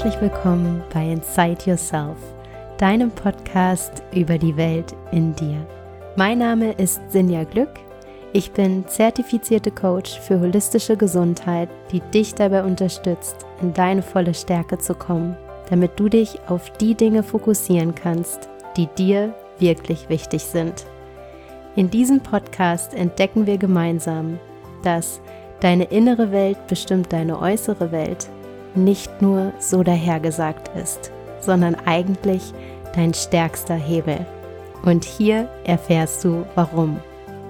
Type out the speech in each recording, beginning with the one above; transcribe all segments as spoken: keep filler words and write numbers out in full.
herzlich willkommen bei Inside Yourself, deinem Podcast über die Welt in dir. Mein Name ist Sinja Glück. Ich bin zertifizierte Coach für holistische Gesundheit, die dich dabei unterstützt, in deine volle Stärke zu kommen, damit du dich auf die Dinge fokussieren kannst, die dir wirklich wichtig sind. In diesem Podcast entdecken wir gemeinsam, dass deine innere Welt bestimmt deine äußere Welt nicht nur so dahergesagt ist, sondern eigentlich dein stärkster Hebel. Und hier erfährst du, warum.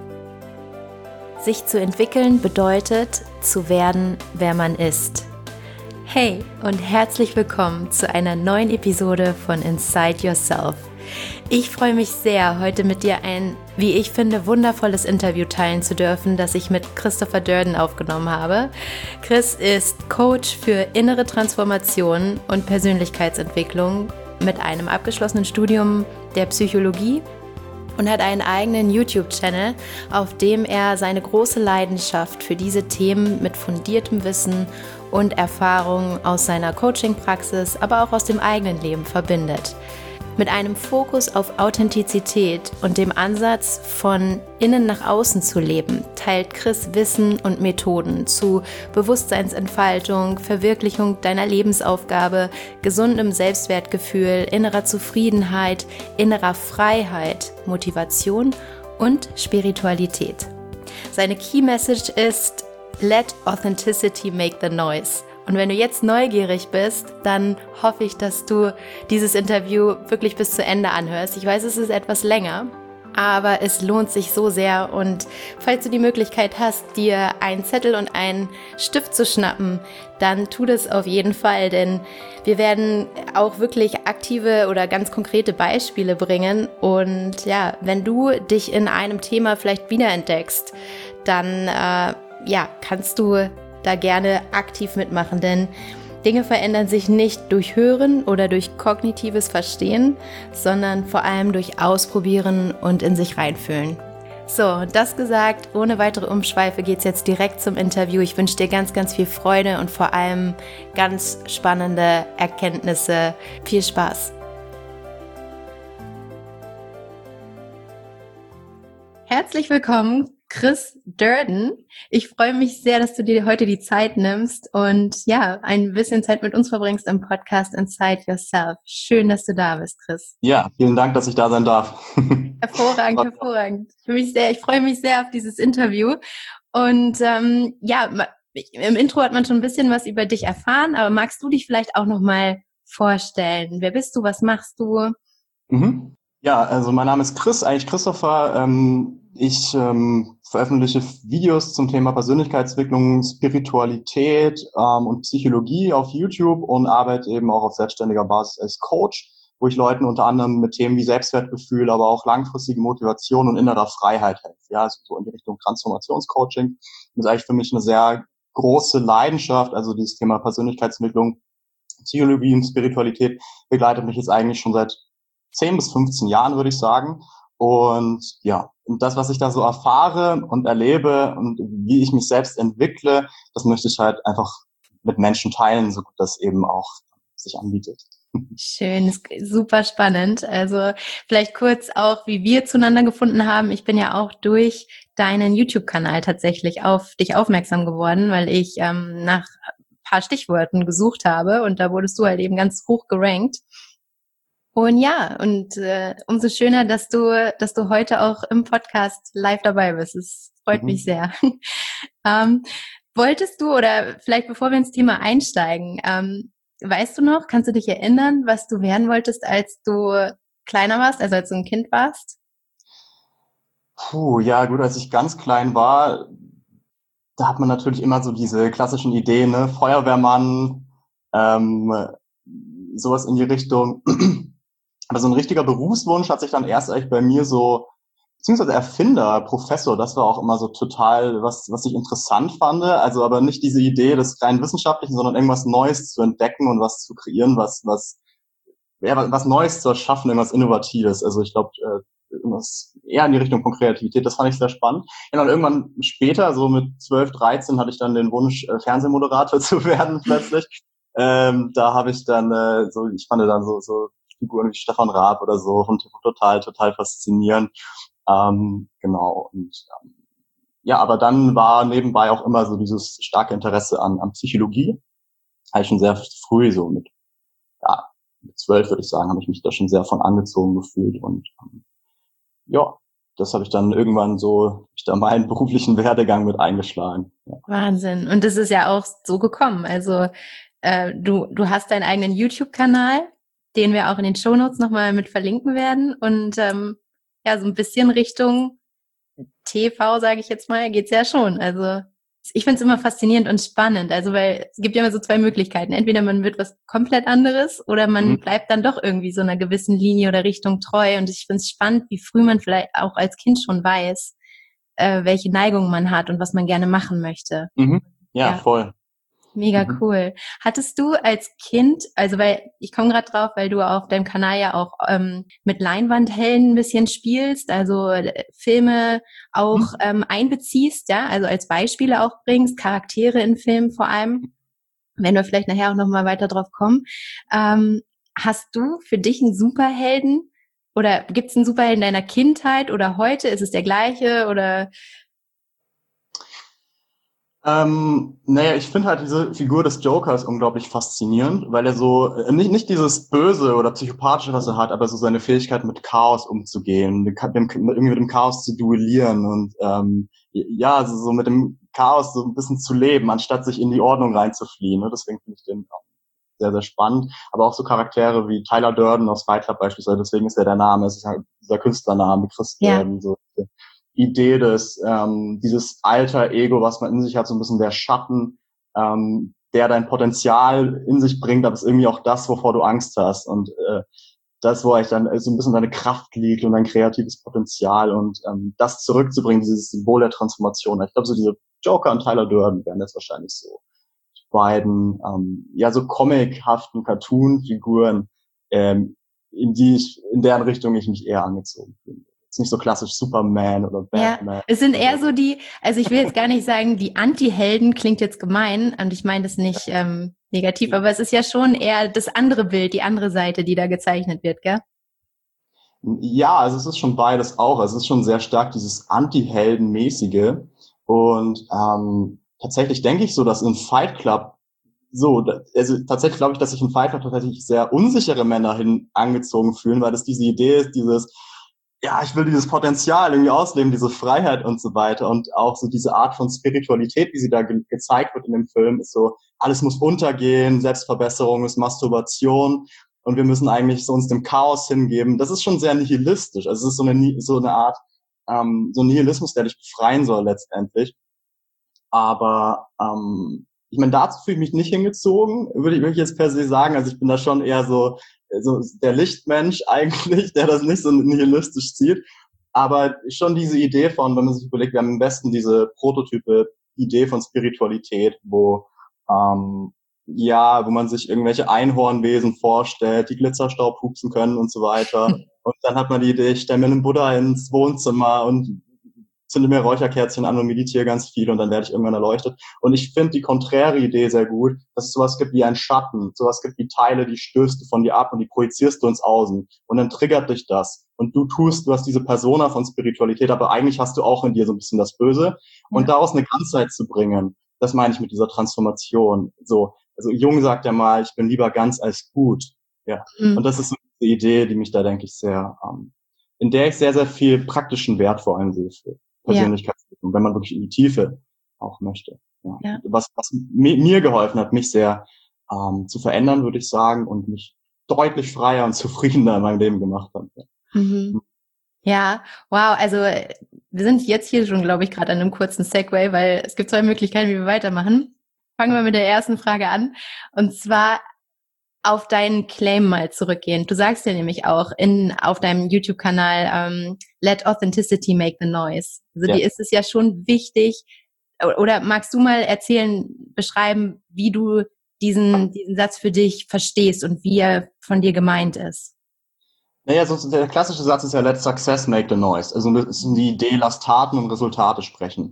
Sich zu entwickeln bedeutet, zu werden, wer man ist. Hey und herzlich willkommen zu einer neuen Episode von Inside Yourself. Ich freue mich sehr, heute mit dir ein, wie ich finde, wundervolles Interview teilen zu dürfen, das ich mit Christopher Durden aufgenommen habe. Chris ist Coach für innere Transformation und Persönlichkeitsentwicklung mit einem abgeschlossenen Studium der Psychologie und hat einen eigenen YouTube-Channel, auf dem er seine große Leidenschaft für diese Themen mit fundiertem Wissen und Erfahrungen aus seiner Coaching-Praxis, aber auch aus dem eigenen Leben verbindet. Mit einem Fokus auf Authentizität und dem Ansatz, von innen nach außen zu leben, teilt Chris Wissen und Methoden zu Bewusstseinsentfaltung, Verwirklichung deiner Lebensaufgabe, gesundem Selbstwertgefühl, innerer Zufriedenheit, innerer Freiheit, Motivation und Spiritualität. Seine Key Message ist: Let Authenticity make the noise. Und wenn du jetzt neugierig bist, dann hoffe ich, dass du dieses Interview wirklich bis zu Ende anhörst. Ich weiß, es ist etwas länger, aber es lohnt sich so sehr. Und falls du die Möglichkeit hast, dir einen Zettel und einen Stift zu schnappen, dann tu das auf jeden Fall, denn wir werden auch wirklich aktive oder ganz konkrete Beispiele bringen. Und ja, wenn du dich in einem Thema vielleicht wiederentdeckst, dann äh, ja, kannst du da gerne aktiv mitmachen, denn Dinge verändern sich nicht durch Hören oder durch kognitives Verstehen, sondern vor allem durch Ausprobieren und in sich reinfühlen. So, das gesagt, ohne weitere Umschweife geht's jetzt direkt zum Interview. Ich wünsche dir ganz, ganz viel Freude und vor allem ganz spannende Erkenntnisse. Viel Spaß! Herzlich willkommen, Chris Durden. Ich freue mich sehr, dass du dir heute die Zeit nimmst und ja, ein bisschen Zeit mit uns verbringst im Podcast Inside Yourself. Schön, dass du da bist, Chris. Ja, vielen Dank, dass ich da sein darf. Hervorragend, hervorragend. Ich, mich sehr, ich freue mich sehr auf dieses Interview. Und ähm, ja, im Intro hat man schon ein bisschen was über dich erfahren, aber magst du dich vielleicht auch nochmal vorstellen? Wer bist du? Was machst du? Mhm. Ja, also mein Name ist Chris, eigentlich Christopher. Ähm, ich ähm, veröffentliche Videos zum Thema Persönlichkeitsentwicklung, Spiritualität ähm, und Psychologie auf YouTube und arbeite eben auch auf selbstständiger Basis als Coach, wo ich Leuten unter anderem mit Themen wie Selbstwertgefühl, aber auch langfristige Motivation und innerer Freiheit helfe. Ja, also so in die Richtung Transformationscoaching. Das ist eigentlich für mich eine sehr große Leidenschaft, also dieses Thema Persönlichkeitsentwicklung, Psychologie und Spiritualität begleitet mich jetzt eigentlich schon seit zehn bis fünfzehn Jahren, würde ich sagen. Und ja, und das, was ich da so erfahre und erlebe und wie ich mich selbst entwickle, das möchte ich halt einfach mit Menschen teilen, so gut das eben auch sich anbietet. Schön, ist super spannend. Also vielleicht kurz auch, wie wir zueinander gefunden haben. Ich bin ja auch durch deinen YouTube-Kanal tatsächlich auf dich aufmerksam geworden, weil ich ähm, nach ein paar Stichworten gesucht habe und da wurdest du halt eben ganz hoch gerankt. Und ja, und äh, umso schöner, dass du, dass du heute auch im Podcast live dabei bist. Es freut mhm. mich sehr. ähm, wolltest du, oder vielleicht bevor wir ins Thema einsteigen, ähm, weißt du noch, kannst du dich erinnern, was du werden wolltest, als du kleiner warst, also als du ein Kind warst? Puh, ja gut, als ich ganz klein war, da hat man natürlich immer so diese klassischen Ideen, ne? Feuerwehrmann, ähm, sowas in die Richtung. Aber so ein richtiger Berufswunsch hat sich dann erst eigentlich bei mir so, beziehungsweise Erfinder, Professor, das war auch immer so total, was was ich interessant fand. Also aber nicht diese Idee des rein wissenschaftlichen, sondern irgendwas Neues zu entdecken und was zu kreieren, was was ja, was Neues zu erschaffen, irgendwas Innovatives. Also ich glaube, äh, irgendwas eher in die Richtung von Kreativität, das fand ich sehr spannend. Ja, und irgendwann später, so mit zwölf, dreizehn, hatte ich dann den Wunsch, äh, Fernsehmoderator zu werden plötzlich. ähm, da habe ich dann äh, so, ich fand dann so so Figuren wie Stefan Raab oder so von T V total, total faszinierend. Ähm, genau. Und ähm, ja, aber dann war nebenbei auch immer so dieses starke Interesse an, an Psychologie. Habe ich schon sehr früh, so mit, ja, mit zwölf würde ich sagen, habe ich mich da schon sehr von angezogen gefühlt. Und ähm, ja, das habe ich dann irgendwann so, ich da meinen beruflichen Werdegang mit eingeschlagen. Ja. Wahnsinn. Und das ist ja auch so gekommen. Also äh, du, du hast deinen eigenen YouTube-Kanal, den wir auch in den Shownotes nochmal mit verlinken werden. Und ähm, ja, so ein bisschen Richtung T V, sage ich jetzt mal, geht's ja schon. Also ich finde es immer faszinierend und spannend. Also weil es gibt ja immer so zwei Möglichkeiten. Entweder man wird was komplett anderes oder man Mhm. bleibt dann doch irgendwie so einer gewissen Linie oder Richtung treu. Und ich finde es spannend, wie früh man vielleicht auch als Kind schon weiß, äh, welche Neigungen man hat und was man gerne machen möchte. Mhm. Ja, Ja, voll. mega Mhm. cool. Hattest du als Kind, also weil ich komme gerade drauf, weil du auf deinem Kanal ja auch ähm, mit Leinwandhelden ein bisschen spielst, also äh, Filme auch Mhm. ähm, einbeziehst, ja, also als Beispiele auch bringst, Charaktere in Filmen vor allem, wenn wir vielleicht nachher auch nochmal weiter drauf kommen. Ähm, hast du für dich einen Superhelden oder gibt es einen Superhelden deiner Kindheit oder heute? Ist es der gleiche oder? Ähm, naja, ich finde halt diese Figur des Jokers unglaublich faszinierend, weil er so, äh, nicht, nicht dieses Böse oder Psychopathische, was er hat, aber so seine Fähigkeit mit Chaos umzugehen, mit dem, irgendwie mit dem Chaos zu duellieren und ähm, ja, also so mit dem Chaos so ein bisschen zu leben, anstatt sich in die Ordnung reinzufliehen. Ne? Deswegen finde ich den sehr, sehr spannend. Aber auch so Charaktere wie Tyler Durden aus Fight Club beispielsweise, deswegen ist ja der Name, es ist halt dieser Künstlername, Chris Ja, Durden, so Idee des, ähm, dieses alter Ego, was man in sich hat, so ein bisschen der Schatten, ähm, der dein Potenzial in sich bringt, aber es ist irgendwie auch das, wovor du Angst hast. Und äh, das, wo eigentlich dann so ein bisschen deine Kraft liegt und dein kreatives Potenzial und ähm, das zurückzubringen, dieses Symbol der Transformation. Ich glaube, so diese Joker und Tyler Durden wären jetzt wahrscheinlich so die beiden, ähm, ja, so comichaften Cartoon-Figuren, ähm, in die ich, in deren Richtung ich mich eher angezogen fühle. Ist nicht so klassisch Superman oder ja, Batman es sind oder eher so. so die, also ich will jetzt gar nicht sagen, die Anti-Helden klingt jetzt gemein und ich meine das nicht ähm, negativ, aber es ist ja schon eher das andere Bild, die andere Seite, die da gezeichnet wird, gell? Ja, also es ist schon beides auch. Also es ist schon sehr stark dieses Anti-Helden-mäßige. Und ähm, tatsächlich denke ich so, dass in Fight Club so, also tatsächlich glaube ich, dass sich in Fight Club tatsächlich sehr unsichere Männer hin angezogen fühlen, weil das diese Idee ist, dieses, ja, ich will dieses Potenzial irgendwie ausleben, diese Freiheit und so weiter. Und auch so diese Art von Spiritualität, wie sie da ge gezeigt wird in dem Film, ist so, alles muss untergehen, Selbstverbesserung ist Masturbation und wir müssen eigentlich so uns dem Chaos hingeben. Das ist schon sehr nihilistisch. Also es ist so eine, so eine Art, ähm, so ein Nihilismus, der dich befreien soll letztendlich. Aber ähm, ich meine, dazu fühle ich mich nicht hingezogen, würde ich, würde ich jetzt per se sagen. Also ich bin da schon eher so, so der Lichtmensch eigentlich, der das nicht so nihilistisch sieht. Aber schon diese Idee von, wenn man sich überlegt, wir haben am besten diese Prototype Idee von Spiritualität, wo ähm, ja, wo man sich irgendwelche Einhornwesen vorstellt, die Glitzerstaub pupsen können und so weiter. Und dann hat man die Idee, ich stelle mir einen Buddha ins Wohnzimmer und zünde mir Räucherkerzchen an und meditiere ganz viel und dann werde ich irgendwann erleuchtet. Und ich finde die konträre Idee sehr gut, dass es sowas gibt wie ein Schatten, sowas gibt wie Teile, die stößt du von dir ab und die projizierst du ins Außen. Und dann triggert dich das. Und du tust, du hast diese Persona von Spiritualität, aber eigentlich hast du auch in dir so ein bisschen das Böse. Und Ja. daraus eine Ganzheit zu bringen, das meine ich mit dieser Transformation. So, also Jung sagt ja mal, ich bin lieber ganz als gut. Ja. Und Mhm. das ist so eine Idee, die mich da, denke ich, sehr, ähm, in der ich sehr, sehr viel praktischen Wert vor allem sehe für Ja, Persönlichkeitsentwicklung, wenn man wirklich in die Tiefe auch möchte. Ja. ja. Was, was mi- mir geholfen hat, mich sehr ähm, zu verändern, würde ich sagen, und mich deutlich freier und zufriedener in meinem Leben gemacht hat. Ja. Mhm. Ja, wow, also äh, wir sind jetzt hier schon, glaube ich, gerade an einem kurzen Segway, weil es gibt zwei Möglichkeiten, wie wir weitermachen. Fangen wir mit der ersten Frage an. Und zwar auf deinen Claim mal zurückgehen. Du sagst ja nämlich auch in, auf deinem YouTube-Kanal, ähm, Let Authenticity make the noise. Also Ja. dir ist es ja schon wichtig, oder magst du mal erzählen, beschreiben, wie du diesen, diesen Satz für dich verstehst und wie er von dir gemeint ist? Naja, so, der klassische Satz ist ja Let Success make the noise. Also das ist die Idee, lass Taten und Resultate sprechen.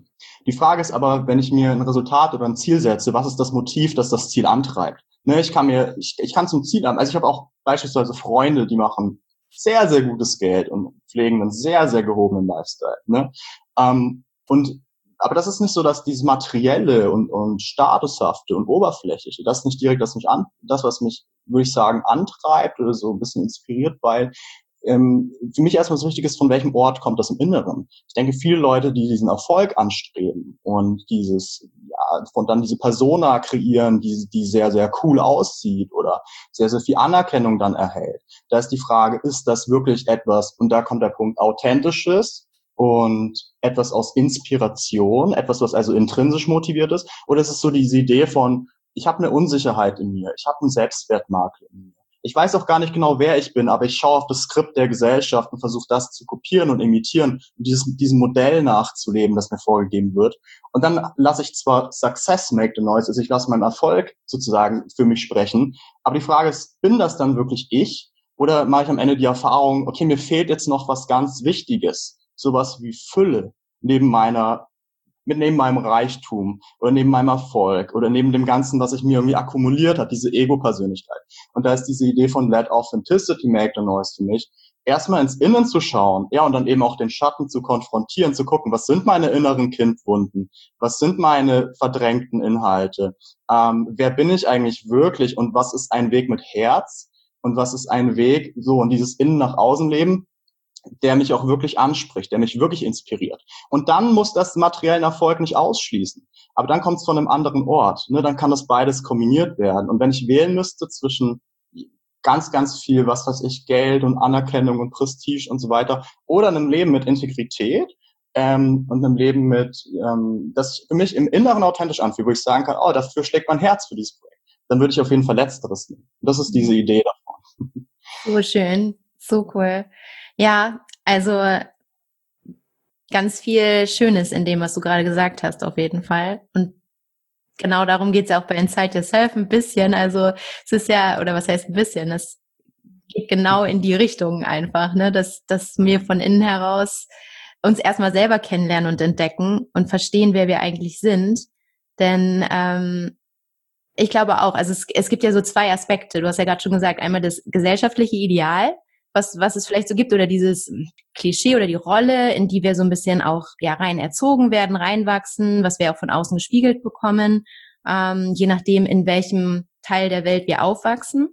Die Frage ist aber, wenn ich mir ein Resultat oder ein Ziel setze, was ist das Motiv, das das Ziel antreibt? Ne, ich kann mir, ich, ich kann zum Ziel haben. Also ich habe auch beispielsweise Freunde, die machen sehr, sehr gutes Geld und pflegen einen sehr, sehr gehobenen Lifestyle. Ne? Ähm, und aber das ist nicht so, dass dieses Materielle und, und Statushafte und Oberflächliche, das ist nicht direkt das mich an, das, was mich, würde ich sagen, antreibt oder so ein bisschen inspiriert, weil ähm, für mich erstmal so wichtig ist, von welchem Ort kommt das im Inneren. Ich denke, viele Leute, die diesen Erfolg anstreben und dieses, ja, und dann diese Persona kreieren, die, die sehr, sehr cool aussieht oder sehr, sehr viel Anerkennung dann erhält. Da ist die Frage, ist das wirklich etwas, und da kommt der Punkt, Authentisches und etwas aus Inspiration, etwas, was also intrinsisch motiviert ist, oder ist es so diese Idee von, ich habe eine Unsicherheit in mir, ich habe einen Selbstwertmakel in mir. Ich weiß auch gar nicht genau, wer ich bin, aber ich schaue auf das Skript der Gesellschaft und versuche das zu kopieren und imitieren und dieses, diesem Modell nachzuleben, das mir vorgegeben wird. Und dann lasse ich zwar Success make the noise, also ich lasse meinen Erfolg sozusagen für mich sprechen, aber die Frage ist, bin das dann wirklich ich? Oder mache ich am Ende die Erfahrung, okay, mir fehlt jetzt noch was ganz Wichtiges, sowas wie Fülle neben meiner mit neben meinem Reichtum oder neben meinem Erfolg oder neben dem Ganzen, was ich mir irgendwie akkumuliert hat, diese Ego-Persönlichkeit. Und da ist diese Idee von Let Authenticity Make the Noise für mich, erstmal ins Innen zu schauen, ja, und dann eben auch den Schatten zu konfrontieren, zu gucken, was sind meine inneren Kindwunden, was sind meine verdrängten Inhalte, ähm, wer bin ich eigentlich wirklich und was ist ein Weg mit Herz und was ist ein Weg, so, und dieses Innen nach Außen leben, der mich auch wirklich anspricht, der mich wirklich inspiriert. Und dann muss das materiellen Erfolg nicht ausschließen. Aber dann kommt es von einem anderen Ort. Ne? Dann kann das beides kombiniert werden. Und wenn ich wählen müsste zwischen ganz, ganz viel, was weiß ich, Geld und Anerkennung und Prestige und so weiter, oder einem Leben mit Integrität ähm, und einem Leben mit, ähm, das für mich im Inneren authentisch anfühlt, wo ich sagen kann, oh, dafür schlägt mein Herz für dieses Projekt, dann würde ich auf jeden Fall Letzteres nehmen. Und das ist diese Idee davon. So schön, so cool. Ja, also ganz viel Schönes in dem, was du gerade gesagt hast, auf jeden Fall. Und genau darum geht's ja auch bei Inside Yourself ein bisschen. Also es ist ja, oder was heißt ein bisschen, es geht genau in die Richtung einfach, ne, dass, dass wir von innen heraus uns erstmal selber kennenlernen und entdecken und verstehen, wer wir eigentlich sind. Denn ähm, ich glaube auch, also es, es gibt ja so zwei Aspekte. Du hast ja gerade schon gesagt, einmal das gesellschaftliche Ideal, was, was es vielleicht so gibt, oder dieses Klischee oder die Rolle, in die wir so ein bisschen auch ja rein erzogen werden, reinwachsen, was wir auch von außen gespiegelt bekommen, ähm, je nachdem, in welchem Teil der Welt wir aufwachsen.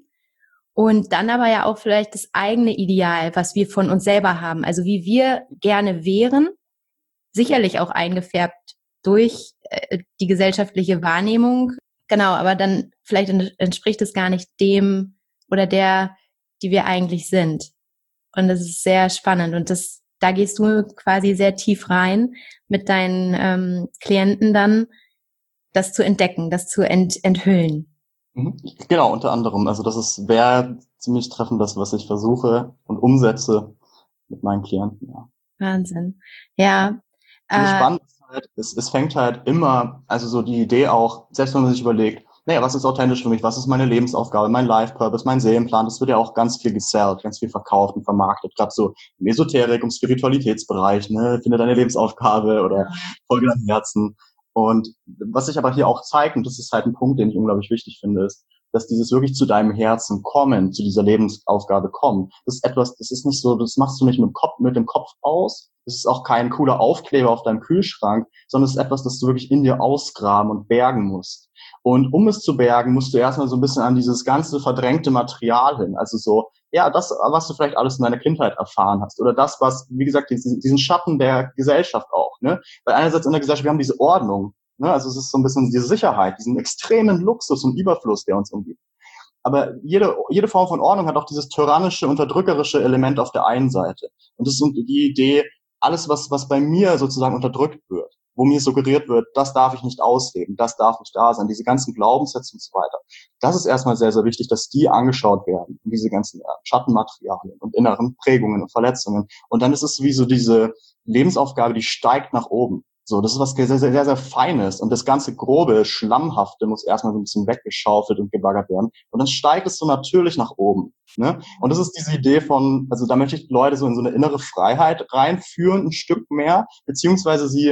Und dann aber ja auch vielleicht das eigene Ideal, was wir von uns selber haben, also wie wir gerne wären, sicherlich auch eingefärbt durch äh, die gesellschaftliche Wahrnehmung. Genau, aber dann vielleicht entspricht es gar nicht dem oder der, die wir eigentlich sind. Und das ist sehr spannend. Und das, da gehst du quasi sehr tief rein mit deinen ähm, Klienten dann, das zu entdecken, das zu ent, enthüllen. Mhm. Genau, unter anderem. Also das ist wäre ziemlich treffend das, was ich versuche und umsetze mit meinen Klienten. Ja. Wahnsinn. Ja. Und das Äh, Spannende ist halt, es, es fängt halt immer, also so die Idee auch, selbst wenn man sich überlegt, naja, was ist authentisch für mich, was ist meine Lebensaufgabe, mein Life-Purpose, mein Seelenplan, das wird ja auch ganz viel gesellt, ganz viel verkauft und vermarktet, gerade so im Esoterik, im Spiritualitätsbereich, ne, finde deine Lebensaufgabe oder folge deinem Herzen. Und was sich aber hier auch zeigt, und das ist halt ein Punkt, den ich unglaublich wichtig finde, ist, dass dieses wirklich zu deinem Herzen kommen, zu dieser Lebensaufgabe kommen. Das ist etwas, das ist nicht so, das machst du nicht mit dem Kopf, mit dem Kopf aus. Das ist auch kein cooler Aufkleber auf deinem Kühlschrank, sondern es ist etwas, das du wirklich in dir ausgraben und bergen musst. Und um es zu bergen, musst du erstmal so ein bisschen an dieses ganze verdrängte Material hin. Also so, ja, das, was du vielleicht alles in deiner Kindheit erfahren hast. Oder das, was, wie gesagt, diesen, diesen Schatten der Gesellschaft auch, ne? Weil einerseits in der Gesellschaft, wir haben diese Ordnung, ne? Also es ist so ein bisschen diese Sicherheit, diesen extremen Luxus und Überfluss, der uns umgibt. Aber jede, jede Form von Ordnung hat auch dieses tyrannische, unterdrückerische Element auf der einen Seite. Und das ist die Idee, alles, was, was bei mir sozusagen unterdrückt wird, wo mir suggeriert wird, das darf ich nicht ausleben, das darf nicht da sein, diese ganzen Glaubenssätze und so weiter. Das ist erstmal sehr, sehr wichtig, dass die angeschaut werden, diese ganzen Schattenmaterialien und inneren Prägungen und Verletzungen. Und dann ist es wie so diese Lebensaufgabe, die steigt nach oben. So, das ist was sehr, sehr, sehr, sehr Feines. Und das ganze grobe, Schlammhafte muss erstmal so ein bisschen weggeschaufelt und gebaggert werden. Und dann steigt es so natürlich nach oben. Ne? Und das ist diese Idee von, also da möchte ich Leute so in so eine innere Freiheit reinführen, ein Stück mehr, beziehungsweise sie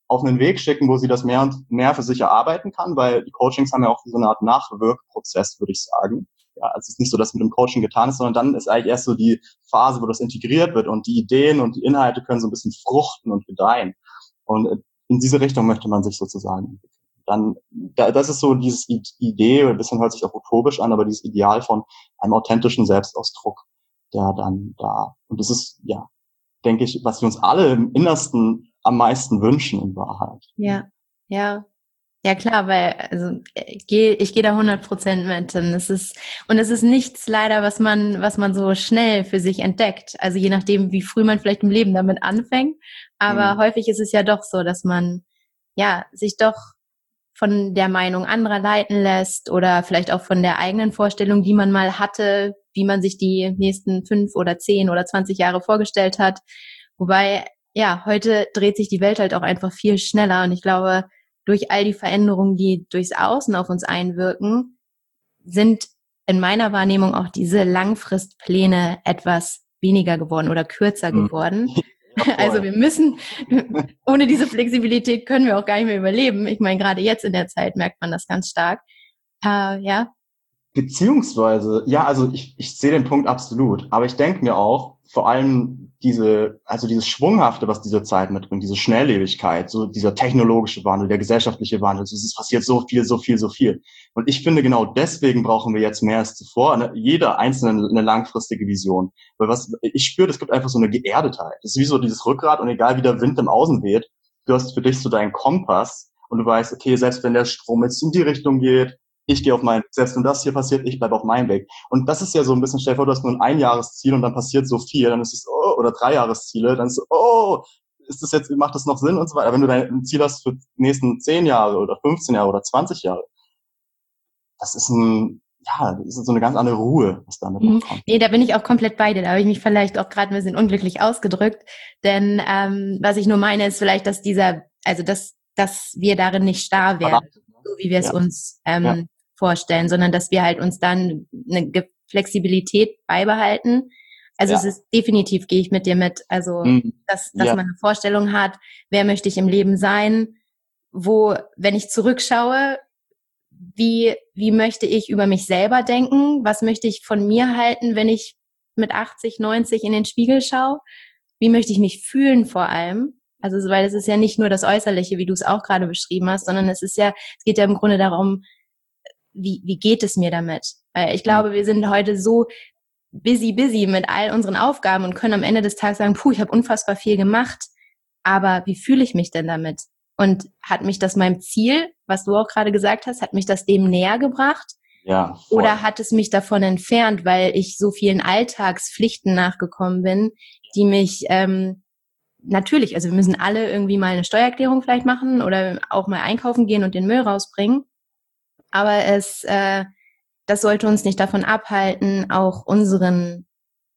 auf einen Weg schicken, wo sie das mehr und mehr für sich erarbeiten kann, weil die Coachings haben ja auch so eine Art Nachwirkprozess, würde ich sagen. Ja, also es ist nicht so, dass mit dem Coaching getan ist, sondern dann ist eigentlich erst so die Phase, wo das integriert wird und die Ideen und die Inhalte können so ein bisschen fruchten und gedeihen. Und in diese Richtung möchte man sich sozusagen entwickeln. Dann, da, das ist so dieses I- Idee, ein bisschen hört sich auch utopisch an, aber dieses Ideal von einem authentischen Selbstausdruck, der dann da, und das ist, ja, denke ich, was wir uns alle im Innersten am meisten wünschen in Wahrheit. Ja, ja. Ja klar, weil also ich gehe ich gehe da hundert Prozent mit und es ist und es ist nichts leider, was man was man so schnell für sich entdeckt. Also je nachdem, wie früh man vielleicht im Leben damit anfängt, aber Mhm. häufig ist es ja doch so, dass man ja sich doch von der Meinung anderer leiten lässt oder vielleicht auch von der eigenen Vorstellung, die man mal hatte, wie man sich die nächsten fünf oder zehn oder zwanzig Jahre vorgestellt hat. Wobei ja, heute dreht sich die Welt halt auch einfach viel schneller und ich glaube, durch all die Veränderungen, die durchs Außen auf uns einwirken, sind in meiner Wahrnehmung auch diese Langfristpläne etwas weniger geworden oder kürzer Mhm. geworden. Ja, Also wir müssen, ohne diese Flexibilität können wir auch gar nicht mehr überleben. Ich meine, gerade jetzt in der Zeit merkt man das ganz stark. Äh, ja. Beziehungsweise, ja, also ich, ich sehe den Punkt absolut, aber ich denke mir auch, vor allem diese, also dieses Schwunghafte, was diese Zeit mitbringt, diese Schnelllebigkeit, so dieser technologische Wandel, der gesellschaftliche Wandel, so, es passiert so viel, so viel, so viel. Und ich finde, genau deswegen brauchen wir jetzt mehr als zuvor, ne, jeder Einzelne eine langfristige Vision. Weil was, ich spüre, es gibt einfach so eine Geerdetheit. Das ist wie so dieses Rückgrat und egal wie der Wind im Außen weht, du hast für dich so deinen Kompass und du weißt, okay, selbst wenn der Strom jetzt in die Richtung geht, ich gehe auf meinen, selbst wenn das hier passiert, ich bleibe auf meinem Weg. Und das ist ja so ein bisschen, stell dir vor, du hast nur ein Einjahresziel und dann passiert so viel, dann ist es, oh, oder Dreijahresziele, dann ist es, oh, ist das jetzt, macht das noch Sinn und so weiter. Aber wenn du dein Ziel hast für die nächsten zehn Jahre oder fünfzehn Jahre oder zwanzig Jahre, das ist ein, ja, das ist so eine ganz andere Ruhe, was damit Mhm. auch kommt. Nee, da bin ich auch komplett bei dir. Da habe ich mich vielleicht auch gerade ein bisschen unglücklich ausgedrückt. Denn ähm, was ich nur meine, ist vielleicht, dass dieser, also dass, dass wir darin nicht starr werden, so wie wir es Ja, uns ähm, ja, vorstellen, sondern dass wir halt uns dann eine Ge- Flexibilität beibehalten. Also es ja, ist definitiv, gehe ich mit dir mit. Also mm, dass, dass ja, man eine Vorstellung hat, wer möchte ich im Leben sein, wo, wenn ich zurückschaue, wie, wie möchte ich über mich selber denken? Was möchte ich von mir halten, wenn ich mit achtzig, neunzig in den Spiegel schaue? Wie möchte ich mich fühlen vor allem? Also, weil es ist ja nicht nur das Äußerliche, wie du es auch gerade beschrieben hast, sondern es ist ja, es geht ja im Grunde darum, wie, wie geht es mir damit? Weil ich mm, glaube, wir sind heute so busy, busy mit all unseren Aufgaben und können am Ende des Tages sagen, puh, ich habe unfassbar viel gemacht, aber wie fühle ich mich denn damit? Und hat mich das meinem Ziel, was du auch gerade gesagt hast, hat mich das dem näher gebracht? ja, voll. Oder hat es mich davon entfernt, weil ich so vielen Alltagspflichten nachgekommen bin, die mich ähm, natürlich, also wir müssen alle irgendwie mal eine Steuererklärung vielleicht machen oder auch mal einkaufen gehen und den Müll rausbringen. Aber es, äh, das sollte uns nicht davon abhalten, auch unseren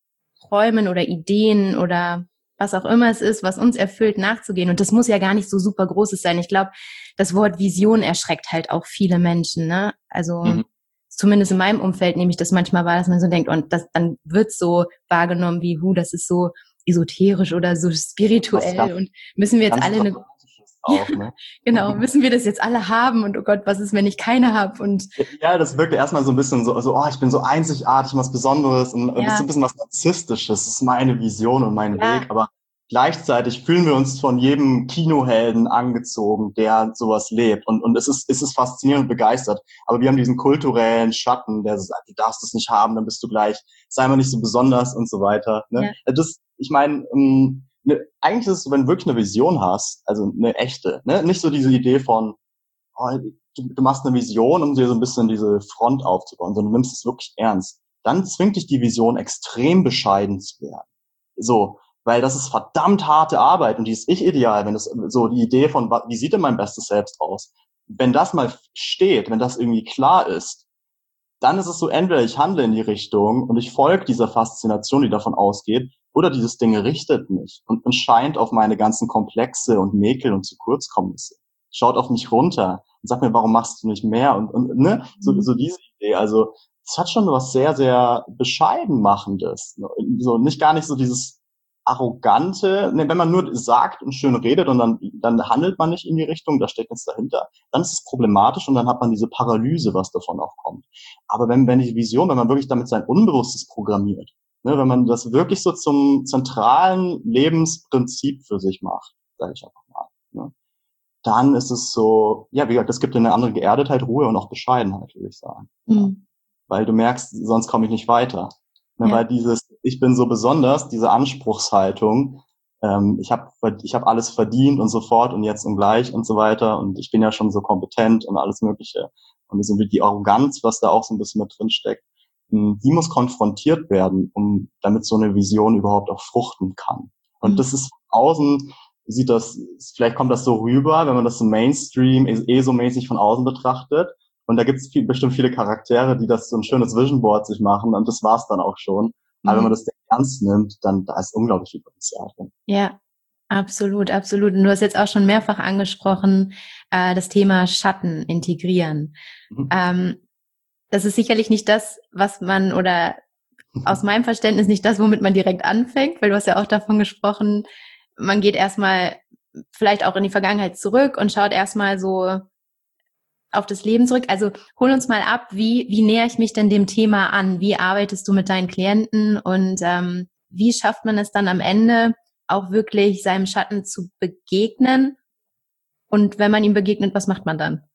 Träumen oder Ideen oder was auch immer es ist, was uns erfüllt, nachzugehen. Und das muss ja gar nicht so super Großes sein. Ich glaube, das Wort Vision erschreckt halt auch viele Menschen. Ne? Also Mhm. zumindest in meinem Umfeld nehme ich das manchmal wahr, dass man so denkt, und das, dann wird so wahrgenommen wie, hu, das ist so esoterisch oder so Was spirituell ganz, und müssen wir jetzt ganz alle eine, Dramatisches auch, ne? genau, müssen wir das jetzt alle haben und oh Gott, was ist, wenn ich keine habe und Ja, das wirkt erstmal so ein bisschen so, so, oh, ich bin so einzigartig, was Besonderes und das ist so ja, ein bisschen was Narzisstisches, das ist meine Vision und mein ja, Weg, aber gleichzeitig fühlen wir uns von jedem Kinohelden angezogen, der sowas lebt und, und es ist, es ist faszinierend und begeistert, aber wir haben diesen kulturellen Schatten, der sagt, du darfst es nicht haben, dann bist du gleich, sei mal nicht so besonders und so weiter, ne? ja, Das, ich meine, ähm, ne, eigentlich ist es so, wenn du wirklich eine Vision hast, also eine echte, ne, nicht so diese Idee von, oh, du, du machst eine Vision, um dir so ein bisschen diese Front aufzubauen, sondern du nimmst es wirklich ernst. Dann zwingt dich die Vision, extrem bescheiden zu werden. So, weil das ist verdammt harte Arbeit und die ist ich-ideal, wenn das so die Idee von, wie sieht denn mein bestes Selbst aus? Wenn das mal steht, wenn das irgendwie klar ist, dann ist es so, entweder ich handle in die Richtung und ich folge dieser Faszination, die davon ausgeht, oder dieses Ding richtet mich und, und scheint auf meine ganzen Komplexe und Mäkel und zu Kurzkommnisse. Schaut auf mich runter und sagt mir, warum machst du nicht mehr? Und, und ne, so, so diese Idee. Also es hat schon was sehr, sehr bescheiden machendes. So nicht gar nicht so dieses arrogante, ne, wenn man nur sagt und schön redet und dann, dann handelt man nicht in die Richtung, da steckt nichts dahinter, dann ist es problematisch und dann hat man diese Paralyse, was davon auch kommt. Aber wenn, wenn die Vision, wenn man wirklich damit sein Unbewusstes programmiert, ne, wenn man das wirklich so zum zentralen Lebensprinzip für sich macht, sage ich einfach mal, ne, dann ist es so, ja, wie gesagt, es gibt eine andere Geerdetheit, Ruhe und auch Bescheidenheit, würde ich sagen. Mhm. Ja. Weil du merkst, sonst komme ich nicht weiter. Ne, ja. Weil dieses, ich bin so besonders, diese Anspruchshaltung, ähm, ich habe ich hab alles verdient und sofort und jetzt und gleich und so weiter und ich bin ja schon so kompetent und alles Mögliche. Und so wie die Arroganz, was da auch so ein bisschen mit drin steckt, die muss konfrontiert werden, um damit so eine Vision überhaupt auch fruchten kann. Und mhm. das ist von außen, sieht das, vielleicht kommt das so rüber, wenn man das so Mainstream, eh so mäßig von außen betrachtet. Und da gibt es viel, bestimmt viele Charaktere, die das so ein schönes Vision Board sich machen und das war's dann auch schon. Mhm. Aber wenn man das ernst nimmt, dann da ist unglaublich viel Potenzial drin. Ja, absolut, absolut. Und du hast jetzt auch schon mehrfach angesprochen, äh, das Thema Schatten integrieren. Mhm. Ähm, das ist sicherlich nicht das, was man, oder aus meinem Verständnis nicht das, womit man direkt anfängt, weil du hast ja auch davon gesprochen, man geht erstmal vielleicht auch in die Vergangenheit zurück und schaut erstmal so auf das Leben zurück. Also hol uns mal ab, wie wie näher ich mich denn dem Thema an? Wie arbeitest du mit deinen Klienten und ähm, wie schafft man es dann am Ende auch wirklich seinem Schatten zu begegnen? Und wenn man ihm begegnet, was macht man dann?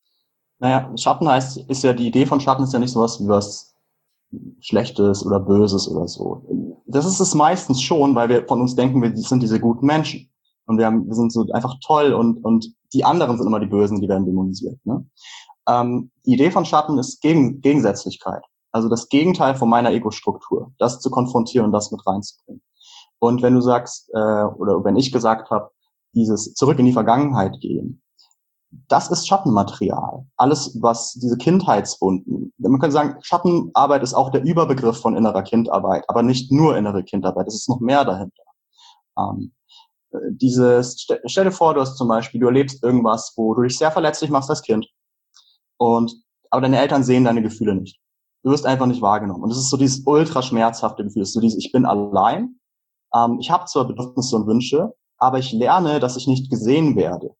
Naja, Schatten heißt, ist ja, die Idee von Schatten ist ja nicht sowas wie was Schlechtes oder Böses oder so. Das ist es meistens schon, weil wir von uns denken, wir sind diese guten Menschen. Und wir, haben, wir sind so einfach toll und, und die anderen sind immer die Bösen, die werden dämonisiert. Ne? Ähm, die Idee von Schatten ist Gegen, Gegensätzlichkeit. Also das Gegenteil von meiner Ego-Struktur. Das zu konfrontieren und das mit reinzubringen. Und wenn du sagst, äh, oder wenn ich gesagt habe, dieses zurück in die Vergangenheit gehen, das ist Schattenmaterial. Alles, was diese Kindheitswunden, man könnte sagen, Schattenarbeit ist auch der Überbegriff von innerer Kindarbeit, aber nicht nur innere Kindarbeit, es ist noch mehr dahinter. Ähm, dieses, stell dir vor, du hast zum Beispiel, du erlebst irgendwas, wo du dich sehr verletzlich machst als Kind und, aber deine Eltern sehen deine Gefühle nicht. Du wirst einfach nicht wahrgenommen. Und es ist so dieses ultra schmerzhafte Gefühl, es ist so dieses, ich bin allein, ähm, ich habe zwar Bedürfnisse und Wünsche, aber ich lerne, dass ich nicht gesehen werde.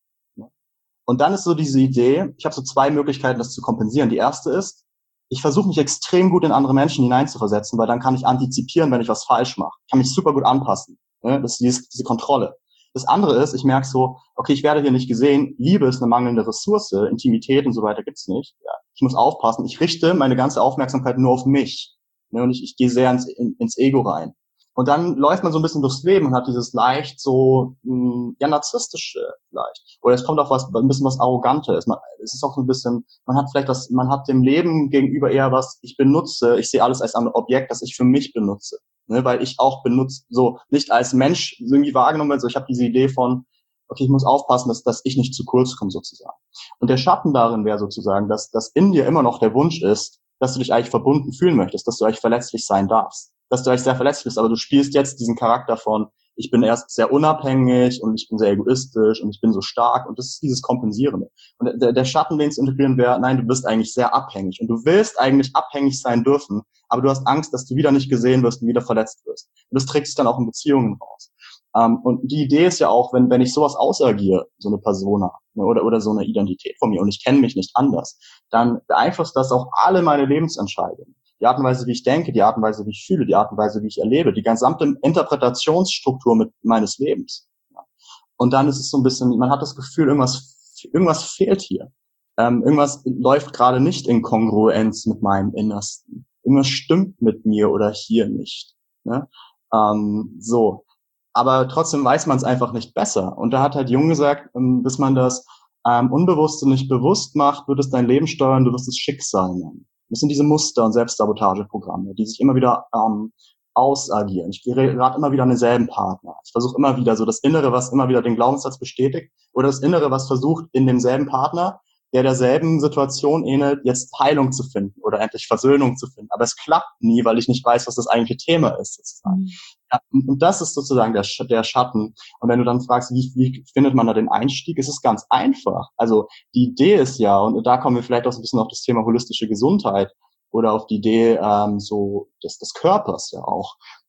Und dann ist so diese Idee, ich habe so zwei Möglichkeiten, das zu kompensieren. Die erste ist, ich versuche mich extrem gut in andere Menschen hineinzuversetzen, weil dann kann ich antizipieren, wenn ich was falsch mache. Ich kann mich super gut anpassen. Ne? Das ist diese, diese Kontrolle. Das andere ist, ich merke so, okay, ich werde hier nicht gesehen, Liebe ist eine mangelnde Ressource, Intimität und so weiter gibt's nicht. Ja, ich muss aufpassen, ich richte meine ganze Aufmerksamkeit nur auf mich. Ne? Und ich, ich gehe sehr ins, in, ins Ego rein. Und dann läuft man so ein bisschen durchs Leben und hat dieses leicht so, mh, ja, narzisstische vielleicht. Oder es kommt auch was, ein bisschen was Arrogantes. Man, es ist auch so ein bisschen, man hat vielleicht was, man hat dem Leben gegenüber eher was, ich benutze, ich sehe alles als ein Objekt, das ich für mich benutze. Ne, weil ich auch benutze, so nicht als Mensch irgendwie wahrgenommen werde, so ich habe diese Idee von, okay, ich muss aufpassen, dass, dass ich nicht zu kurz komme sozusagen. Und der Schatten darin wäre sozusagen, dass, dass in dir immer noch der Wunsch ist, dass du dich eigentlich verbunden fühlen möchtest, dass du eigentlich verletzlich sein darfst. Dass du eigentlich sehr verletzlich bist, aber du spielst jetzt diesen Charakter von, ich bin erst sehr unabhängig und ich bin sehr egoistisch und ich bin so stark und das ist dieses Kompensierende. Und der, der Schatten, den zu integrieren wäre, nein, du bist eigentlich sehr abhängig und du willst eigentlich abhängig sein dürfen, aber du hast Angst, dass du wieder nicht gesehen wirst und wieder verletzt wirst. Und das trägt sich dann auch in Beziehungen raus. Um, und die Idee ist ja auch, wenn, wenn ich sowas ausagiere, so eine Persona, ne, oder, oder so eine Identität von mir und ich kenne mich nicht anders, dann beeinflusst das auch alle meine Lebensentscheidungen. Die Art und Weise, wie ich denke, die Art und Weise, wie ich fühle, die Art und Weise, wie ich erlebe, die gesamte Interpretationsstruktur mit meines Lebens. Und dann ist es so ein bisschen, man hat das Gefühl, irgendwas, irgendwas fehlt hier. Ähm, irgendwas läuft gerade nicht in Kongruenz mit meinem Innersten. Irgendwas stimmt mit mir oder hier nicht. Ne? Ähm, so. Aber trotzdem weiß man es einfach nicht besser. Und da hat halt Jung gesagt, bis man das ähm, Unbewusste nicht bewusst macht, wird es dein Leben steuern, du wirst es Schicksal nennen. Das sind diese Muster- und Selbstsabotageprogramme, die sich immer wieder ähm, ausagieren. Ich gerate immer wieder an denselben Partner. Ich versuche immer wieder so das Innere, was immer wieder den Glaubenssatz bestätigt, oder das Innere, was versucht, in demselben Partner, der derselben Situation ähnelt, jetzt Heilung zu finden oder endlich Versöhnung zu finden. Aber es klappt nie, weil ich nicht weiß, was das eigentliche Thema ist, sozusagen. Mhm. Ja, und das ist sozusagen der, der Schatten. Und wenn du dann fragst, wie, wie findet man da den Einstieg, ist es ganz einfach. Also die Idee ist ja, und da kommen wir vielleicht auch so ein bisschen auf das Thema holistische Gesundheit oder auf die Idee ähm, so des, des Körpers ja auch.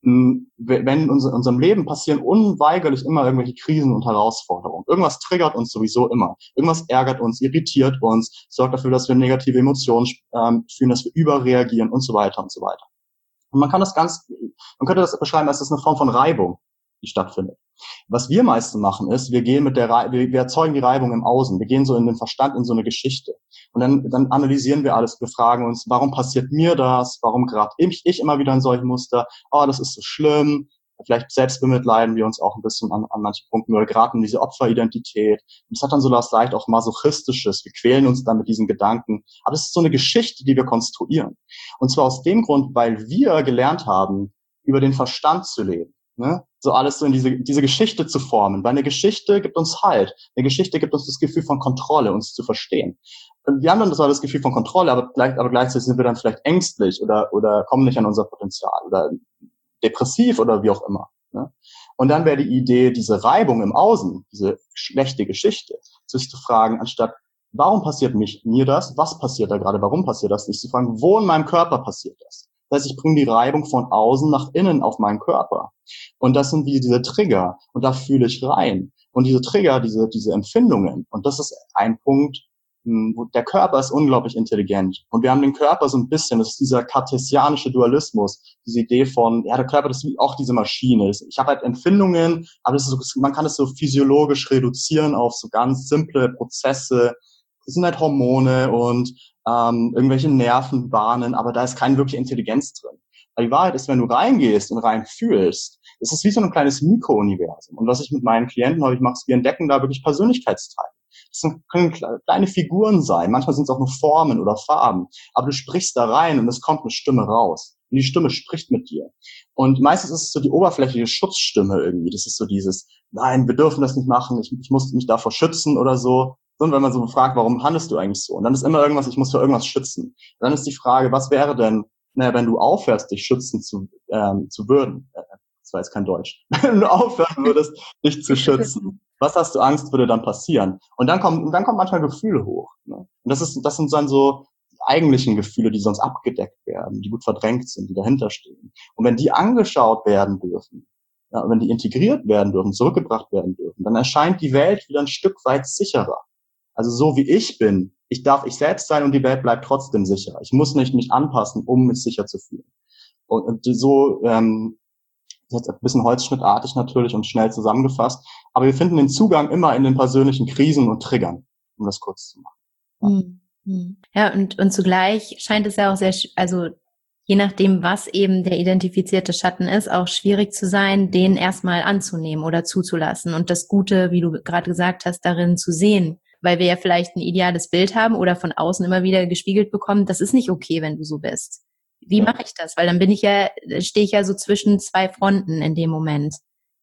wenn in unserem Leben passieren unweigerlich immer irgendwelche Krisen und Herausforderungen. Irgendwas triggert uns sowieso immer. Irgendwas ärgert uns, irritiert uns, sorgt dafür, dass wir negative Emotionen ähm, fühlen, dass wir überreagieren und so weiter und so weiter. Und man kann das ganz, man könnte das beschreiben als das eine Form von Reibung, die stattfindet. Was wir meistens machen ist, wir gehen mit der, wir, wir erzeugen die Reibung im Außen. Wir gehen so in den Verstand, in so eine Geschichte. Und dann, dann analysieren wir alles. Wir fragen uns, warum passiert mir das? Warum gerate ich, ich immer wieder in solche Muster? Oh, das ist so schlimm. Vielleicht selbst bemitleiden wir uns auch ein bisschen an, an manchen Punkten oder geraten in diese Opferidentität. Und das hat dann so was leicht auch Masochistisches. Wir quälen uns dann mit diesen Gedanken. Aber es ist so eine Geschichte, die wir konstruieren. Und zwar aus dem Grund, weil wir gelernt haben, über den Verstand zu leben. Ne? So alles so in diese, diese Geschichte zu formen. Weil eine Geschichte gibt uns Halt. Eine Geschichte gibt uns das Gefühl von Kontrolle, uns zu verstehen. Und wir haben dann zwar das Gefühl von Kontrolle, aber, gleich, aber gleichzeitig sind wir dann vielleicht ängstlich oder, oder kommen nicht an unser Potenzial oder depressiv oder wie auch immer. Ne? Und dann wäre die Idee, diese Reibung im Außen, diese schlechte Geschichte, sich zu fragen, anstatt, warum passiert mich, mir das? Was passiert da gerade? Warum passiert das? Sich zu fragen, wo in meinem Körper passiert das? Das heißt, ich bringe die Reibung von außen nach innen auf meinen Körper. Und das sind wie diese Trigger. Und da fühle ich rein. Und diese Trigger, diese, diese Empfindungen. Und das ist ein Punkt, wo der Körper ist unglaublich intelligent. Und wir haben den Körper so ein bisschen, das ist dieser kartesianische Dualismus, diese Idee von, ja, der Körper, das ist auch diese Maschine. Ich habe halt Empfindungen, aber das ist so, man kann es so physiologisch reduzieren auf so ganz simple Prozesse. Das sind halt Hormone und ähm, irgendwelche Nervenbahnen, aber da ist keine wirkliche Intelligenz drin. Weil die Wahrheit ist, wenn du reingehst und rein fühlst, es ist wie so ein kleines Mikrouniversum. Und was ich mit meinen Klienten häufig mache, ist, wir entdecken da wirklich Persönlichkeitsteile. Das können kleine Figuren sein, manchmal sind es auch nur Formen oder Farben, aber du sprichst da rein und es kommt eine Stimme raus. Und die Stimme spricht mit dir. Und meistens ist es so die oberflächliche Schutzstimme irgendwie. Das ist so dieses, nein, wir dürfen das nicht machen, ich, ich muss mich davor schützen oder so. Und wenn man so fragt, warum handelst du eigentlich so? Und dann ist immer irgendwas, ich muss für irgendwas schützen. Und dann ist die Frage, was wäre denn, naja, wenn du aufhörst, dich schützen zu, ähm, zu würden? Das war jetzt kein Deutsch. Wenn du aufhören würdest, dich zu schützen. Was hast du Angst, würde dann passieren? Und dann kommen, und dann kommen manchmal Gefühle hoch. Ne? Und das ist, das sind dann so die eigentlichen Gefühle, die sonst abgedeckt werden, die gut verdrängt sind, die dahinter stehen. Und wenn die angeschaut werden dürfen, ja, wenn die integriert werden dürfen, zurückgebracht werden dürfen, dann erscheint die Welt wieder ein Stück weit sicherer. Also so wie ich bin, ich darf ich selbst sein und die Welt bleibt trotzdem sicher. Ich muss nicht mich anpassen, um mich sicher zu fühlen. Und, und so, ähm, jetzt ein bisschen holzschnittartig natürlich und schnell zusammengefasst, aber wir finden den Zugang immer in den persönlichen Krisen und Triggern, um das kurz zu machen. Ja, ja und, und zugleich scheint es ja auch sehr, also je nachdem, was eben der identifizierte Schatten ist, auch schwierig zu sein, den erstmal anzunehmen oder zuzulassen und das Gute, wie du gerade gesagt hast, darin zu sehen, weil wir ja vielleicht ein ideales Bild haben oder von außen immer wieder gespiegelt bekommen, das ist nicht okay, wenn du so bist. Wie ja. mache ich das? Weil dann bin ich ja, stehe ich ja so zwischen zwei Fronten in dem Moment.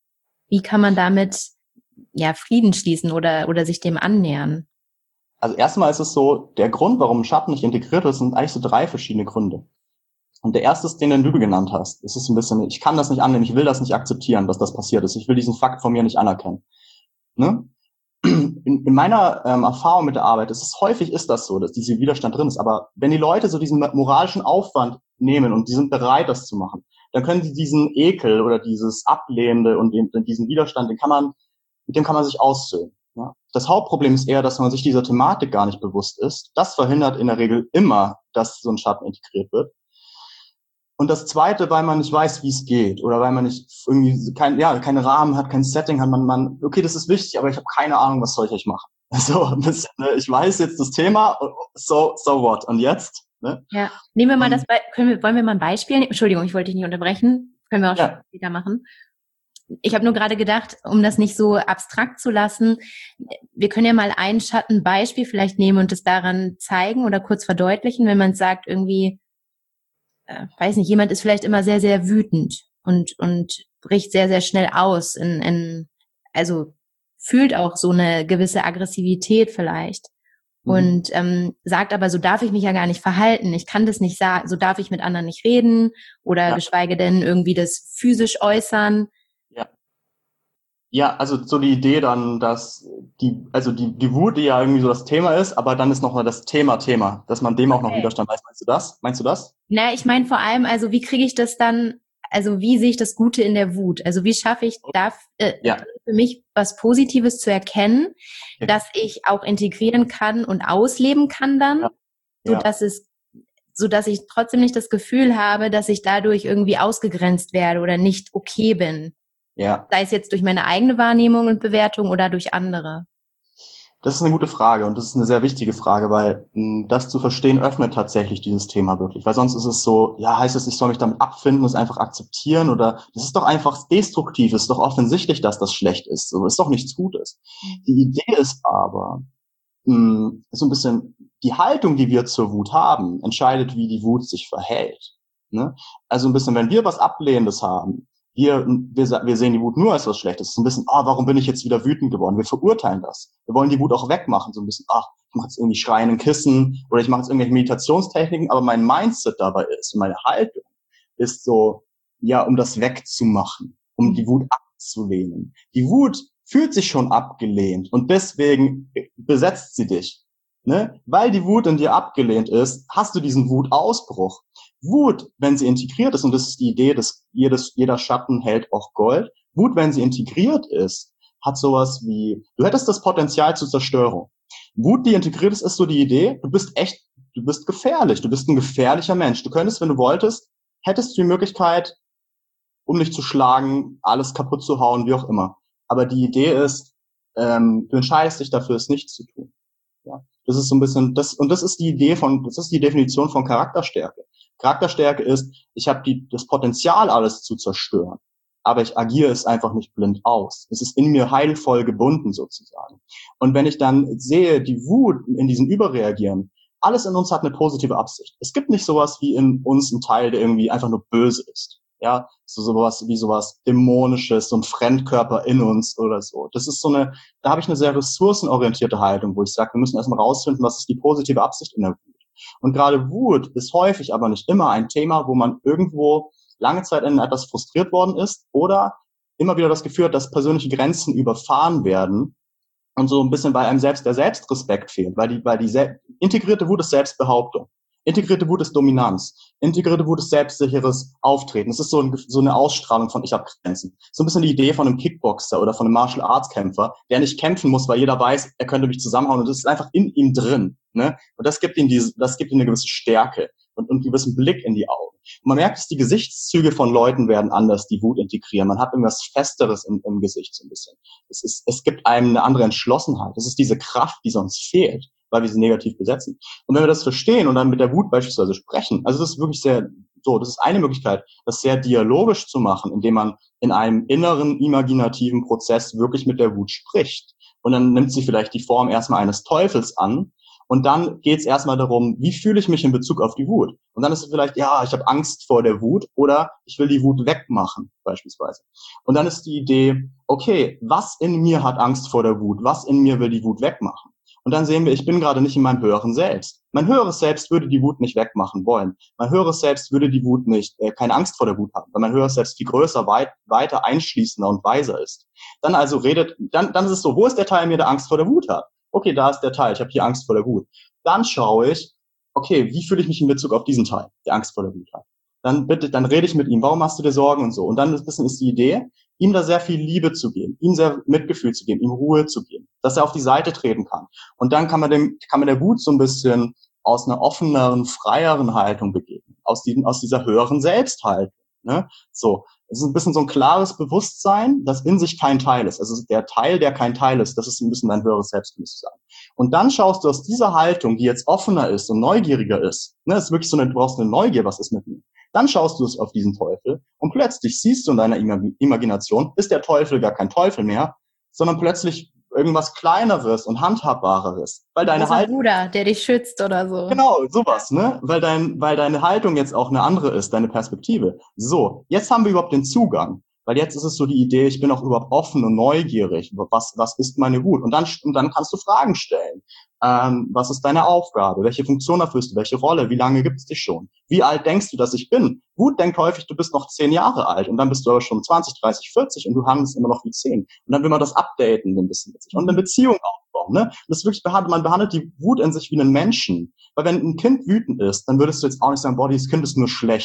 Wie kann man damit ja Frieden schließen oder oder sich dem annähern? Also erstmal ist es so, der Grund, warum Schatten nicht integriert ist, sind eigentlich so drei verschiedene Gründe. Und der erste ist, den, den du genannt hast. Es ist ein bisschen, ich kann das nicht annehmen, ich will das nicht akzeptieren, dass das passiert ist. Ich will diesen Fakt von mir nicht anerkennen. Ne? In, in meiner ähm, Erfahrung mit der Arbeit ist es häufig ist das so, dass dieser Widerstand drin ist. Aber wenn die Leute so diesen moralischen Aufwand nehmen und die sind bereit, das zu machen, dann können sie diesen Ekel oder dieses Ablehnende und den, diesen Widerstand, den kann man, mit dem kann man sich aussöhnen. Ja? Das Hauptproblem ist eher, dass man sich dieser Thematik gar nicht bewusst ist. Das verhindert in der Regel immer, dass so ein Schatten integriert wird. Und das Zweite, weil man nicht weiß, wie es geht oder weil man nicht irgendwie kein, ja, keinen Rahmen hat, kein Setting hat, man, man, okay, das ist wichtig, aber ich habe keine Ahnung, was soll ich euch machen. So, ein bisschen, ne? Ich weiß jetzt das Thema, so, so what? Und jetzt? Ne? Ja, nehmen wir mal das, Be- können wir, wollen wir mal ein Beispiel nehmen? Entschuldigung, ich wollte dich nicht unterbrechen. Können wir auch ja. später machen. Ich habe nur gerade gedacht, um das nicht so abstrakt zu lassen, wir können ja mal ein Schattenbeispiel vielleicht nehmen und es daran zeigen oder kurz verdeutlichen, wenn man sagt, irgendwie, äh, weiß nicht, jemand ist vielleicht immer sehr, sehr wütend und und bricht sehr, sehr schnell aus, in, in also fühlt auch so eine gewisse Aggressivität vielleicht. Und ähm, sagt aber, so darf ich mich ja gar nicht verhalten. Ich kann das nicht sagen, so darf ich mit anderen nicht reden oder ja. geschweige denn irgendwie das physisch äußern. Ja. Ja, also so die Idee dann, dass die, also die, die Wut, die ja irgendwie so das Thema ist, aber dann ist noch mal das Thema Thema, dass man dem okay. auch noch Widerstand weiß. Meinst du das? Meinst du das? Na, ich meine vor allem, also wie kriege ich das dann, also wie sehe ich das Gute in der Wut? Also wie schaffe ich da äh, Ja. für mich was Positives zu erkennen, Okay. dass ich auch integrieren kann und ausleben kann dann, Ja. so Ja. dass es, so dass ich trotzdem nicht das Gefühl habe, dass ich dadurch irgendwie ausgegrenzt werde oder nicht okay bin. Ja. Sei es jetzt durch meine eigene Wahrnehmung und Bewertung oder durch andere. Das ist eine gute Frage und das ist eine sehr wichtige Frage, weil mh, das zu verstehen öffnet tatsächlich dieses Thema wirklich. Weil sonst ist es so, ja, heißt es, ich soll mich damit abfinden, es einfach akzeptieren oder das ist doch einfach destruktiv, es ist doch offensichtlich, dass das schlecht ist. So ist doch nichts Gutes. Die Idee ist aber, mh, so ein bisschen die Haltung, die wir zur Wut haben, entscheidet, wie die Wut sich verhält. Ne? Also ein bisschen, wenn wir was Ablehnendes haben, wir, wir, wir sehen die Wut nur als was Schlechtes. Es ist ein bisschen, ah, oh, warum bin ich jetzt wieder wütend geworden? Wir verurteilen das. Wir wollen die Wut auch wegmachen. So ein bisschen, ach, ich mache jetzt irgendwie schreienden Kissen oder ich mache jetzt irgendwelche Meditationstechniken, aber mein Mindset dabei ist, meine Haltung ist so, ja, um das wegzumachen, um die Wut abzulehnen. Die Wut fühlt sich schon abgelehnt und deswegen besetzt sie dich. Ne? Weil die Wut in dir abgelehnt ist, hast du diesen Wutausbruch. Wut, wenn sie integriert ist, und das ist die Idee, dass jedes, jeder Schatten hält auch Gold, Wut, wenn sie integriert ist, hat sowas wie, du hättest das Potenzial zur Zerstörung. Wut, die integriert ist, ist so die Idee, du bist echt, du bist gefährlich, du bist ein gefährlicher Mensch. Du könntest, wenn du wolltest, hättest du die Möglichkeit, um dich zu schlagen, alles kaputt zu hauen, wie auch immer. Aber die Idee ist, ähm, du entscheidest dich dafür, es nicht zu tun. Ja, das ist so ein bisschen, das, und das ist die Idee von, das ist die Definition von Charakterstärke. Charakterstärke ist, ich habe die, das Potenzial, alles zu zerstören, aber ich agiere es einfach nicht blind aus. Es ist in mir heilvoll gebunden sozusagen. Und wenn ich dann sehe, die Wut in diesem Überreagieren, alles in uns hat eine positive Absicht. Es gibt nicht sowas wie in uns ein Teil, der irgendwie einfach nur böse ist. Ja, so sowas wie sowas Dämonisches, so ein Fremdkörper in uns oder so. Das ist so eine, da habe ich eine sehr ressourcenorientierte Haltung, wo ich sage, wir müssen erstmal rausfinden, was ist die positive Absicht in der Wut. Und gerade Wut ist häufig, aber nicht immer ein Thema, wo man irgendwo lange Zeit in etwas frustriert worden ist oder immer wieder das Gefühl hat, dass persönliche Grenzen überfahren werden und so ein bisschen bei einem selbst der Selbstrespekt fehlt, weil die, weil die Se- integrierte Wut ist Selbstbehauptung. Integrierte Wut ist Dominanz. Integrierte Wut ist selbstsicheres Auftreten. Es ist so, ein, so eine Ausstrahlung von ich habe Grenzen. So ein bisschen die Idee von einem Kickboxer oder von einem Martial Arts Kämpfer, der nicht kämpfen muss, weil jeder weiß, er könnte mich zusammenhauen und das ist einfach in ihm drin. Ne? Und das gibt ihm diese, das gibt ihm eine gewisse Stärke und, und einen gewissen Blick in die Augen. Und man merkt, dass die Gesichtszüge von Leuten werden anders, die Wut integrieren. Man hat irgendwas Festeres im, im Gesicht so ein bisschen. Es ist, es gibt einem eine andere Entschlossenheit. Das ist diese Kraft, die sonst fehlt, weil wir sie negativ besetzen. Und wenn wir das verstehen und dann mit der Wut beispielsweise sprechen, also das ist wirklich sehr, so, das ist eine Möglichkeit, das sehr dialogisch zu machen, indem man in einem inneren, imaginativen Prozess wirklich mit der Wut spricht. Und dann nimmt sie vielleicht die Form erstmal eines Teufels an. Und dann geht es erstmal darum, wie fühle ich mich in Bezug auf die Wut? Und dann ist es vielleicht, ja, ich habe Angst vor der Wut oder ich will die Wut wegmachen, beispielsweise. Und dann ist die Idee, okay, was in mir hat Angst vor der Wut? Was in mir will die Wut wegmachen? Und dann sehen wir, ich bin gerade nicht in meinem höheren Selbst. Mein höheres Selbst würde die Wut nicht wegmachen wollen. Mein höheres Selbst würde die Wut nicht, äh, keine Angst vor der Wut haben, weil mein höheres Selbst viel größer, weit, weiter einschließender und weiser ist. Dann also redet, dann, dann ist es so, wo ist der Teil in mir, der Angst vor der Wut hat? Okay, da ist der Teil, ich habe hier Angst vor der Wut. Dann schaue ich, okay, wie fühle ich mich in Bezug auf diesen Teil, der Angst vor der Wut hat? Dann bitte, dann rede ich mit ihm, warum hast du dir Sorgen und so? Und dann ist, bisschen ist die Idee, ihm da sehr viel Liebe zu geben, ihm sehr Mitgefühl zu geben, ihm Ruhe zu geben, dass er auf die Seite treten kann. Und dann kann man dem, kann man der Wut so ein bisschen aus einer offeneren, freieren Haltung begegnen, aus diesem, aus dieser höheren Selbsthaltung, ne? So. Es ist ein bisschen so ein klares Bewusstsein, das in sich kein Teil ist. Also der Teil, der kein Teil ist, das ist ein bisschen dein höheres Selbst, müsste ich sagen. Und dann schaust du aus dieser Haltung, die jetzt offener ist und neugieriger ist, ne, es ist wirklich so eine, du brauchst eine Neugier, was ist mit mir? Dann schaust du es auf diesen Teufel und plötzlich siehst du in deiner Imagination, ist der Teufel gar kein Teufel mehr, sondern plötzlich irgendwas Kleineres und Handhabbareres. Weil deine Haltung, Bruder, der dich schützt oder so. Genau, sowas, ne? Weil dein, weil deine Haltung jetzt auch eine andere ist, deine Perspektive. So, jetzt haben wir überhaupt den Zugang. Weil jetzt ist es so die Idee, ich bin auch überhaupt offen und neugierig. Was, was ist meine Wut? Und dann, und dann kannst du Fragen stellen. Ähm, was ist deine Aufgabe? Welche Funktion erfüllst du? Welche Rolle? Wie lange gibt's dich schon? Wie alt denkst du, dass ich bin? Wut denkt häufig, du bist noch zehn Jahre alt und dann bist du aber schon zwanzig, dreißig, vierzig und du handelst immer noch wie zehn. Und dann will man das updaten ein bisschen mit sich und eine Beziehung aufbauen, ne? Das ist wirklich behandelt, man behandelt die Wut in sich wie einen Menschen. Weil wenn ein Kind wütend ist, dann würdest du jetzt auch nicht sagen, boah, dieses Kind ist nur schlecht.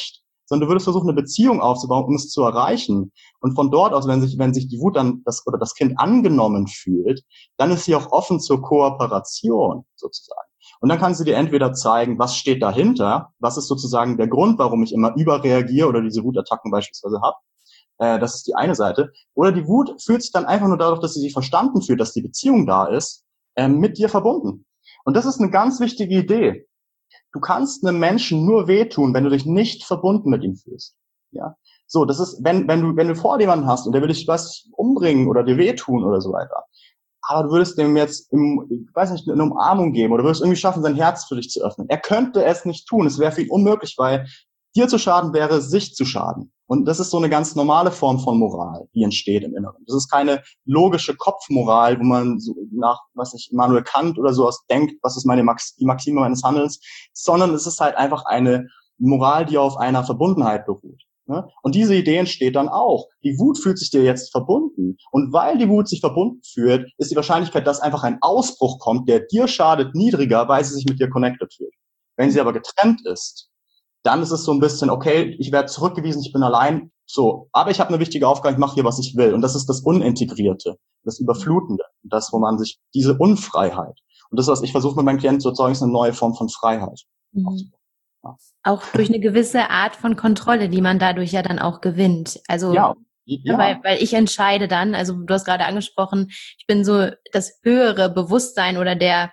sondern du würdest versuchen, eine Beziehung aufzubauen, um es zu erreichen. Und von dort aus, wenn sich, wenn sich die Wut dann das oder das Kind angenommen fühlt, dann ist sie auch offen zur Kooperation sozusagen. Und dann kannst du dir entweder zeigen, was steht dahinter, was ist sozusagen der Grund, warum ich immer überreagiere oder diese Wutattacken beispielsweise habe. Äh, das ist die eine Seite. Oder die Wut fühlt sich dann einfach nur dadurch, dass sie sich verstanden fühlt, dass die Beziehung da ist, äh, mit dir verbunden. Und das ist eine ganz wichtige Idee. Du kannst einem Menschen nur wehtun, wenn du dich nicht verbunden mit ihm fühlst. Ja, so, das ist, wenn wenn du wenn du vor jemanden hast und der will dich was umbringen oder dir wehtun oder so weiter, aber du würdest dem jetzt, im, ich weiß nicht, eine Umarmung geben oder würdest irgendwie schaffen, sein Herz für dich zu öffnen. Er könnte es nicht tun. Es wäre für ihn unmöglich, weil dir zu schaden wäre, sich zu schaden. Und das ist so eine ganz normale Form von Moral, die entsteht im Inneren. Das ist keine logische Kopfmoral, wo man so nach, was ich, Immanuel Kant oder sowas denkt, was ist meine Max, die Maxime meines Handelns, sondern es ist halt einfach eine Moral, die auf einer Verbundenheit beruht. Ne? Und diese Idee entsteht dann auch. Die Wut fühlt sich dir jetzt verbunden. Und weil die Wut sich verbunden fühlt, ist die Wahrscheinlichkeit, dass einfach ein Ausbruch kommt, der dir schadet, niedriger, weil sie sich mit dir connected fühlt. Wenn sie aber getrennt ist, dann ist es so ein bisschen, okay, ich werde zurückgewiesen, ich bin allein, so. Aber ich habe eine wichtige Aufgabe, ich mache hier, was ich will. Und das ist das Unintegrierte, das Überflutende, das, wo man sich, diese Unfreiheit. Und das, was ich versuche mit meinen Klienten zu erzeugen, ist eine neue Form von Freiheit. Mhm. Ja. Auch durch eine gewisse Art von Kontrolle, die man dadurch ja dann auch gewinnt. Also, ja. Ja. Weil, weil ich entscheide dann, also du hast gerade angesprochen, ich bin so das höhere Bewusstsein oder der,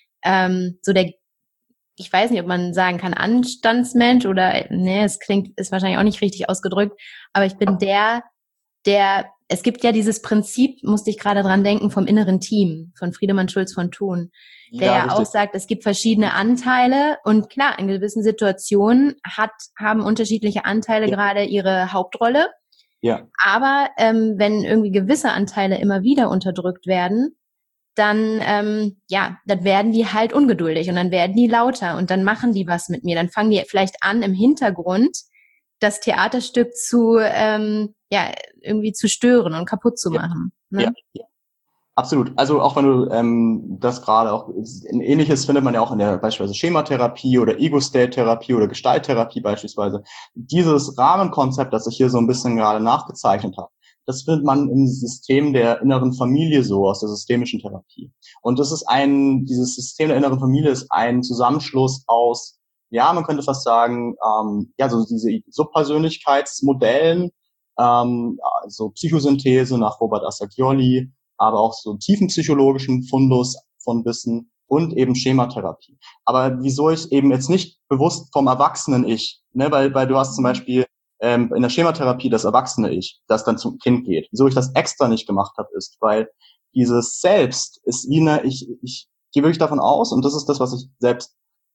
ähm, so der, ich weiß nicht, ob man sagen kann, Anstandsmensch oder, nee, es klingt, ist wahrscheinlich auch nicht richtig ausgedrückt, aber ich bin der, der, es gibt ja dieses Prinzip, musste ich gerade dran denken, vom inneren Team, von Friedemann Schulz von Thun, der ja, ja auch sagt, es gibt verschiedene Anteile und klar, in gewissen Situationen hat, haben unterschiedliche Anteile ja. gerade ihre Hauptrolle. Ja. Aber ähm, wenn irgendwie gewisse Anteile immer wieder unterdrückt werden, dann ähm, ja, dann werden die halt ungeduldig und dann werden die lauter und dann machen die was mit mir. Dann fangen die vielleicht an, im Hintergrund das Theaterstück zu ähm, ja irgendwie zu stören und kaputt zu machen. Ja. Ne? Ja. Ja. Absolut. Also auch wenn du ähm, das gerade auch, ein ähnliches findet man ja auch in der beispielsweise Schematherapie oder Ego-State-Therapie oder Gestalttherapie beispielsweise. Dieses Rahmenkonzept, das ich hier so ein bisschen gerade nachgezeichnet habe, das findet man im System der inneren Familie so, aus der systemischen Therapie. Und das ist ein, dieses System der inneren Familie ist ein Zusammenschluss aus, ja, man könnte fast sagen, ähm, ja, so diese Subpersönlichkeitsmodellen, ähm, also Psychosynthese nach Robert Assagioli, aber auch so tiefenpsychologischen Fundus von Wissen und eben Schematherapie. Aber wieso ich eben jetzt nicht bewusst vom Erwachsenen-Ich, ne, weil, weil du hast zum Beispiel ähm, in der Schematherapie das Erwachsene-Ich, das dann zum Kind geht. Wieso ich das extra nicht gemacht habe, ist, weil dieses Selbst ist wie eine, ich, ich gehe wirklich davon aus, und das ist das, was ich selbst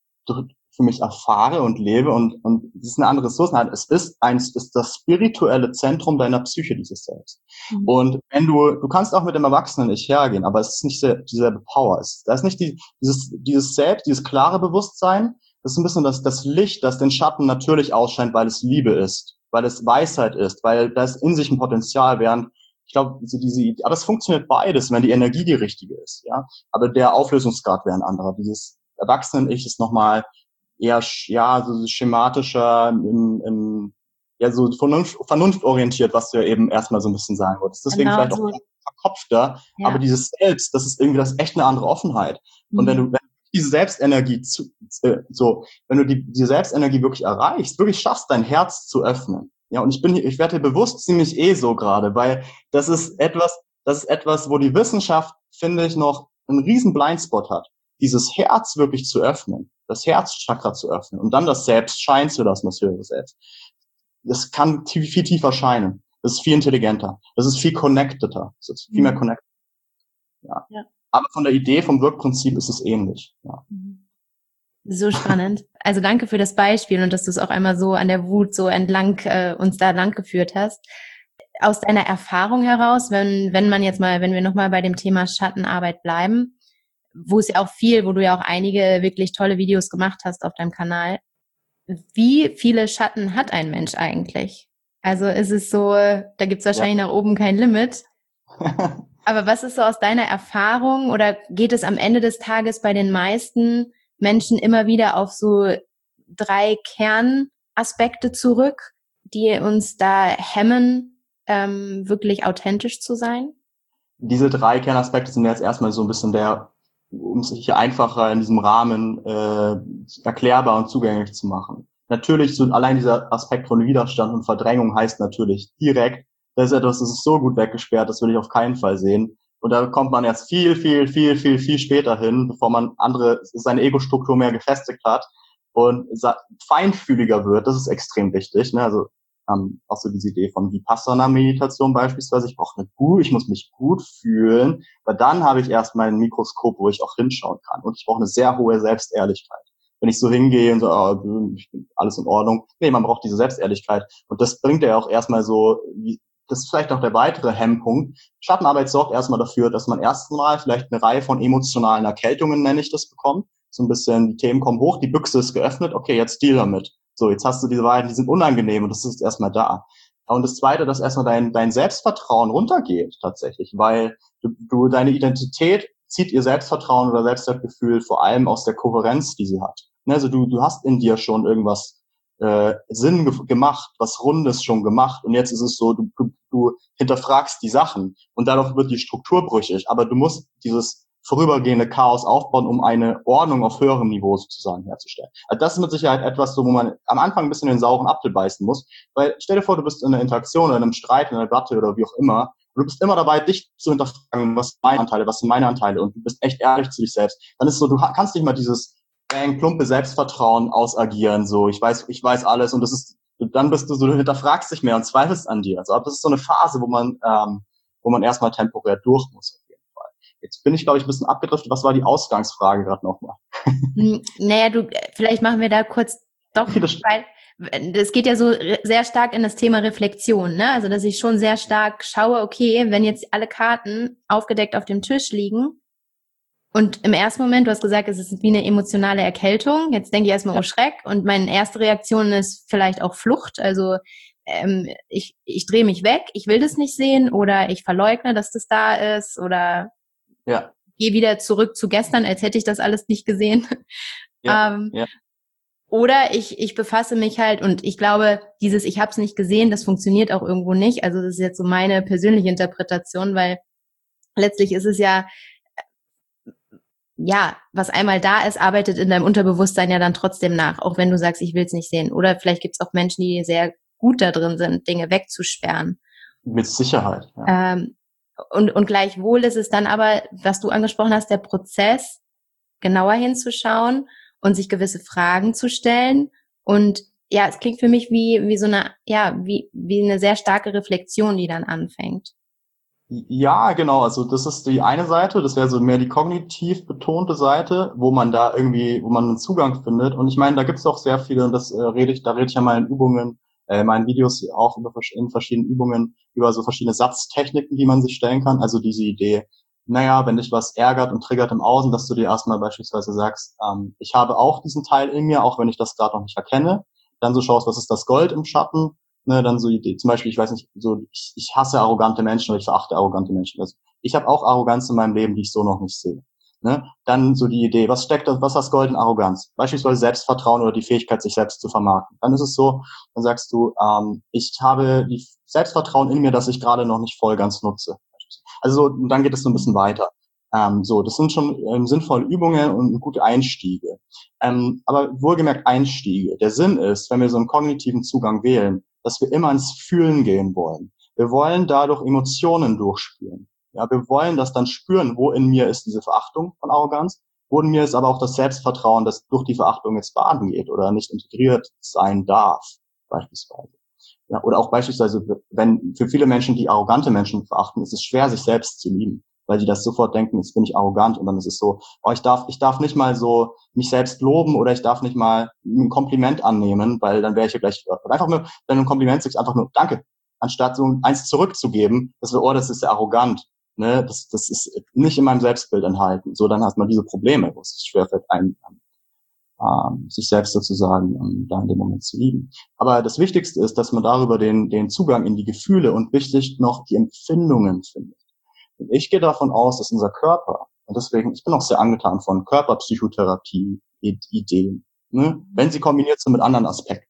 für mich erfahre und lebe und und es ist eine andere Ressource. Es ist eins, ist das spirituelle Zentrum deiner Psyche, dieses Selbst. Mhm. Und wenn du, du kannst auch mit dem Erwachsenen nicht hergehen, aber es ist nicht dieselbe Power. Es ist, da ist nicht die, dieses, dieses Selbst, dieses klare Bewusstsein. Das ist ein bisschen das, das Licht, das den Schatten natürlich ausscheint, weil es Liebe ist, weil es Weisheit ist, weil das in sich ein Potenzial, während ich glaube, diese, diese, aber es funktioniert beides, wenn die Energie die richtige ist, ja. Aber der Auflösungsgrad wäre ein anderer. Dieses Erwachsenen-Ich ist nochmal eher, ja, so schematischer, im, im, ja, so vernunft, vernunftorientiert, was du ja eben erstmal so ein bisschen sagen wolltest. Deswegen genau, vielleicht so. Auch verkopfter, ja. Aber dieses Selbst, das ist irgendwie das echt eine andere Offenheit. Mhm. Und wenn du, wenn du diese Selbstenergie zu, äh, so, wenn du die, die Selbstenergie wirklich erreichst, wirklich schaffst, dein Herz zu öffnen. Ja, und ich bin hier, ich werde hier bewusst ziemlich eh so gerade, weil das ist etwas, das ist etwas, wo die Wissenschaft, finde ich, noch einen riesen Blindspot hat. Dieses Herz wirklich zu öffnen, das Herzchakra zu öffnen und dann das Selbst scheinen zu lassen, das höhere Selbst. Das kann viel, viel tiefer scheinen. Das ist viel intelligenter. Das ist viel connecteder. Das ist viel mhm. mehr connected. Ja. ja. Aber von der Idee, vom Wirkprinzip ist es ähnlich. Ja. So spannend. Also danke für das Beispiel und dass du es auch einmal so an der Wut so entlang äh, uns da lang geführt hast. Aus deiner Erfahrung heraus, wenn wenn man jetzt mal, wenn wir nochmal bei dem Thema Schattenarbeit bleiben, wo es ja auch viel, wo du ja auch einige wirklich tolle Videos gemacht hast auf deinem Kanal. Wie viele Schatten hat ein Mensch eigentlich? Also ist es so, da gibt es wahrscheinlich ja. nach oben kein Limit. Aber was ist so aus deiner Erfahrung oder geht es am Ende des Tages bei den meisten Menschen immer wieder auf so drei Kern, Aspekte zurück, die uns da hemmen, ähm, wirklich authentisch zu sein? Diese drei Kernaspekte sind jetzt erstmal so ein bisschen der, um es hier einfacher in diesem Rahmen äh, erklärbar und zugänglich zu machen. Natürlich, so allein dieser Aspekt von Widerstand und Verdrängung heißt natürlich direkt, das ist etwas, das ist so gut weggesperrt, das will ich auf keinen Fall sehen. Und da kommt man erst viel, viel, viel, viel, viel später hin, bevor man andere, seine Ego-Struktur mehr gefestigt hat und feinfühliger wird. Das ist extrem wichtig. Ne? Also ähm, auch so diese Idee von Vipassana-Meditation beispielsweise. Ich brauche eine gut, ich muss mich gut fühlen, weil dann habe ich erst mein Mikroskop, wo ich auch hinschauen kann. Und ich brauche eine sehr hohe Selbstehrlichkeit. Wenn ich so hingehe und so, oh, ich bin alles in Ordnung. Nee, man braucht diese Selbstehrlichkeit. Und das bringt ja auch erstmal so, wie, das ist vielleicht auch der weitere Hemmpunkt. Schattenarbeit sorgt erstmal dafür, dass man erstmal vielleicht eine Reihe von emotionalen Erkältungen, nenne ich das, bekommt. So ein bisschen, die Themen kommen hoch, die Büchse ist geöffnet, okay, jetzt deal damit. So, jetzt hast du diese Wahrheiten, die sind unangenehm und das ist erstmal da. Und das Zweite, dass erstmal dein, dein Selbstvertrauen runtergeht tatsächlich, weil du, du deine Identität zieht ihr Selbstvertrauen oder Selbstwertgefühl vor allem aus der Kohärenz, die sie hat. Also du, du hast in dir schon irgendwas äh, Sinn ge- gemacht, was Rundes schon gemacht und jetzt ist es so, du, du, du hinterfragst die Sachen und dadurch wird die Struktur brüchig, aber du musst dieses vorübergehende Chaos aufbauen, um eine Ordnung auf höherem Niveau sozusagen herzustellen. Also das ist mit Sicherheit etwas, so, wo man am Anfang ein bisschen den sauren Apfel beißen muss, weil stell dir vor, du bist in einer Interaktion oder in einem Streit, in einer Debatte oder wie auch immer und du bist immer dabei, dich zu hinterfragen, was sind meine Anteile, was sind meine Anteile und du bist echt ehrlich zu dich selbst. Dann ist es so, du kannst nicht mal dieses bang, plumpe Selbstvertrauen ausagieren, so, ich weiß, ich weiß alles und das ist, dann bist du so, du hinterfragst dich mehr und zweifelst an dir. Also, das ist so eine Phase, wo man, ähm, wo man erstmal temporär durch muss. Jetzt bin ich, glaube ich, ein bisschen abgedriftet. Was war die Ausgangsfrage gerade nochmal? Hm, naja, du, vielleicht machen wir da kurz doch, weil es geht ja so sehr stark in das Thema Reflexion, ne? Also, dass ich schon sehr stark schaue, okay, wenn jetzt alle Karten aufgedeckt auf dem Tisch liegen und im ersten Moment, du hast gesagt, es ist wie eine emotionale Erkältung. Jetzt denke ich erstmal, Ja. oh Schreck. Und meine erste Reaktion ist vielleicht auch Flucht. Also, ähm, ich, ich drehe mich weg, ich will das nicht sehen oder ich verleugne, dass das da ist oder Ja. gehe wieder zurück zu gestern, als hätte ich das alles nicht gesehen. Ja. ähm, Ja. Oder ich, ich befasse mich halt und ich glaube, dieses ich habe es nicht gesehen, das funktioniert auch irgendwo nicht. Also das ist jetzt so meine persönliche Interpretation, weil letztlich ist es ja, ja, was einmal da ist, arbeitet in deinem Unterbewusstsein ja dann trotzdem nach, auch wenn du sagst, ich will es nicht sehen. Oder vielleicht gibt es auch Menschen, die sehr gut da drin sind, Dinge wegzusperren. Mit Sicherheit. Ja. Ähm, und, und gleichwohl ist es dann aber, was du angesprochen hast, der Prozess, genauer hinzuschauen und sich gewisse Fragen zu stellen. Und ja, es klingt für mich wie, wie so eine, ja, wie, wie eine sehr starke Reflexion, die dann anfängt. Ja, genau. Also das ist die eine Seite. Das wäre so mehr die kognitiv betonte Seite, wo man da irgendwie, wo man einen Zugang findet. Und ich meine, da gibt es auch sehr viele, und das äh, rede ich, da rede ich ja mal in Übungen, äh, in meinen Videos auch über, in verschiedenen Übungen über so verschiedene Satztechniken, die man sich stellen kann. Also diese Idee, naja, wenn dich was ärgert und triggert im Außen, dass du dir erstmal beispielsweise sagst, ähm, ich habe auch diesen Teil in mir, auch wenn ich das gerade noch nicht erkenne. Dann so schaust, was ist das Gold im Schatten? Ne, dann so Idee, zum Beispiel, ich weiß nicht, so ich, ich hasse arrogante Menschen oder ich verachte arrogante Menschen. Also ich habe auch Arroganz in meinem Leben, die ich so noch nicht sehe. Ne? Dann so die Idee, was steckt, was ist das Gold in Arroganz? Beispielsweise Selbstvertrauen oder die Fähigkeit, sich selbst zu vermarkten. Dann ist es so, dann sagst du, ähm, ich habe die Selbstvertrauen in mir, das ich gerade noch nicht voll ganz nutze. Also so, und dann geht es so ein bisschen weiter. Ähm, so, das sind schon ähm, sinnvolle Übungen und gute Einstiege. Ähm, aber wohlgemerkt Einstiege. Der Sinn ist, wenn wir so einen kognitiven Zugang wählen, dass wir immer ins Fühlen gehen wollen. Wir wollen dadurch Emotionen durchspüren. Ja, wir wollen das dann spüren, wo in mir ist diese Verachtung von Arroganz, wo in mir ist aber auch das Selbstvertrauen, das durch die Verachtung jetzt baden geht oder nicht integriert sein darf, beispielsweise. Ja, oder auch beispielsweise, wenn für viele Menschen, die arrogante Menschen verachten, ist es schwer, sich selbst zu lieben, weil die das sofort denken, jetzt bin ich arrogant und dann ist es so, oh, ich darf, ich darf nicht mal so mich selbst loben oder ich darf nicht mal ein Kompliment annehmen, weil dann wäre ich ja gleich, einfach nur, wenn du ein Kompliment sagst, einfach nur Danke, anstatt so eins zurückzugeben, das wäre, oh, das ist ja arrogant, ne, das, das ist nicht in meinem Selbstbild enthalten, so, dann hat man diese Probleme, wo es schwerfällt, einem, ähm, sich selbst sozusagen ähm, da in dem Moment zu lieben. Aber das Wichtigste ist, dass man darüber den, den Zugang in die Gefühle und wichtig noch die Empfindungen findet. Und ich gehe davon aus, dass unser Körper, und deswegen, ich bin auch sehr angetan von Körperpsychotherapie-Ideen, ne, wenn sie kombiniert sind mit anderen Aspekten.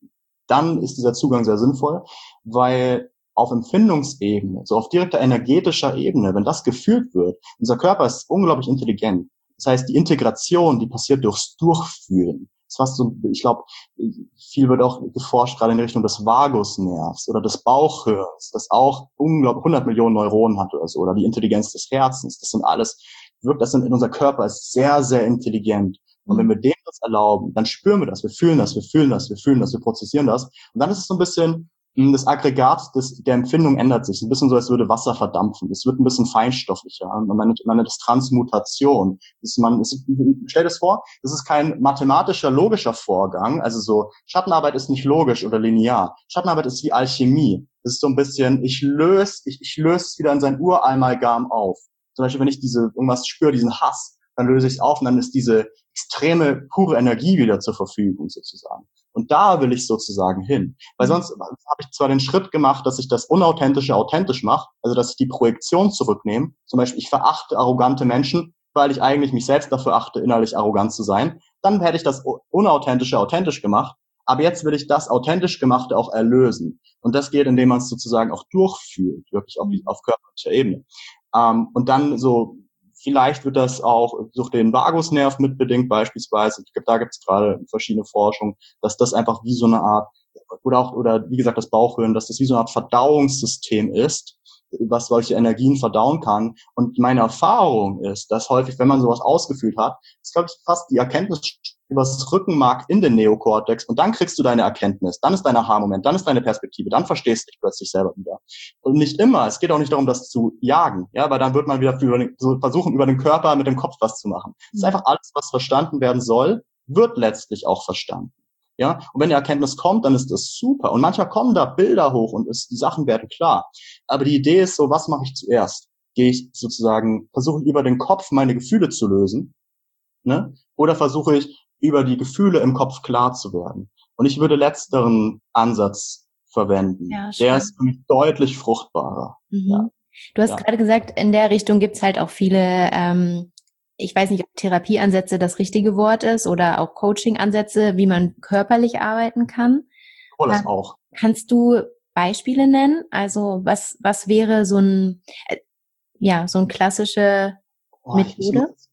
dann ist dieser Zugang sehr sinnvoll, weil auf Empfindungsebene, so auf direkter energetischer Ebene, wenn das gefühlt wird, unser Körper ist unglaublich intelligent. Das heißt, die Integration, die passiert durchs Durchfühlen. Das ist fast so, ich glaube, viel wird auch geforscht, gerade in Richtung des Vagusnervs oder des Bauchhirns, das auch unglaublich hundert Millionen Neuronen hat oder so, oder die Intelligenz des Herzens. Das sind alles, wirkt das in unser Körper ist sehr, sehr intelligent. Und wenn wir dem das erlauben, dann spüren wir das, wir fühlen das, wir fühlen das, wir fühlen das, wir prozessieren das. Und dann ist es so ein bisschen, das Aggregat des, der Empfindung ändert sich. Ein bisschen so, als würde Wasser verdampfen. Es wird ein bisschen feinstofflicher. Man nennt, man nennt das Transmutation. Das ist, man, ist, stell dir das vor, das ist kein mathematischer, logischer Vorgang. Also so, Schattenarbeit ist nicht logisch oder linear. Schattenarbeit ist wie Alchemie. Das ist so ein bisschen, ich löse, ich, ich löse es wieder in sein Uramalgam auf. Zum Beispiel, wenn ich diese, irgendwas spüre, diesen Hass, dann löse ich es auf und dann ist diese extreme, pure Energie wieder zur Verfügung sozusagen. Und da will ich sozusagen hin. Weil sonst habe ich zwar den Schritt gemacht, dass ich das Unauthentische authentisch mache, also dass ich die Projektion zurücknehme. Zum Beispiel, ich verachte arrogante Menschen, weil ich eigentlich mich selbst dafür achte, innerlich arrogant zu sein. Dann hätte ich das Unauthentische authentisch gemacht. Aber jetzt will ich das authentisch Gemachte auch erlösen. Und das geht, indem man es sozusagen auch durchfühlt, wirklich auf, auf körperlicher Ebene. Ähm, und dann so, vielleicht wird das auch durch den Vagusnerv mitbedingt beispielsweise. Da gibt es gerade verschiedene Forschungen, dass das einfach wie so eine Art, oder auch, oder wie gesagt, das Bauchhirn, dass das wie so eine Art Verdauungssystem ist, was solche Energien verdauen kann. Und meine Erfahrung ist, dass häufig, wenn man sowas ausgefühlt hat, ist, glaube ich, fast die Erkenntnis über das Rückenmark in den Neokortex und dann kriegst du deine Erkenntnis, dann ist dein Aha-Moment, dann ist deine Perspektive, dann verstehst du dich plötzlich selber wieder. Und nicht immer, es geht auch nicht darum, das zu jagen, ja, weil dann wird man wieder für, so versuchen, über den Körper mit dem Kopf was zu machen. Es ist einfach alles, was verstanden werden soll, wird letztlich auch verstanden. Ja, und wenn die Erkenntnis kommt, dann ist das super. Und manchmal kommen da Bilder hoch und es, die Sachen werden klar. Aber die Idee ist so, was mache ich zuerst? Gehe ich sozusagen, versuche ich über den Kopf meine Gefühle zu lösen, ne? Oder versuche ich über die Gefühle im Kopf klar zu werden? Und ich würde letzteren Ansatz verwenden. Ja, der ist für mich deutlich fruchtbarer. Mhm. Ja. Du hast ja. gerade gesagt, in der Richtung gibt's halt auch viele, ähm, ich weiß nicht, ob Therapieansätze das richtige Wort ist oder auch Coaching-Ansätze, wie man körperlich arbeiten kann. Oh, das auch. Kannst du Beispiele nennen? Also was was wäre so ein äh, ja so ein klassische oh, Methode? Ich,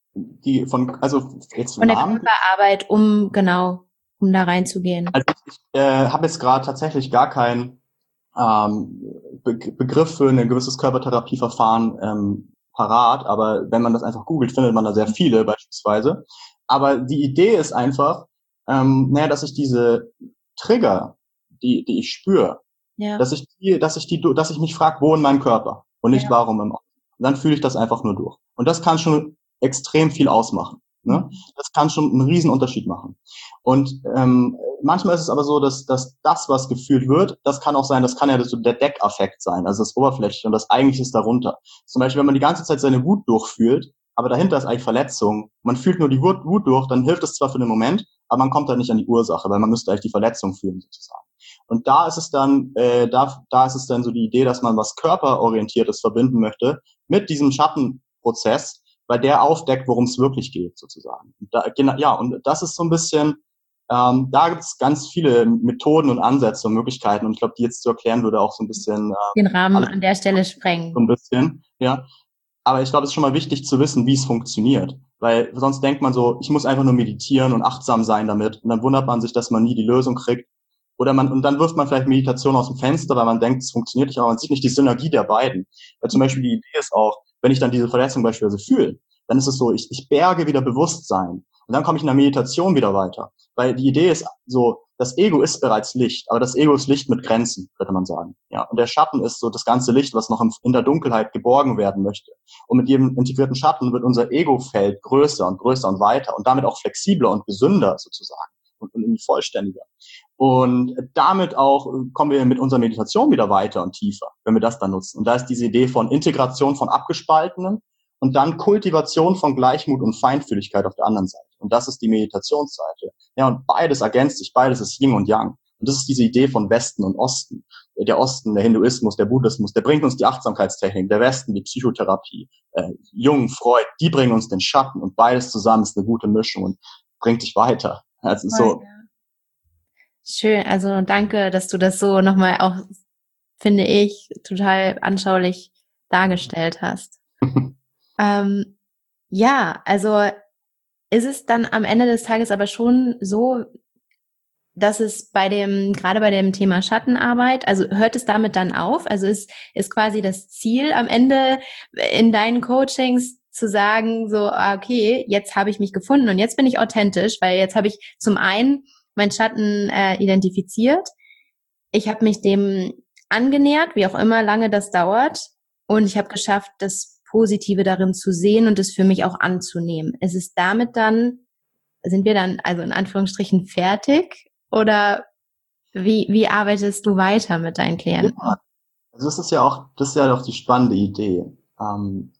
die von also jetzt von der Körperarbeit, um genau um da reinzugehen. Also ich äh, habe jetzt gerade tatsächlich gar keinen ähm, Be- Begriff für ein gewisses Körpertherapieverfahren ähm, parat, aber wenn man das einfach googelt, findet man da sehr viele beispielsweise. Aber die Idee ist einfach, ähm, naja, dass ich diese Trigger, die die ich spüre, ja. dass ich die, dass ich die, dass ich mich frage, wo in meinem Körper und nicht ja. warum im Außen. Dann fühle ich das einfach nur durch. Und das kann schon extrem viel ausmachen. Ne? Das kann schon einen riesen Unterschied machen. Und ähm, manchmal ist es aber so, dass, dass das, was gefühlt wird, das kann auch sein, das kann ja das, der Deckaffekt sein, also das Oberflächliche und das Eigentliche ist darunter. Zum Beispiel, wenn man die ganze Zeit seine Wut durchfühlt, aber dahinter ist eigentlich Verletzung, man fühlt nur die Wut, Wut durch, dann hilft es zwar für den Moment, aber man kommt halt nicht an die Ursache, weil man müsste eigentlich die Verletzung fühlen sozusagen. Und da ist es dann, äh, da, da ist es dann so die Idee, dass man was Körperorientiertes verbinden möchte mit diesem Schattenprozess, weil der aufdeckt, worum es wirklich geht, sozusagen. Da, ja, und das ist so ein bisschen, ähm, da gibt es ganz viele Methoden und Ansätze und Möglichkeiten und ich glaube, die jetzt zu erklären würde auch so ein bisschen äh, den Rahmen an der Stelle sprengen. So ein bisschen, ja. Aber ich glaube, es ist schon mal wichtig zu wissen, wie es funktioniert, weil sonst denkt man so, ich muss einfach nur meditieren und achtsam sein damit und dann wundert man sich, dass man nie die Lösung kriegt. Oder man, und dann wirft man vielleicht Meditation aus dem Fenster, weil man denkt, es funktioniert nicht, aber man sieht nicht die Synergie der beiden. Weil zum Beispiel die Idee ist auch, wenn ich dann diese Verletzung beispielsweise fühle, dann ist es so, ich, ich berge wieder Bewusstsein. Und dann komme ich in der Meditation wieder weiter. Weil die Idee ist so, das Ego ist bereits Licht, aber das Ego ist Licht mit Grenzen, könnte man sagen. Ja, und der Schatten ist so das ganze Licht, was noch in der Dunkelheit geborgen werden möchte. Und mit jedem integrierten Schatten wird unser Ego-Feld größer und größer und weiter und damit auch flexibler und gesünder sozusagen und, und irgendwie vollständiger. Und damit auch kommen wir mit unserer Meditation wieder weiter und tiefer, wenn wir das dann nutzen. Und da ist diese Idee von Integration von Abgespaltenen und dann Kultivation von Gleichmut und Feinfühligkeit auf der anderen Seite. Und das ist die Meditationsseite. Ja, und beides ergänzt sich, beides ist Yin und Yang. Und das ist diese Idee von Westen und Osten. Der Osten, der Hinduismus, der Buddhismus, der bringt uns die Achtsamkeitstechnik, der Westen die Psychotherapie, äh, Jung, Freud, die bringen uns den Schatten und beides zusammen ist eine gute Mischung und bringt dich weiter. Also so. Schön, also danke, dass du das so nochmal auch, finde ich, total anschaulich dargestellt hast. ähm, ja, also ist es dann am Ende des Tages aber schon so, dass es bei dem, gerade bei dem Thema Schattenarbeit, also hört es damit dann auf? Also ist, ist quasi das Ziel am Ende in deinen Coachings zu sagen, so, ah, okay, jetzt habe ich mich gefunden und jetzt bin ich authentisch, weil jetzt habe ich zum einen meinen Schatten äh, identifiziert, ich habe mich dem angenähert, wie auch immer lange das dauert, und ich habe geschafft, das Positive darin zu sehen und es für mich auch anzunehmen. Ist es damit dann, sind wir dann also in Anführungsstrichen fertig? Oder wie, wie arbeitest du weiter mit deinen Klienten? Ja, also das ist ja auch, das ist ja auch die spannende Idee. Ähm,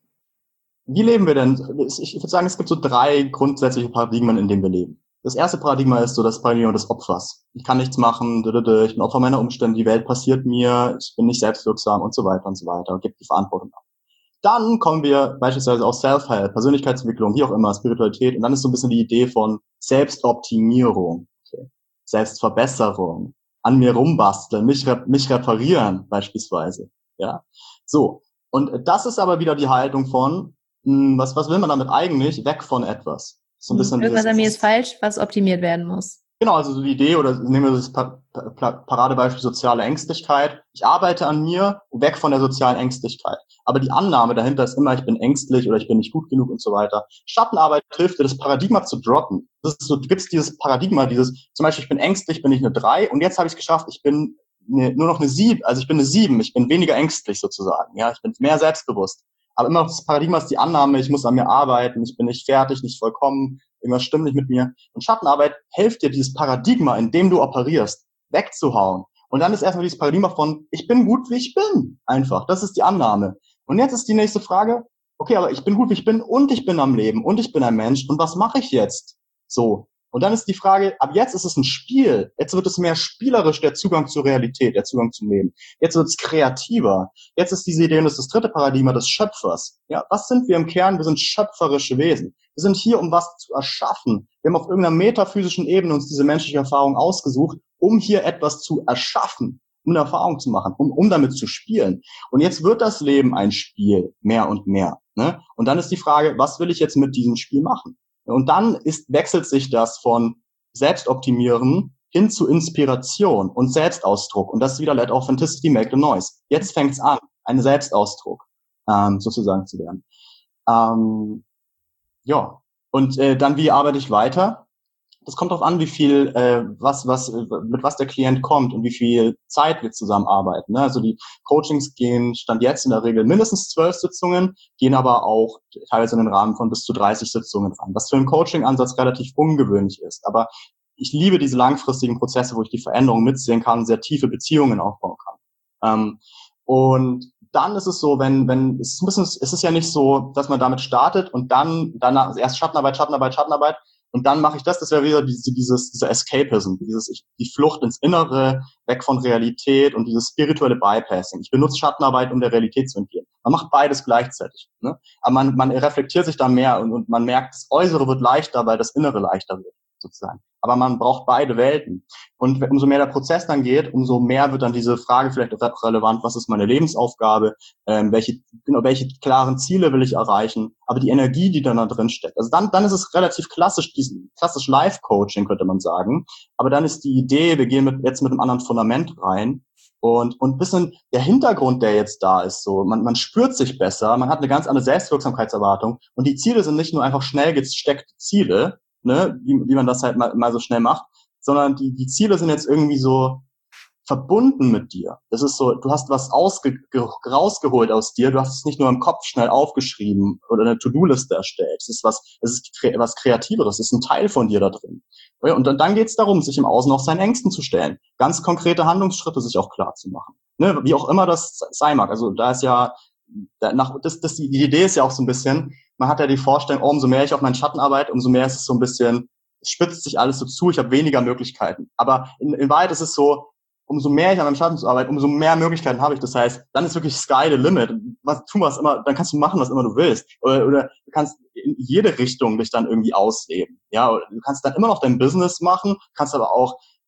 wie leben wir denn? Ich würde sagen, es gibt so drei grundsätzliche Paradigmen, in denen wir leben. Das erste Paradigma ist so das Paradigma des Opfers. Ich kann nichts machen, ich bin Opfer meiner Umstände, die Welt passiert mir, ich bin nicht selbstwirksam und so weiter und so weiter und gibt die Verantwortung ab. Dann kommen wir beispielsweise auf Self-Help, Persönlichkeitsentwicklung, wie auch immer, Spiritualität, und dann ist so ein bisschen die Idee von Selbstoptimierung, okay. Selbstverbesserung, an mir rumbasteln, mich, mich reparieren beispielsweise, ja. So, und das ist aber wieder die Haltung von, mh, was, was will man damit eigentlich? Weg von etwas. So ein bisschen Irgendwas dieses, an mir ist falsch, was optimiert werden muss. genau, also so die Idee, oder nehmen wir das pa pa Paradebeispiel soziale Ängstlichkeit. Ich arbeite an mir, weg von der sozialen Ängstlichkeit. Aber die Annahme dahinter ist immer, ich bin ängstlich oder ich bin nicht gut genug und so weiter. Schattenarbeit hilft dir, das Paradigma zu droppen. Das ist so, du gibst dieses Paradigma, dieses, zum Beispiel, ich bin ängstlich, bin ich eine drei und jetzt habe ich es geschafft, ich bin eine, nur noch eine sieben, also ich bin eine sieben, ich bin weniger ängstlich sozusagen, ja, ich bin mehr selbstbewusst. Aber immer noch das Paradigma ist die Annahme, ich muss an mir arbeiten, ich bin nicht fertig, nicht vollkommen, irgendwas stimmt nicht mit mir. Und Schattenarbeit hilft dir, dieses Paradigma, in dem du operierst, wegzuhauen. Und dann ist erstmal dieses Paradigma von, ich bin gut, wie ich bin. Einfach. Das ist die Annahme. Und jetzt ist die nächste Frage, okay, aber ich bin gut, wie ich bin und ich bin am Leben und ich bin ein Mensch. Und was mache ich jetzt? So. Und dann ist die Frage, ab jetzt ist es ein Spiel. Jetzt wird es mehr spielerisch, der Zugang zur Realität, der Zugang zum Leben. Jetzt wird es kreativer. Jetzt ist diese Idee, und das ist das dritte Paradigma des Schöpfers. Ja, was sind wir im Kern? Wir sind schöpferische Wesen. Wir sind hier, um was zu erschaffen. Wir haben auf irgendeiner metaphysischen Ebene uns diese menschliche Erfahrung ausgesucht, um hier etwas zu erschaffen, um eine Erfahrung zu machen, um, um damit zu spielen. Und jetzt wird das Leben ein Spiel, mehr und mehr. Ne? Und dann ist die Frage, was will ich jetzt mit diesem Spiel machen? Und dann ist, wechselt sich das von Selbstoptimieren hin zu Inspiration und Selbstausdruck. Und das ist wieder Let Authenticity Make the Noise. Jetzt fängt's an, ein Selbstausdruck ähm, sozusagen zu werden. Ähm, ja, und äh, dann, wie arbeite ich weiter? Das kommt darauf an, wie viel, äh, was, was, mit was der Klient kommt und wie viel Zeit wir zusammenarbeiten. Ne? Also die Coachings gehen Stand jetzt in der Regel mindestens zwölf Sitzungen, gehen aber auch teilweise in den Rahmen von bis zu dreißig Sitzungen ran, was für einen Coaching-Ansatz relativ ungewöhnlich ist. Aber ich liebe diese langfristigen Prozesse, wo ich die Veränderung mitsehen kann, sehr tiefe Beziehungen aufbauen kann. Ähm, und dann ist es so, wenn, wenn, es ist ein bisschen, es ist ja nicht so, dass man damit startet und dann, danach, also erst Schattenarbeit, Schattenarbeit, Schattenarbeit, und dann mache ich das, das wäre wieder diese, dieses, dieser Escapism, dieses, ich, die Flucht ins Innere, weg von Realität und dieses spirituelle Bypassing. Ich benutze Schattenarbeit, um der Realität zu entgehen. Man macht beides gleichzeitig, ne? Aber man, man reflektiert sich da mehr und, und man merkt, das Äußere wird leichter, weil das Innere leichter wird, sozusagen. Aber man braucht beide Welten. Und umso mehr der Prozess dann geht, umso mehr wird dann diese Frage vielleicht auch relevant, was ist meine Lebensaufgabe, ähm, welche, genau, welche klaren Ziele will ich erreichen, aber die Energie, die dann da drin steckt. Also dann, dann ist es relativ klassisch, diesen, klassisch Life-Coaching, könnte man sagen. Aber dann ist die Idee, wir gehen mit, jetzt mit einem anderen Fundament rein. Und, und ein bisschen der Hintergrund, der jetzt da ist, so, man, man spürt sich besser, man hat eine ganz andere Selbstwirksamkeitserwartung und die Ziele sind nicht nur einfach schnell gesteckte Ziele, ne, wie, wie man das halt mal, mal so schnell macht, sondern die, die Ziele sind jetzt irgendwie so verbunden mit dir. Das ist so, du hast was ausge, rausgeholt aus dir, du hast es nicht nur im Kopf schnell aufgeschrieben oder eine To-Do-Liste erstellt. Es ist was, es ist was Kreativeres, es ist ein Teil von dir da drin. Und dann, dann geht es darum, sich im Außen auf seinen Ängsten zu stellen, ganz konkrete Handlungsschritte sich auch klar zu machen. Ne, wie auch immer das sein mag. Also da ist ja, da, nach, das, das, die Idee ist ja auch so ein bisschen, man hat ja die Vorstellung, oh, umso mehr ich auf meinen Schatten arbeite, umso mehr ist es so ein bisschen, es spitzt sich alles so zu, ich habe weniger Möglichkeiten. Aber in, in Wahrheit ist es so, umso mehr ich an meinem Schatten arbeite, umso mehr Möglichkeiten habe ich. Das heißt, dann ist wirklich Sky the limit. Was tu was immer, dann kannst du machen, was immer du willst. Oder, oder du kannst in jede Richtung dich dann irgendwie ausleben. Ja, oder du kannst dann immer noch dein Business machen, kannst aber auch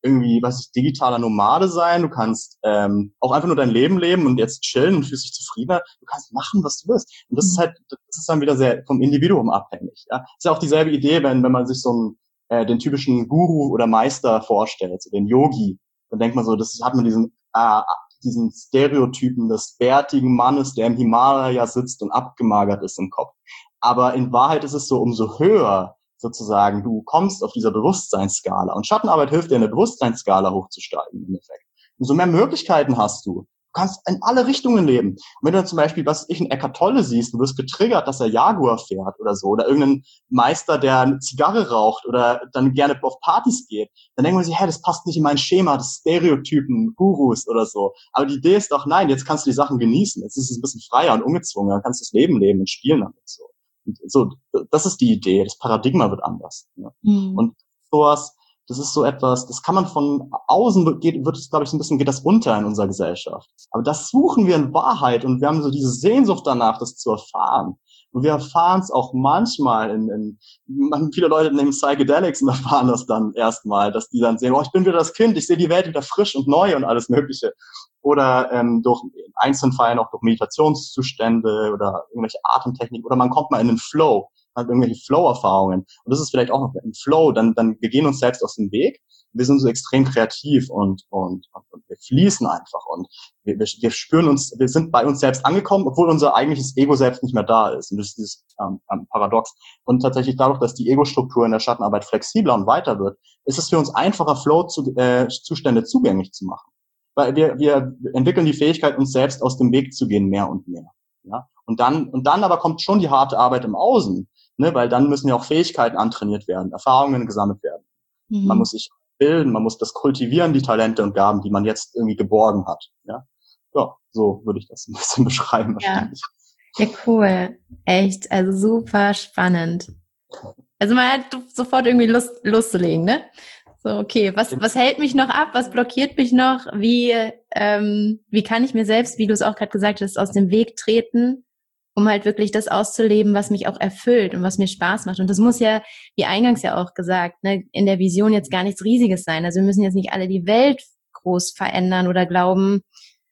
irgendwie, was ist, digitaler Nomade sein, du kannst ähm, auch einfach nur dein Leben leben und jetzt chillen und fühlst dich zufriedener, du kannst machen, was du willst. Und das ist halt, das ist dann wieder sehr vom Individuum abhängig. Ja? Ist ja auch dieselbe Idee, wenn wenn man sich so einen, äh, den typischen Guru oder Meister vorstellt, so den Yogi, dann denkt man so, das hat man diesen äh, diesen Stereotypen des bärtigen Mannes, der im Himalaya sitzt und abgemagert ist im Kopf. Aber in Wahrheit ist es so, umso höher sozusagen du kommst auf dieser Bewusstseinsskala. Und Schattenarbeit hilft dir, eine Bewusstseinsskala hochzusteigen im Effekt. Umso mehr Möglichkeiten hast du. Du kannst in alle Richtungen leben. Und wenn du zum Beispiel, was ich in Eckhart Tolle siehst, du wirst getriggert, dass er Jaguar fährt oder so, oder irgendein Meister, der eine Zigarre raucht oder dann gerne auf Partys geht, dann denken wir sich, hä, das passt nicht in mein Schema, das Stereotypen, Gurus oder so. Aber die Idee ist doch, nein, jetzt kannst du die Sachen genießen. Jetzt ist es ein bisschen freier und ungezwungen, dann kannst du das Leben leben und spielen damit so. Und so, das ist die Idee. Das Paradigma wird anders. Ja. Mhm. Und sowas, das ist so etwas, das kann man von außen, geht, wird es, glaube ich, so ein bisschen, geht das unter in unserer Gesellschaft. Aber das suchen wir in Wahrheit und wir haben so diese Sehnsucht danach, das zu erfahren. Und wir erfahren es auch manchmal in, in, viele Leute nehmen Psychedelics und erfahren das dann erstmal, dass die dann sehen, oh, ich bin wieder das Kind, ich sehe die Welt wieder frisch und neu und alles Mögliche. Oder ähm, durch in einzelnen Fällen auch durch Meditationszustände oder irgendwelche Atemtechniken oder man kommt mal in den Flow, hat irgendwelche Flow-Erfahrungen. Und das ist vielleicht auch noch im Flow, dann dann wir gehen uns selbst aus dem Weg. Wir sind so extrem kreativ und und, und, und wir fließen einfach und wir, wir, wir spüren uns, wir sind bei uns selbst angekommen, obwohl unser eigentliches Ego selbst nicht mehr da ist. Und das ist dieses ähm, ähm, Paradox. Und tatsächlich dadurch, dass die Ego-Struktur in der Schattenarbeit flexibler und weiter wird, ist es für uns einfacher, Flow-Zustände äh, zugänglich zu machen. Weil wir, wir entwickeln die Fähigkeit, uns selbst aus dem Weg zu gehen, mehr und mehr. Ja? Und dann, und dann aber kommt schon die harte Arbeit im Außen, ne? Weil dann müssen ja auch Fähigkeiten antrainiert werden, Erfahrungen gesammelt werden. Mhm. Man muss sich bilden, man muss das kultivieren, die Talente und Gaben, die man jetzt irgendwie geborgen hat. Ja, ja, so würde ich das ein bisschen beschreiben wahrscheinlich. Ja, ja, cool. Echt, also super spannend. Also man hat sofort irgendwie Lust, Lust zu legen, ne? So, okay, was, was hält mich noch ab? Was blockiert mich noch? Wie, ähm, wie kann ich mir selbst, wie du es auch gerade gesagt hast, aus dem Weg treten, um halt wirklich das auszuleben, was mich auch erfüllt und was mir Spaß macht. Und das muss ja, wie eingangs ja auch gesagt, ne, in der Vision jetzt gar nichts Riesiges sein. Also wir müssen jetzt nicht alle die Welt groß verändern oder glauben,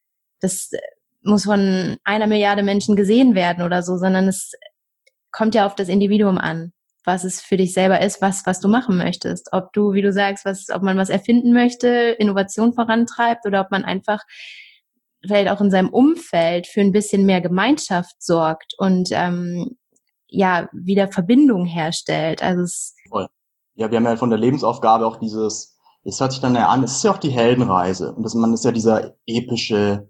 das muss von einer Milliarde Menschen gesehen werden oder so, sondern es kommt ja auf das Individuum an, was es für dich selber ist, was, was du machen möchtest. Ob du, wie du sagst, was, ob man was erfinden möchte, Innovation vorantreibt oder ob man einfach vielleicht auch in seinem Umfeld für ein bisschen mehr Gemeinschaft sorgt und ähm, ja, wieder Verbindung herstellt. Also es Voll. Ja, wir haben ja von der Lebensaufgabe auch dieses, es hört sich dann ja an, es ist ja auch die Heldenreise und das, man ist ja dieser epische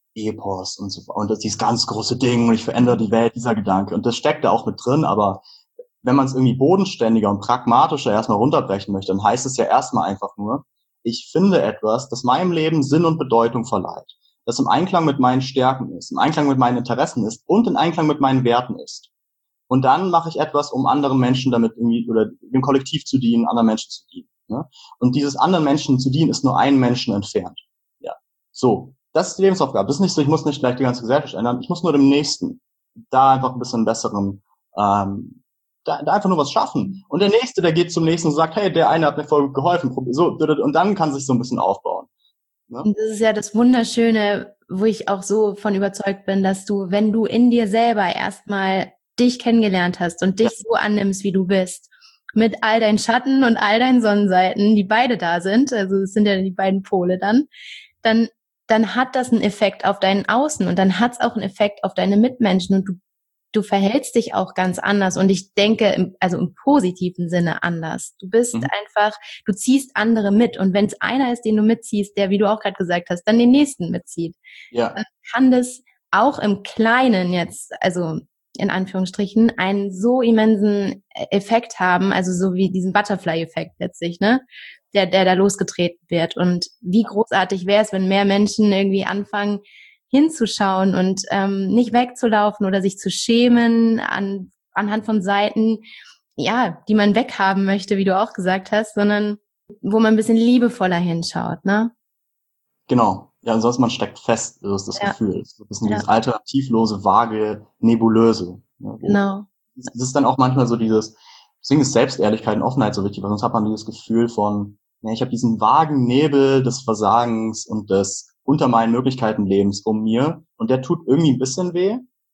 Epos und so und das dieses ganz große Ding und ich verändere die Welt, dieser Gedanke und das steckt da auch mit drin, aber wenn man es irgendwie bodenständiger und pragmatischer erstmal runterbrechen möchte, dann heißt es ja erstmal einfach nur, ich finde etwas, das meinem Leben Sinn und Bedeutung verleiht, das im Einklang mit meinen Stärken ist, im Einklang mit meinen Interessen ist und in Einklang mit meinen Werten ist. Und dann mache ich etwas, um anderen Menschen damit irgendwie oder dem Kollektiv zu dienen, anderen Menschen zu dienen. Ne? Und dieses anderen Menschen zu dienen ist nur einen Menschen entfernt. Ja, so. Das ist die Lebensaufgabe. Das ist nicht so, ich muss nicht gleich die ganze Gesellschaft ändern. Ich muss nur dem Nächsten da einfach ein bisschen besseren ähm, Da, da einfach nur was schaffen. Und der Nächste, der geht zum Nächsten und sagt, hey, der eine hat mir voll gut geholfen. So, und dann kann sich so ein bisschen aufbauen. Ne? Und das ist ja das Wunderschöne, wo ich auch so von überzeugt bin, dass du, wenn du in dir selber erstmal dich kennengelernt hast und dich ja. so annimmst, wie du bist, mit all deinen Schatten und all deinen Sonnenseiten, die beide da sind, also es sind ja die beiden Pole dann, dann, dann hat das einen Effekt auf deinen Außen und dann hat es auch einen Effekt auf deine Mitmenschen und du Du verhältst dich auch ganz anders und ich denke, im, also im positiven Sinne anders. Du bist mhm. einfach, du ziehst andere mit und wenn es einer ist, den du mitziehst, der, wie du auch gerade gesagt hast, dann den nächsten mitzieht, ja. dann kann das auch im Kleinen jetzt, also in Anführungsstrichen, einen so immensen Effekt haben, also so wie diesen Butterfly-Effekt letztlich, ne, der, der da losgetreten wird. Und wie großartig wäre es, wenn mehr Menschen irgendwie anfangen, hinzuschauen und ähm, nicht wegzulaufen oder sich zu schämen an, anhand von Seiten, ja, die man weghaben möchte, wie du auch gesagt hast, sondern wo man ein bisschen liebevoller hinschaut, ne? Genau. Ja, ansonsten man steckt fest, das ist das ja. Gefühl. Das ist ja. dieses alternativlose, vage, nebulöse. Ja, genau. Das ist dann auch manchmal so dieses, deswegen ist Selbstehrlichkeit und Offenheit so wichtig, weil sonst hat man dieses Gefühl von, ja, ich habe diesen vagen Nebel des Versagens und des unter meinen Möglichkeiten Lebens um mir und der tut irgendwie ein bisschen weh,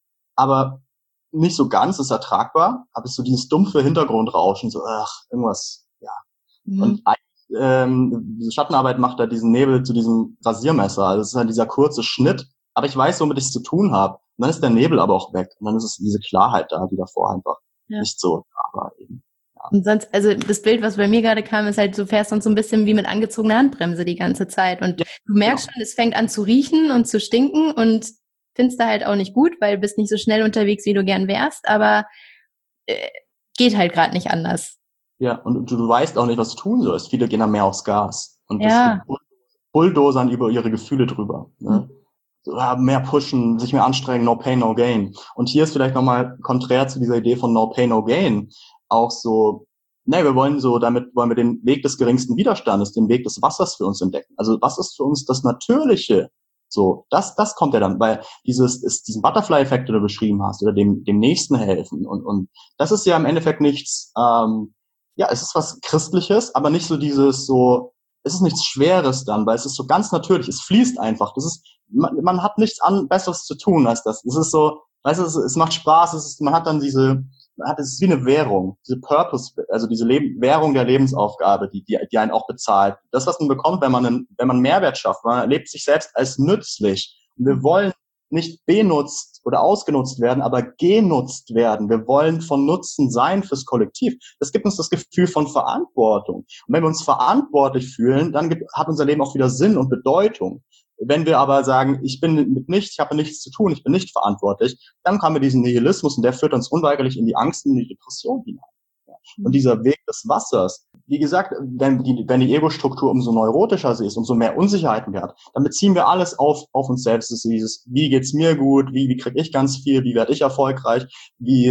aber nicht so ganz, ist ertragbar, aber es ist so dieses dumpfe Hintergrundrauschen, so, ach, irgendwas, ja. Mhm. Und eigentlich, ähm, diese Schattenarbeit macht da diesen Nebel zu diesem Rasiermesser, also es ist halt dieser kurze Schnitt, aber ich weiß, womit ich es zu tun habe. Und dann ist der Nebel aber auch weg und dann ist es diese Klarheit da, die davor einfach Ja. nicht so da war eben. Und sonst, also das Bild, was bei mir gerade kam, ist halt, du fährst uns so ein bisschen wie mit angezogener Handbremse die ganze Zeit. Und Ja, du merkst genau. schon, es fängt an zu riechen und zu stinken und findest da halt auch nicht gut, weil du bist nicht so schnell unterwegs, wie du gern wärst, aber äh, geht halt gerade nicht anders. Ja, und du, du weißt auch nicht, was du tun sollst. Viele gehen dann mehr aufs Gas und das Ja. bulldozern über ihre Gefühle drüber. Ne? So, ja, mehr pushen, sich mehr anstrengen, no pain, no gain. Und hier ist vielleicht nochmal konträr zu dieser Idee von no pain, no gain auch so, ne, wir wollen so, damit wollen wir den Weg des geringsten Widerstandes, den Weg des Wassers für uns entdecken. Also was ist für uns das Natürliche? So, das, das kommt ja dann, weil dieses, ist diesen Butterfly-Effekt, den du beschrieben hast, oder dem, dem Nächsten helfen. Und, und das ist ja im Endeffekt nichts, ähm, ja, es ist was Christliches, aber nicht so dieses so, es ist nichts Schweres dann, weil es ist so ganz natürlich, es fließt einfach. Das ist, man, man hat nichts an Besseres zu tun als das. Es ist so, weißt du, es, es macht Spaß, es ist, man hat dann diese, man hat, es ist wie eine Währung, diese Purpose, also diese Leben, Währung der Lebensaufgabe, die, die, die einen auch bezahlt. Das, was man bekommt, wenn man einen, wenn man Mehrwert schafft, man erlebt sich selbst als nützlich. Und wir wollen nicht benutzt oder ausgenutzt werden, aber genutzt werden. Wir wollen von Nutzen sein fürs Kollektiv. Das gibt uns das Gefühl von Verantwortung. Und wenn wir uns verantwortlich fühlen, dann gibt, hat unser Leben auch wieder Sinn und Bedeutung. Wenn wir aber sagen, ich bin mit nichts, ich habe nichts zu tun, ich bin nicht verantwortlich, dann haben wir diesen Nihilismus und der führt uns unweigerlich in die Angst und in die Depression hinein. Und dieser Weg des Wassers, wie gesagt, wenn die, wenn die Ego-Struktur umso neurotischer sie ist, umso mehr Unsicherheiten wir hat, dann beziehen wir alles auf, auf uns selbst. Das ist dieses, wie geht's mir gut, wie, wie kriege ich ganz viel, wie werde ich erfolgreich, wie,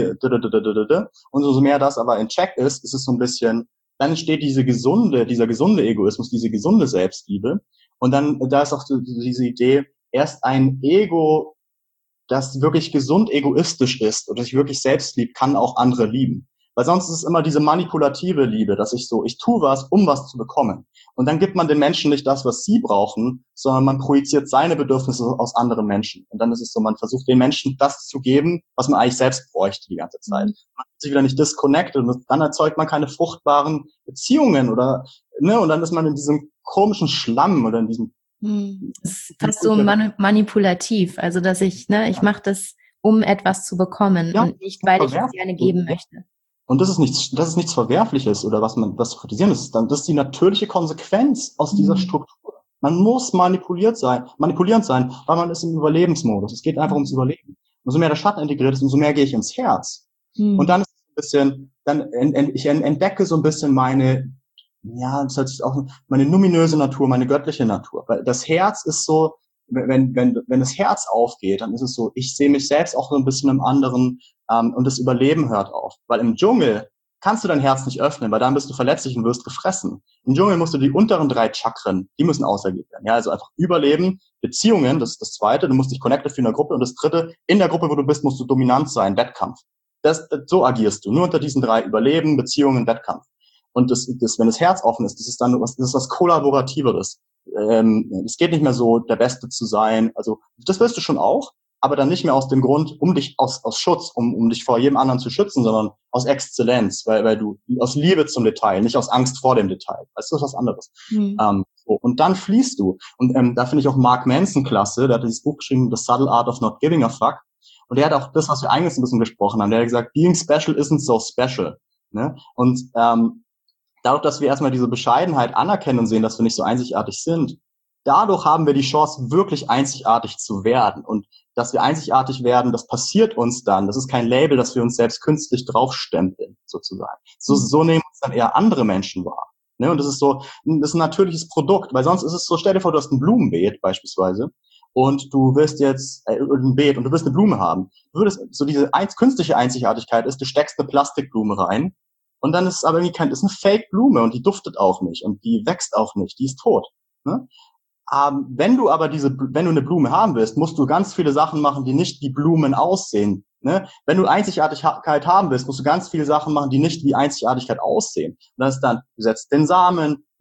und umso mehr das aber in Check ist, ist es so ein bisschen, dann entsteht diese gesunde, dieser gesunde Egoismus, diese gesunde Selbstliebe. Und dann, da ist auch diese Idee, erst ein Ego, das wirklich gesund egoistisch ist oder sich wirklich selbst liebt, kann auch andere lieben. Weil sonst ist es immer diese manipulative Liebe, dass ich so, ich tue was, um was zu bekommen. Und dann gibt man den Menschen nicht das, was sie brauchen, sondern man projiziert seine Bedürfnisse aus anderen Menschen. Und dann ist es so, man versucht den Menschen das zu geben, was man eigentlich selbst bräuchte die ganze Zeit. Mhm. Man ist sich wieder nicht disconnected und dann erzeugt man keine fruchtbaren Beziehungen oder, ne, und dann ist man in diesem komischen Schlamm oder in diesem. Das ist fast so mani- manipulativ. Also, dass ich, ne, ich mache das, um etwas zu bekommen ja, und nicht, weil ich es gerne geben möchte. Und das ist nichts, das ist nichts Verwerfliches oder was man, was zu kritisieren ist, dann, das ist die natürliche Konsequenz aus dieser Struktur. Man muss manipuliert sein, manipulierend sein, weil man ist im Überlebensmodus. Es geht einfach ums Überleben. Umso mehr der Schatten integriert ist, umso mehr gehe ich ins Herz. Mhm. Und dann ist es ein bisschen, dann, ent, ent, ich entdecke so ein bisschen meine, ja, das heißt auch meine numinöse Natur, meine göttliche Natur. Weil das Herz ist so, wenn, wenn, wenn das Herz aufgeht, dann ist es so, ich sehe mich selbst auch so ein bisschen im anderen, ähm, und das Überleben hört auf. Weil im Dschungel kannst du dein Herz nicht öffnen, weil dann bist du verletzlich und wirst gefressen. Im Dschungel musst du die unteren drei Chakren, die müssen auserlebt werden. Ja, also einfach Überleben, Beziehungen, das ist das Zweite, du musst dich connecten für eine Gruppe und das Dritte, in der Gruppe, wo du bist, musst du dominant sein, Wettkampf. Das, das, so agierst du, nur unter diesen drei, Überleben, Beziehungen, Wettkampf. Und das, das, wenn das Herz offen ist, das ist dann was, das ist was Kollaborativeres. Ähm, es geht nicht mehr so, der Beste zu sein. Also das wirst du schon auch, aber dann nicht mehr aus dem Grund, um dich aus, aus Schutz, um, um dich vor jedem anderen zu schützen, sondern aus Exzellenz, weil, weil du aus Liebe zum Detail, nicht aus Angst vor dem Detail. Weißt du, das ist was anderes. Mhm. Ähm, so. Und dann fließt du. Und ähm, da finde ich auch Mark Manson klasse, der hat dieses Buch geschrieben, The Subtle Art of Not Giving a Fuck. Und der hat auch das, was wir eigentlich ein bisschen gesprochen haben, der hat gesagt, being special isn't so special. Ne? Und ähm, dadurch, dass wir erstmal diese Bescheidenheit anerkennen und sehen, dass wir nicht so einzigartig sind, dadurch haben wir die Chance, wirklich einzigartig zu werden. Und dass wir einzigartig werden, das passiert uns dann. Das ist kein Label, das wir uns selbst künstlich draufstempeln, sozusagen. So, so nehmen uns dann eher andere Menschen wahr. Ne? Und das ist so, das ist ein natürliches Produkt, weil sonst ist es so, stell dir vor, du hast ein Blumenbeet beispielsweise und du willst jetzt äh, ein Beet und du willst eine Blume haben. Du würdest, so diese einz, künstliche Einzigartigkeit ist, du steckst eine Plastikblume rein und dann ist es aber irgendwie kein, das ist eine Fake-Blume und die duftet auch nicht und die wächst auch nicht, die ist tot. Ne? Ähm, wenn du aber diese, wenn du eine Blume haben willst, musst du ganz viele Sachen machen, die nicht wie Blumen aussehen. Ne? Wenn du Einzigartigkeit haben willst, musst du ganz viele Sachen machen, die nicht wie Einzigartigkeit aussehen. Und das ist dann, du setzt den Samen,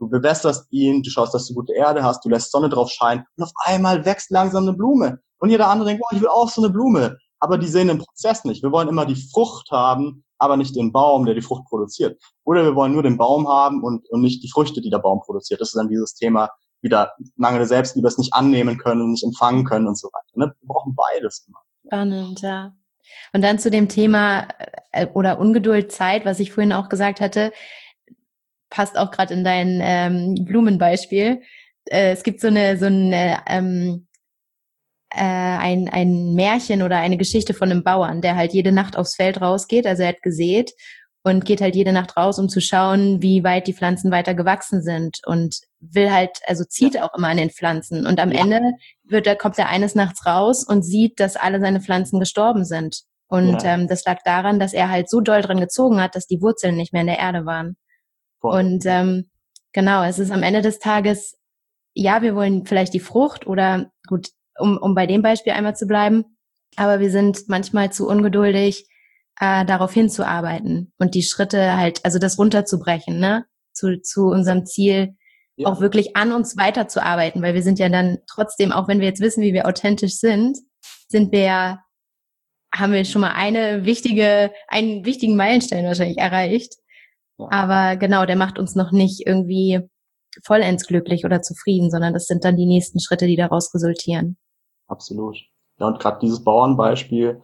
du bewässerst ihn, du schaust, dass du gute Erde hast, du lässt Sonne drauf scheinen und auf einmal wächst langsam eine Blume. Und jeder andere denkt, boah, ich will auch so eine Blume. Aber die sehen den Prozess nicht. Wir wollen immer die Frucht haben, aber nicht den Baum, der die Frucht produziert. Oder wir wollen nur den Baum haben und, und nicht die Früchte, die der Baum produziert. Das ist dann dieses Thema, wieder mangelnde Selbstliebe, es nicht annehmen können und nicht empfangen können und so weiter. Ne? Wir brauchen beides immer. Spannend, ja. Und dann zu dem Thema äh, oder Ungeduld, Zeit, was ich vorhin auch gesagt hatte, passt auch gerade in dein ähm, Blumenbeispiel. Äh, es gibt so eine so eine ähm, äh, ein ein Märchen oder eine Geschichte von einem Bauern, der halt jede Nacht aufs Feld rausgeht, also er hat gesät und geht halt jede Nacht raus, um zu schauen, wie weit die Pflanzen weiter gewachsen sind und will halt, also zieht auch immer an den Pflanzen und am ja. Ende wird er, kommt er eines Nachts raus und sieht, dass alle seine Pflanzen gestorben sind. Und ja. ähm, das lag daran, dass er halt so doll dran gezogen hat, dass die Wurzeln nicht mehr in der Erde waren. Voll. Und ähm, genau, es ist am Ende des Tages, ja, wir wollen vielleicht die Frucht oder gut, um, um bei dem Beispiel einmal zu bleiben, aber wir sind manchmal zu ungeduldig, äh, darauf hinzuarbeiten und die Schritte halt, also das runterzubrechen, ne, zu, zu unserem Ziel, ja. auch wirklich an uns weiterzuarbeiten, weil wir sind ja dann trotzdem, auch wenn wir jetzt wissen, wie wir authentisch sind, sind wir ja, haben wir schon mal eine wichtige, einen wichtigen Meilenstein wahrscheinlich erreicht. Ja. Aber genau, der macht uns noch nicht irgendwie vollends glücklich oder zufrieden, sondern das sind dann die nächsten Schritte, die daraus resultieren. Absolut. Ja, und gerade dieses Bauernbeispiel,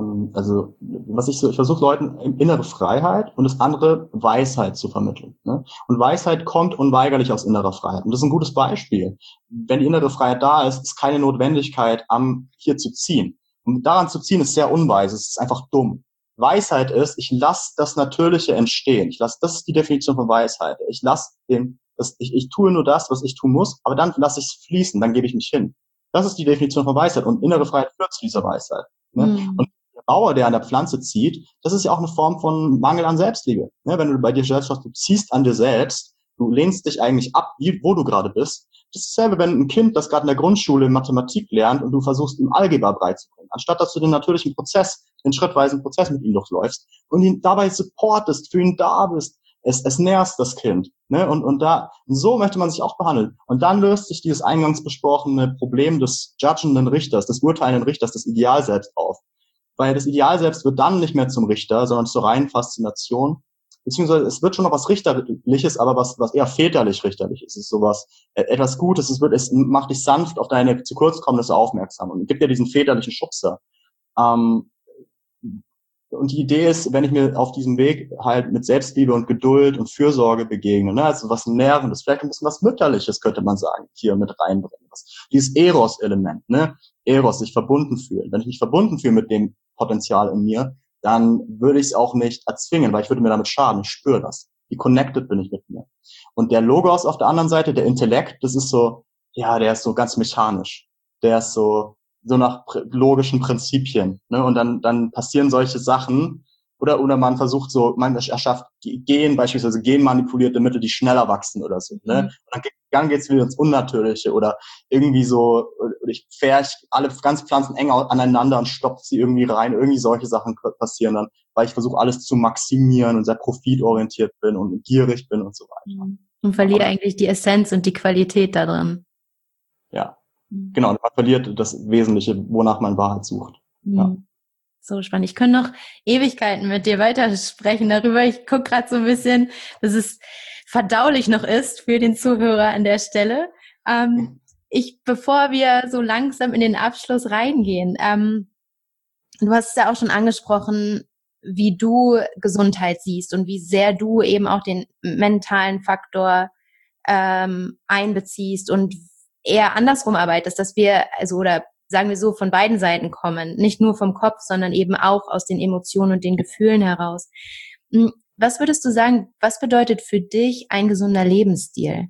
also was ich so, ich versuche Leuten innere Freiheit und das andere Weisheit zu vermitteln. Ne? Und Weisheit kommt unweigerlich aus innerer Freiheit. Und das ist ein gutes Beispiel. Wenn die innere Freiheit da ist, ist keine Notwendigkeit, am hier zu ziehen. Und daran zu ziehen ist sehr unweise, es ist einfach dumm. Weisheit ist, ich lasse das Natürliche entstehen. Ich lasse, das ist die Definition von Weisheit. Ich lasse den, das, ich, ich tue nur das, was ich tun muss, aber dann lasse ich es fließen, dann gebe ich mich hin. Das ist die Definition von Weisheit und innere Freiheit führt zu dieser Weisheit. Ne? Mhm. Und der Bauer, der an der Pflanze zieht, das ist ja auch eine Form von Mangel an Selbstliebe. Ne? Wenn du bei dir selbst schaust, du ziehst an dir selbst, du lehnst dich eigentlich ab, wie, wo du gerade bist. Das ist dasselbe, wenn ein Kind, das gerade in der Grundschule Mathematik lernt und du versuchst, ihm Algebra beizubringen. Anstatt dass du den natürlichen Prozess, den schrittweisen Prozess mit ihm durchläufst und ihn dabei supportest, für ihn da bist, es, es nährst das Kind. Ne? Und, und da, und so möchte man sich auch behandeln. Und dann löst sich dieses eingangs besprochene Problem des judgenden Richters, des urteilenden Richters, des Idealselbst auf. Weil das Idealselbst wird dann nicht mehr zum Richter, sondern zur reinen Faszination. Beziehungsweise es wird schon noch was Richterliches, aber was, was eher väterlich-richterlich ist. Es ist sowas, äh, etwas Gutes, es wird, es macht dich sanft auf deine zu kurz kommende aufmerksam und gibt dir diesen väterlichen Schubser. Ähm, und die Idee ist, wenn ich mir auf diesem Weg halt mit Selbstliebe und Geduld und Fürsorge begegne, ne, also was Nährendes, vielleicht ein bisschen was Mütterliches, könnte man sagen, hier mit reinbringen. Was, dieses Eros-Element, ne, Eros, sich verbunden fühlen. Wenn ich mich verbunden fühle mit dem Potenzial in mir, dann würde ich es auch nicht erzwingen, weil ich würde mir damit schaden. Ich spüre das. Wie connected bin ich mit mir. Und der Logos auf der anderen Seite, der Intellekt, das ist so, ja, der ist so ganz mechanisch. Der ist so, so nach logischen Prinzipien. Ne? Und dann, dann passieren solche Sachen. Oder, oder man versucht so, man erschafft Gen, beispielsweise genmanipulierte Mittel, die schneller wachsen oder so. Ne? Mhm. Und dann, dann geht's wieder ins Unnatürliche oder irgendwie so, ich pferch alle ganz Pflanzen eng aneinander und stopft sie irgendwie rein. Irgendwie solche Sachen passieren dann, weil ich versuche alles zu maximieren und sehr profitorientiert bin und gierig bin und so weiter. Und verliere eigentlich die Essenz und die Qualität da drin. Ja, mhm. Genau. Man verliert das Wesentliche, wonach man Wahrheit sucht. Mhm. Ja. So spannend. Ich könnte noch Ewigkeiten mit dir weitersprechen darüber. Ich gucke gerade so ein bisschen, dass es verdaulich noch ist für den Zuhörer an der Stelle. Ähm, ich, bevor wir so langsam in den Abschluss reingehen, ähm, du hast es ja auch schon angesprochen, wie du Gesundheit siehst und wie sehr du eben auch den mentalen Faktor ähm, einbeziehst und eher andersrum arbeitest, dass wir, also oder sagen wir so, von beiden Seiten kommen. Nicht nur vom Kopf, sondern eben auch aus den Emotionen und den Gefühlen heraus. Was würdest du sagen, was bedeutet für dich ein gesunder Lebensstil?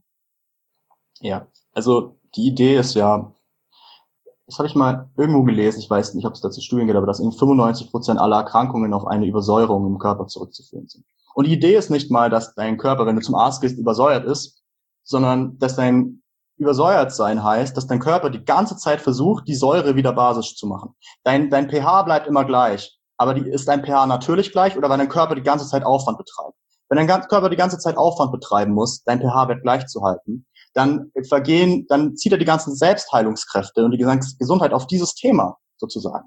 Ja, also die Idee ist ja, das habe ich mal irgendwo gelesen, ich weiß nicht, ob es dazu Studien gibt, aber dass in fünfundneunzig Prozent aller Erkrankungen auf eine Übersäuerung im Körper zurückzuführen sind. Und die Idee ist nicht mal, dass dein Körper, wenn du zum Arzt gehst, übersäuert ist, sondern dass dein übersäuert sein heißt, dass dein Körper die ganze Zeit versucht, die Säure wieder basisch zu machen. Dein, dein pH bleibt immer gleich. Aber die, ist dein pH natürlich gleich oder weil dein Körper die ganze Zeit Aufwand betreibt? Wenn dein Körper die ganze Zeit Aufwand betreiben muss, dein pH-Wert gleich zu halten, dann vergehen, dann zieht er die ganzen Selbstheilungskräfte und die ganze Gesundheit auf dieses Thema sozusagen.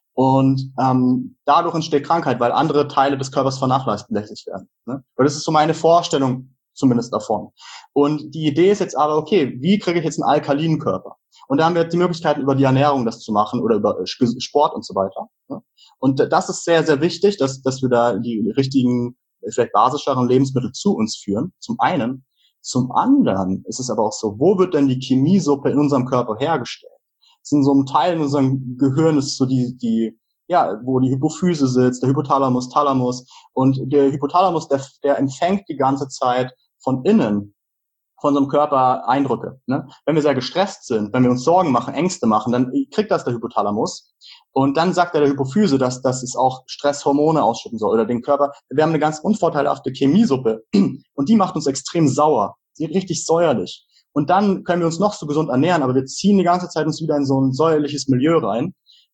Und ähm, dadurch entsteht Krankheit, weil andere Teile des Körpers vernachlässigt werden. Ne? Weil das ist so meine Vorstellung zumindest davon. Und die Idee ist jetzt aber, okay, wie kriege ich jetzt einen alkalinen Körper? Und da haben wir die Möglichkeit, über die Ernährung das zu machen oder über Sport und so weiter. Ne? Und das ist sehr, sehr wichtig, dass, dass wir da die richtigen, vielleicht basischeren Lebensmittel zu uns führen, zum einen. Zum anderen ist es aber auch so, wo wird denn die Chemiesuppe in unserem Körper hergestellt? Das ist in so einem Teil in unserem Gehirn, ist so die, die, ja, wo die Hypophyse sitzt, der Hypothalamus, Thalamus. Und der Hypothalamus, der, der empfängt die ganze Zeit von innen, von unserem Körper Eindrücke. Ne? Wenn wir sehr gestresst sind, wenn wir uns Sorgen machen, Ängste machen, dann kriegt das der Hypothalamus. Und dann sagt er der Hypophyse, dass, dass es auch Stresshormone ausschütten soll oder den Körper. Wir haben eine ganz unvorteilhafte Chemiesuppe und die macht uns extrem sauer. Sie ist richtig säuerlich. Und dann können wir uns noch so gesund ernähren, aber wir ziehen die ganze Zeit uns wieder in so ein säuerliches Milieu rein.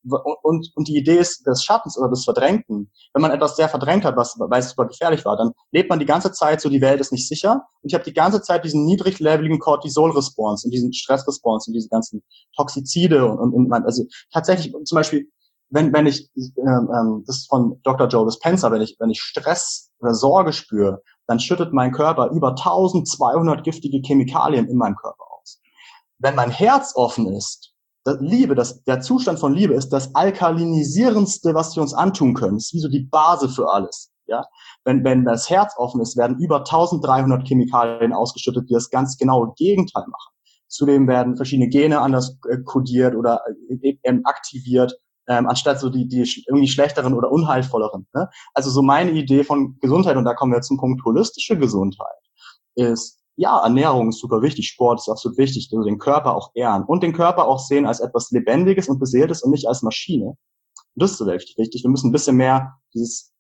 Und, und die Idee ist des Schattens oder des Verdrängten. Wenn man etwas sehr verdrängt hat, was, weil es super gefährlich war, dann lebt man die ganze Zeit so, die Welt ist nicht sicher. Und ich habe die ganze Zeit diesen niedrigleveligen Cortisol-Response und diesen Stress-Response und diese ganzen Toxizide und, und, und also tatsächlich zum Beispiel, wenn, wenn ich, ähm, das ist von Doktor Joe Dispenza, wenn ich, wenn ich Stress oder Sorge spüre, dann schüttet mein Körper über eintausendzweihundert giftige Chemikalien in meinem Körper aus. Wenn mein Herz offen ist, das Liebe, das, der Zustand von Liebe ist das alkalinisierendste, was wir uns antun können. Das ist wie so die Basis für alles. Ja, wenn, wenn das Herz offen ist, werden über eintausenddreihundert Chemikalien ausgeschüttet, die das ganz genaue Gegenteil machen. Zudem werden verschiedene Gene anders äh, kodiert oder äh, äh, aktiviert, ähm, anstatt so die, die irgendwie schlechteren oder unheilvolleren. Ne? Also so meine Idee von Gesundheit, und da kommen wir zum Punkt holistische Gesundheit, ist, ja, Ernährung ist super wichtig, Sport ist absolut wichtig, also den Körper auch ehren und den Körper auch sehen als etwas Lebendiges und Beseeltes und nicht als Maschine. Und das ist so richtig wichtig. Wir müssen ein bisschen mehr dieses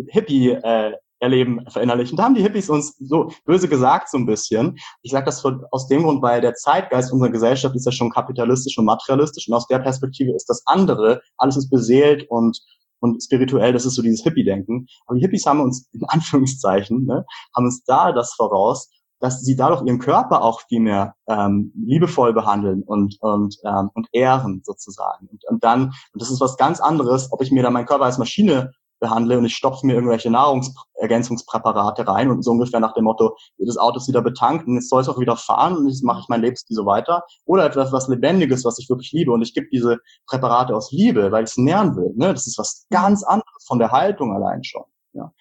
Hippie-Erleben äh, verinnerlichen. Da haben die Hippies uns so böse gesagt so ein bisschen. Ich sage das von, aus dem Grund, weil der Zeitgeist unserer Gesellschaft ist ja schon kapitalistisch und materialistisch und aus der Perspektive ist das andere, alles ist beseelt und und spirituell, das ist so dieses Hippie-Denken. Aber die Hippies haben uns, in Anführungszeichen, ne, haben uns da das voraus, dass sie dadurch ihren Körper auch viel mehr ähm, liebevoll behandeln und und ähm, und ehren sozusagen. Und, und dann, und das ist was ganz anderes, ob ich mir da meinen Körper als Maschine behandle und ich stopfe mir irgendwelche Nahrungsergänzungspräparate rein und so ungefähr nach dem Motto, das Auto ist wieder betankt und jetzt soll es auch wieder fahren und jetzt mache ich mein Lebensstil so weiter. Oder etwas, was Lebendiges, was ich wirklich liebe und ich gebe diese Präparate aus Liebe, weil ich es nähren will. Ne? Das ist was ganz anderes von der Haltung allein schon. Ja.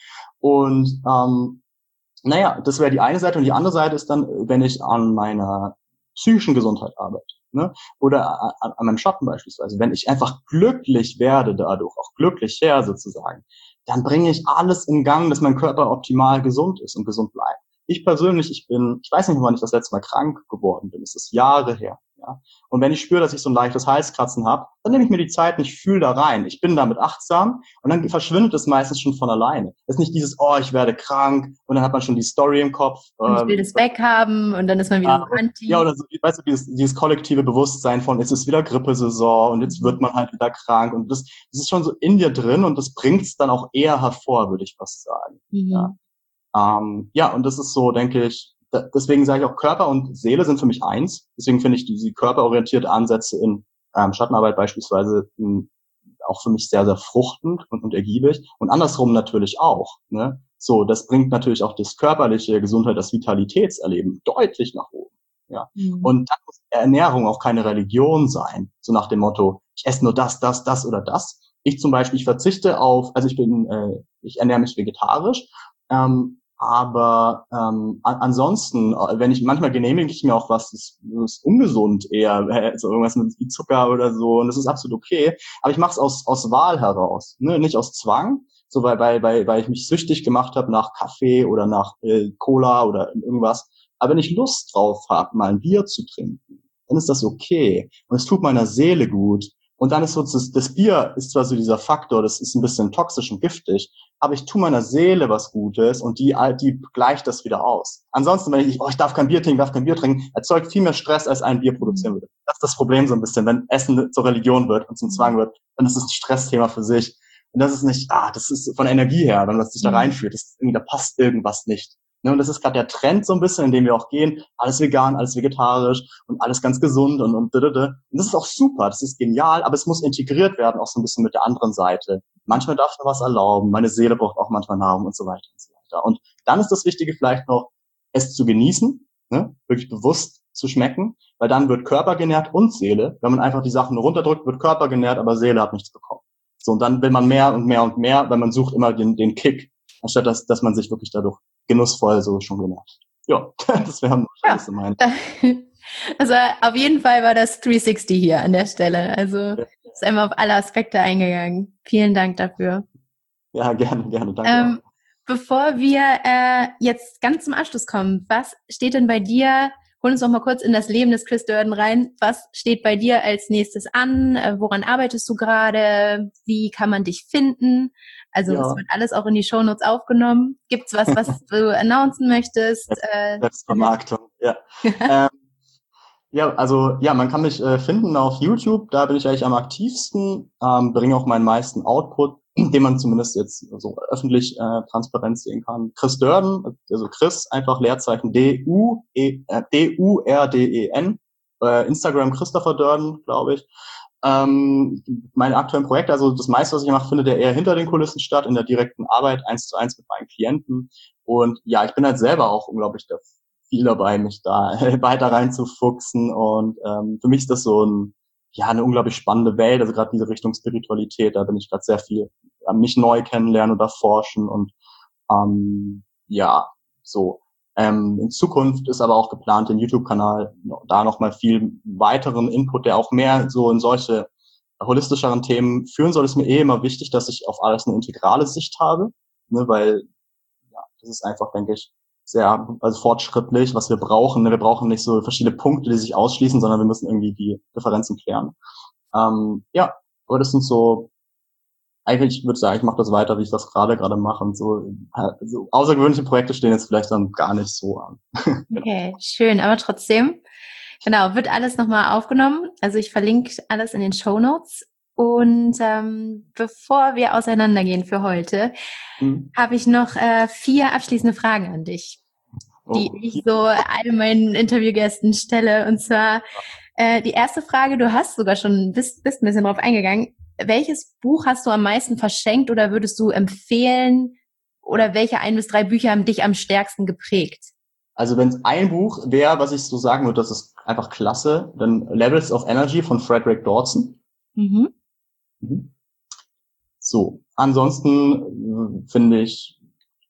Und ähm, naja, das wäre die eine Seite und die andere Seite ist dann, wenn ich an meiner psychischen Gesundheit arbeite, ne? Oder an, an meinem Schatten beispielsweise. Wenn ich einfach glücklich werde dadurch, auch glücklicher sozusagen, dann bringe ich alles in Gang, dass mein Körper optimal gesund ist und gesund bleibt. Ich persönlich, ich bin, ich weiß nicht, wann ich das letzte Mal krank geworden bin. Es ist Jahre her. Ja. Und wenn ich spüre, dass ich so ein leichtes Halskratzen habe, dann nehme ich mir die Zeit und ich fühle da rein. Ich bin damit achtsam und dann verschwindet es meistens schon von alleine. Es ist nicht dieses, oh, ich werde krank und dann hat man schon die Story im Kopf. Und ich will das weghaben und dann ist man wieder äh, so anti. Ja, oder so, weißt du, dieses, dieses kollektive Bewusstsein von, es ist wieder Grippesaison und jetzt wird man halt wieder krank. Und das, das ist schon so in dir drin und das bringt es dann auch eher hervor, würde ich fast sagen. Mhm. Ja. Ähm, ja, und das ist so, denke ich, da, deswegen sage ich auch, Körper und Seele sind für mich eins. Deswegen finde ich diese körperorientierte Ansätze in ähm, Schattenarbeit beispielsweise m, auch für mich sehr, sehr fruchtend und, und ergiebig. Und andersrum natürlich auch. Ne? So, das bringt natürlich auch das körperliche Gesundheit, das Vitalitätserleben deutlich nach oben. Ja. Mhm. Und dann muss Ernährung auch keine Religion sein. So nach dem Motto, ich esse nur das, das, das oder das. Ich zum Beispiel, ich verzichte auf, also ich bin, äh, ich ernähre mich vegetarisch, ähm, aber ähm, an, ansonsten, wenn ich manchmal genehmige ich mir auch was, das, das ist ungesund eher, so irgendwas mit Zucker oder so, und das ist absolut okay. Aber ich mache es aus aus Wahl heraus, ne, nicht aus Zwang, so weil weil weil weil ich mich süchtig gemacht habe nach Kaffee oder nach äh, Cola oder irgendwas. Aber wenn ich Lust drauf habe, mal ein Bier zu trinken, dann ist das okay und es tut meiner Seele gut. Und dann ist so, das, das Bier ist zwar so dieser Faktor, das ist ein bisschen toxisch und giftig, aber ich tue meiner Seele was Gutes und die, die gleicht das wieder aus. Ansonsten, wenn ich, oh, ich darf kein Bier trinken, darf kein Bier trinken, erzeugt viel mehr Stress, als ein Bier produzieren würde. Das ist das Problem so ein bisschen, wenn Essen zur Religion wird und zum Zwang wird, dann ist es ein Stressthema für sich. Und das ist nicht, ah, das ist von der Energie her, wenn man sich da reinfühlt, das ist irgendwie, da passt irgendwas nicht. Ne, und das ist gerade der Trend so ein bisschen, in dem wir auch gehen, alles vegan, alles vegetarisch und alles ganz gesund und und und das ist auch super, das ist genial, aber es muss integriert werden, auch so ein bisschen mit der anderen Seite. Manchmal darf man was erlauben, meine Seele braucht auch manchmal Nahrung und so weiter und so weiter. Und dann ist das Wichtige vielleicht noch, es zu genießen, ne, wirklich bewusst zu schmecken, weil dann wird Körper genährt und Seele. Wenn man einfach die Sachen nur runterdrückt, wird Körper genährt, aber Seele hat nichts bekommen. So, und dann will man mehr und mehr und mehr, weil man sucht immer den, den Kick, anstatt dass, dass man sich wirklich dadurch genussvoll so schon genervt. Ja, das wäre ja. so mein. Also auf jeden Fall war das dreihundertsechzig hier an der Stelle. Also ist einmal auf alle Aspekte eingegangen. Vielen Dank dafür. Ja, gerne, gerne, danke. Ähm, bevor wir äh, jetzt ganz zum Abschluss kommen, was steht denn bei dir, hol uns noch mal kurz in das Leben des Chris Durden rein, was steht bei dir als nächstes an, äh, woran arbeitest du gerade, wie kann man dich finden? Also es ja. wird alles auch in die Shownotes aufgenommen. Gibt's was, was du announcen möchtest? Selbstvermarktung, äh, ja. ähm, ja, also ja, man kann mich äh, finden auf YouTube, da bin ich eigentlich am aktivsten, ähm, bringe auch meinen meisten Output, den man zumindest jetzt so öffentlich äh, transparent sehen kann. Chris Durden, also Chris, einfach Leerzeichen D U E äh, D U R D E N, äh, Instagram Christopher Durden, glaube ich. Ähm, meine aktuellen Projekte, also das meiste, was ich mache, findet ja eher hinter den Kulissen statt, in der direkten Arbeit, eins zu eins mit meinen Klienten. Und ja, ich bin halt selber auch unglaublich viel dabei, mich da weiter reinzufuchsen. Und ähm, für mich ist das so ein, ja, eine unglaublich spannende Welt, also gerade diese Richtung Spiritualität, da bin ich gerade sehr viel ja, mich neu kennenlernen oder forschen und ähm, ja, so. Ähm, in Zukunft ist aber auch geplant, den YouTube-Kanal da nochmal viel weiteren Input, der auch mehr so in solche holistischeren Themen führen soll. Ist mir eh immer wichtig, dass ich auf alles eine integrale Sicht habe, ne, weil ja, das ist einfach, denke ich, sehr also fortschrittlich, was wir brauchen. Wir brauchen nicht so verschiedene Punkte, die sich ausschließen, sondern wir müssen irgendwie die Differenzen klären. Ähm, ja, aber das sind so eigentlich würde ich sagen, ich mache das weiter, wie ich das gerade gerade mache und so, so außergewöhnliche Projekte stehen jetzt vielleicht dann gar nicht so an. Okay, schön, aber trotzdem, genau, wird alles nochmal aufgenommen. Also ich verlinke alles in den Shownotes. Und ähm, bevor wir auseinandergehen für heute, hm. habe ich noch äh, vier abschließende Fragen an dich, die oh. ich so all meinen Interviewgästen stelle. Und zwar äh, die erste Frage, du hast sogar schon, bist, bist ein bisschen drauf eingegangen. Welches Buch hast du am meisten verschenkt oder würdest du empfehlen? Oder welche ein bis drei Bücher haben dich am stärksten geprägt? Also wenn es ein Buch wäre, was ich so sagen würde, das ist einfach klasse, dann Levels of Energy von Frederick Dodson. Mhm. Mhm. So, ansonsten äh, finde ich,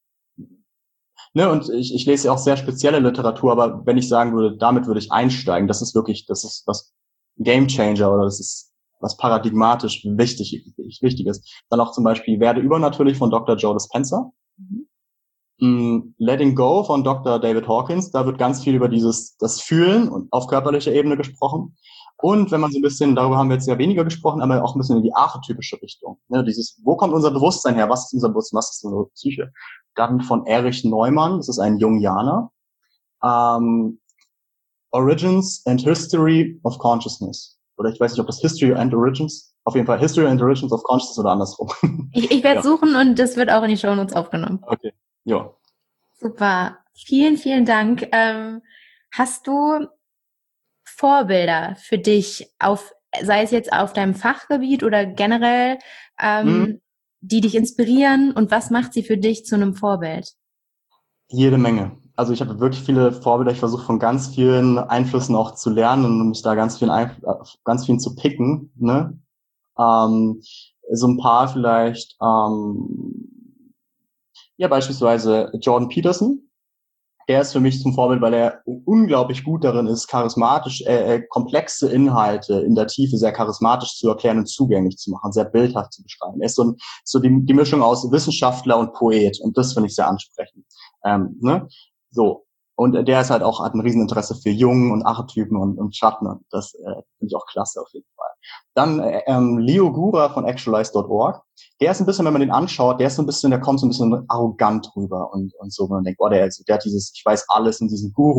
ne, und ich, ich lese ja auch sehr spezielle Literatur, aber wenn ich sagen würde, damit würde ich einsteigen, das ist wirklich, das ist was Game Changer oder das ist was paradigmatisch wichtig, wichtig ist. Dann auch zum Beispiel Werde übernatürlich von Doktor Joe Dispenza. Mhm. Mm, Letting Go von Doktor David Hawkins. Da wird ganz viel über dieses, das Fühlen und auf körperlicher Ebene gesprochen. Und wenn man so ein bisschen, darüber haben wir jetzt ja weniger gesprochen, aber auch ein bisschen in die archetypische Richtung. Ne, dieses, wo kommt unser Bewusstsein her? Was ist unser Bewusstsein? Was ist unsere Psyche? Dann von Erich Neumann. Das ist ein Jungianer. Ähm, Origins and History of Consciousness. Oder ich weiß nicht, ob das History and Origins, auf jeden Fall History and Origins of Consciousness oder andersrum. Ich, ich werde ja. suchen und das wird auch in die Shownotes aufgenommen. Okay, ja. Super. Vielen, vielen Dank. Ähm, hast du Vorbilder für dich, auf, sei es jetzt auf deinem Fachgebiet oder generell, ähm, hm. die dich inspirieren und was macht sie für dich zu einem Vorbild? Jede Menge. Also ich habe wirklich viele Vorbilder. Ich versuche von ganz vielen Einflüssen auch zu lernen und mich da ganz vielen, Einf- ganz vielen zu picken. Ne? Ähm, so ein paar vielleicht, ähm, ja beispielsweise Jordan Peterson. Der ist für mich zum Vorbild, weil er unglaublich gut darin ist, charismatisch, äh, komplexe Inhalte in der Tiefe sehr charismatisch zu erklären und zugänglich zu machen, sehr bildhaft zu beschreiben. Er ist so, ein, so die, die Mischung aus Wissenschaftler und Poet und das finde ich sehr ansprechend. Ähm, ne? So. Und der ist halt auch, hat ein Rieseninteresse für Jungen und Archetypen und, und Schatten und das äh, finde ich auch klasse auf jeden Fall. Dann äh, ähm, Leo Gura von actualize Punkt org. Der ist ein bisschen, wenn man den anschaut, der ist so ein bisschen, der kommt so ein bisschen arrogant rüber und, und so, man denkt, oh, der, der hat dieses, ich weiß alles in diesem Guru,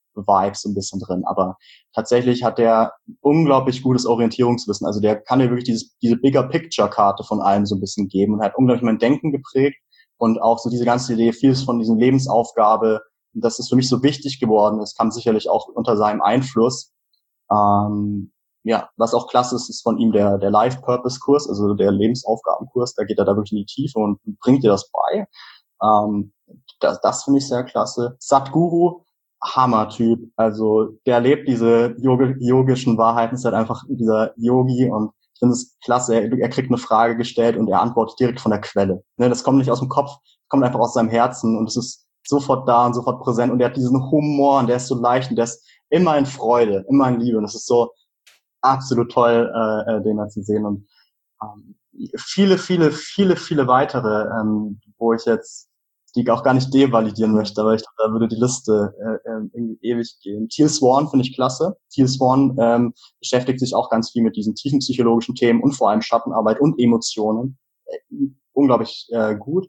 Vibes so ein bisschen drin. Aber tatsächlich hat der unglaublich gutes Orientierungswissen. Also der kann dir wirklich dieses, diese Bigger-Picture-Karte von allem so ein bisschen geben und hat unglaublich mein Denken geprägt und auch so diese ganze Idee, vieles von diesen Lebensaufgabe, das ist für mich so wichtig geworden. Es kam sicherlich auch unter seinem Einfluss. Ähm, ja, was auch klasse ist, ist von ihm der, der Life-Purpose-Kurs, also der Lebensaufgabenkurs. Da geht er da wirklich in die Tiefe und bringt dir das bei. Ähm, das das finde ich sehr klasse. Sadhguru, Hammer-Typ. Also der lebt diese Yogi, yogischen Wahrheiten, ist halt einfach dieser Yogi und ich finde es klasse. Er, er kriegt eine Frage gestellt und er antwortet direkt von der Quelle. Ne, das kommt nicht aus dem Kopf, kommt einfach aus seinem Herzen und es ist sofort da und sofort präsent und er hat diesen Humor und der ist so leicht und der ist immer in Freude, immer in Liebe und es ist so absolut toll, äh, äh, den da zu sehen und ähm, viele, viele, viele, viele weitere, ähm, wo ich jetzt die auch gar nicht devalidieren möchte, aber ich glaube, da würde die Liste äh, äh, irgendwie ewig gehen. Teal Swan finde ich klasse. Teal Swan ähm, beschäftigt sich auch ganz viel mit diesen tiefen psychologischen Themen und vor allem Schattenarbeit und Emotionen. Äh, unglaublich äh, gut.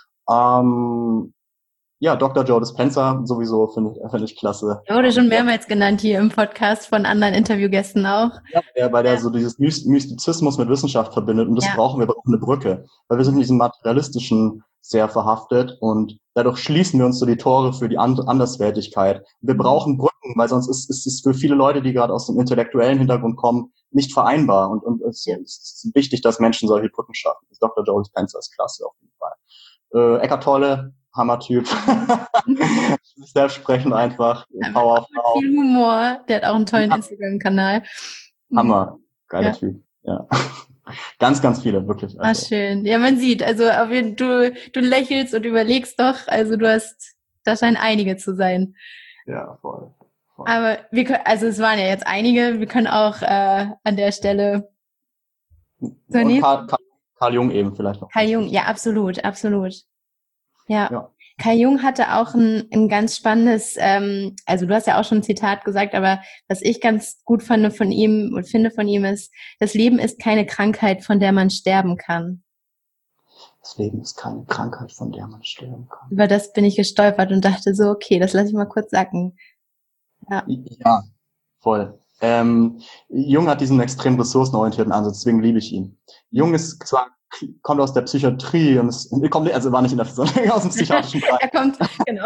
Ähm, ja, Doktor Joe Dispenza sowieso finde ich, finde ich klasse. Er wurde Ähm, schon ja, mehrmals genannt hier im Podcast von anderen Interviewgästen auch. Ja, der, weil der Ja. so dieses Mystizismus mit Wissenschaft verbindet und das Ja. brauchen wir, wir brauchen eine Brücke, weil wir sind in diesem materialistischen sehr verhaftet und dadurch schließen wir uns so die Tore für die And Anderswertigkeit. Wir brauchen Brücken, weil sonst ist, ist es für viele Leute, die gerade aus dem intellektuellen Hintergrund kommen, nicht vereinbar und, und es, Ja. es ist wichtig, dass Menschen solche Brücken schaffen. Das Doktor Joe Dispenza ist klasse auf jeden Fall. Äh, Eckart Tolle, Hammertyp. Selbstsprechend einfach, Mit, Power of mit Now. viel Humor. Der hat auch einen tollen Ja, Instagram-Kanal. Hammer, geiler Ja. Typ. Ja. Ganz, ganz viele, wirklich. Ah, Also, schön. Ja, man sieht, also auf jeden, du, du lächelst und überlegst doch, also du hast, da scheinen einige zu sein. ja, voll. voll. Aber wir können, also es waren ja jetzt einige, wir können auch äh, an der Stelle zur Und Carl, nächsten. Carl, Carl Jung eben vielleicht noch. Kai Jung, ja, absolut, absolut. Ja. Ja. Kai Jung hatte auch ein, ein ganz spannendes, ähm, also du hast ja auch schon ein Zitat gesagt, aber was ich ganz gut fand von ihm und finde von ihm ist, das Leben ist keine Krankheit, von der man sterben kann. Das Leben ist keine Krankheit, von der man sterben kann. Über das bin ich gestolpert und dachte so, okay, das lasse ich mal kurz sacken. Ja. Ja, voll. Ähm, Jung hat diesen extrem ressourcenorientierten Ansatz, deswegen liebe ich ihn. Jung ist zwar, kommt aus der Psychiatrie und ist, kommt, also war nicht in der, sondern aus dem psychiatrischen Bereich. Er kommt, genau.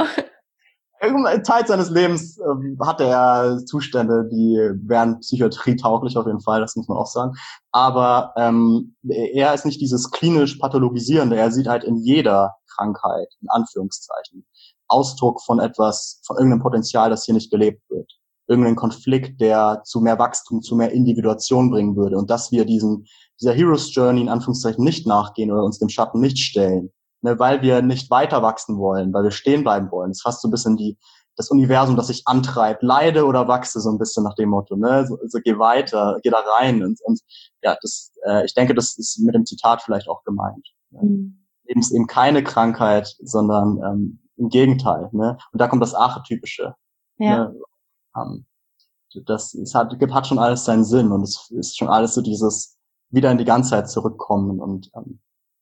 Teil seines Lebens ähm, hatte er Zustände, die wären psychiatrietauglich auf jeden Fall, das muss man auch sagen. Aber ähm, er ist nicht dieses klinisch pathologisierende, er sieht halt in jeder Krankheit, in Anführungszeichen, Ausdruck von etwas, von irgendeinem Potenzial, das hier nicht gelebt wird. Irgendeinen Konflikt, der zu mehr Wachstum, zu mehr Individuation bringen würde. Und dass wir diesen, dieser Hero's Journey in Anführungszeichen nicht nachgehen oder uns dem Schatten nicht stellen, ne, weil wir nicht weiter wachsen wollen, weil wir stehen bleiben wollen. Das ist fast so ein bisschen die, das Universum, das sich antreibt, leide oder wachse, so ein bisschen nach dem Motto, ne, so, so geh weiter, geh da rein und, und ja, das, äh, ich denke, das ist mit dem Zitat vielleicht auch gemeint. Ne? Mhm. Leben ist eben keine Krankheit, sondern ähm, im Gegenteil, ne, und da kommt das Archetypische, Ja. ne, ähm, das es hat, hat schon alles seinen Sinn und es ist schon alles so dieses wieder in die Ganzheit zurückkommen und ähm,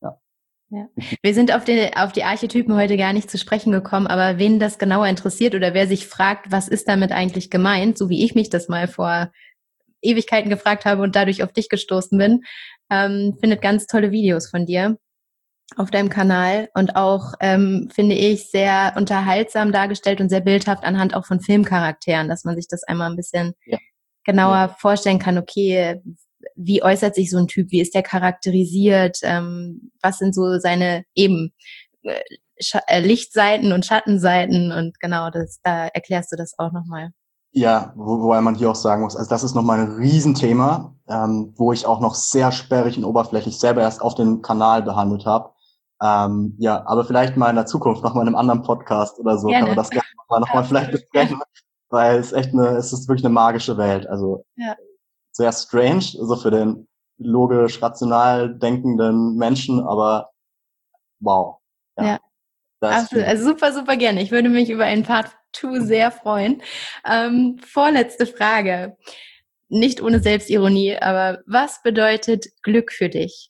Ja. Wir sind auf die, auf die Archetypen heute gar nicht zu sprechen gekommen, aber wen das genauer interessiert oder wer sich fragt, was ist damit eigentlich gemeint, so wie ich mich das mal vor Ewigkeiten gefragt habe und dadurch auf dich gestoßen bin, ähm, findet ganz tolle Videos von dir auf deinem Kanal und auch, ähm, finde ich, sehr unterhaltsam dargestellt und sehr bildhaft anhand auch von Filmcharakteren, dass man sich das einmal ein bisschen ja. genauer Ja. vorstellen kann, okay, wie äußert sich so ein Typ, wie ist der charakterisiert, ähm, was sind so seine eben äh, Sch- Lichtseiten und Schattenseiten und genau, das, da erklärst du das auch nochmal. Ja, wo, wobei man hier auch sagen muss, also das ist nochmal ein Riesenthema, ähm, wo ich auch noch sehr sperrig und oberflächlich selber erst auf dem Kanal behandelt habe. Ähm, ja, aber vielleicht mal in der Zukunft nochmal in einem anderen Podcast oder so, Gerne. kann man das gerne nochmal noch mal vielleicht besprechen, weil es echt eine, es ist wirklich eine magische Welt. Also Ja. sehr strange, also für den logisch, rational denkenden Menschen, aber wow. Ja, Ja. da ist Absolut, viel. also super, super gerne. Ich würde mich über einen Part zwei sehr freuen. Ähm, vorletzte Frage. Nicht ohne Selbstironie, aber was bedeutet Glück für dich?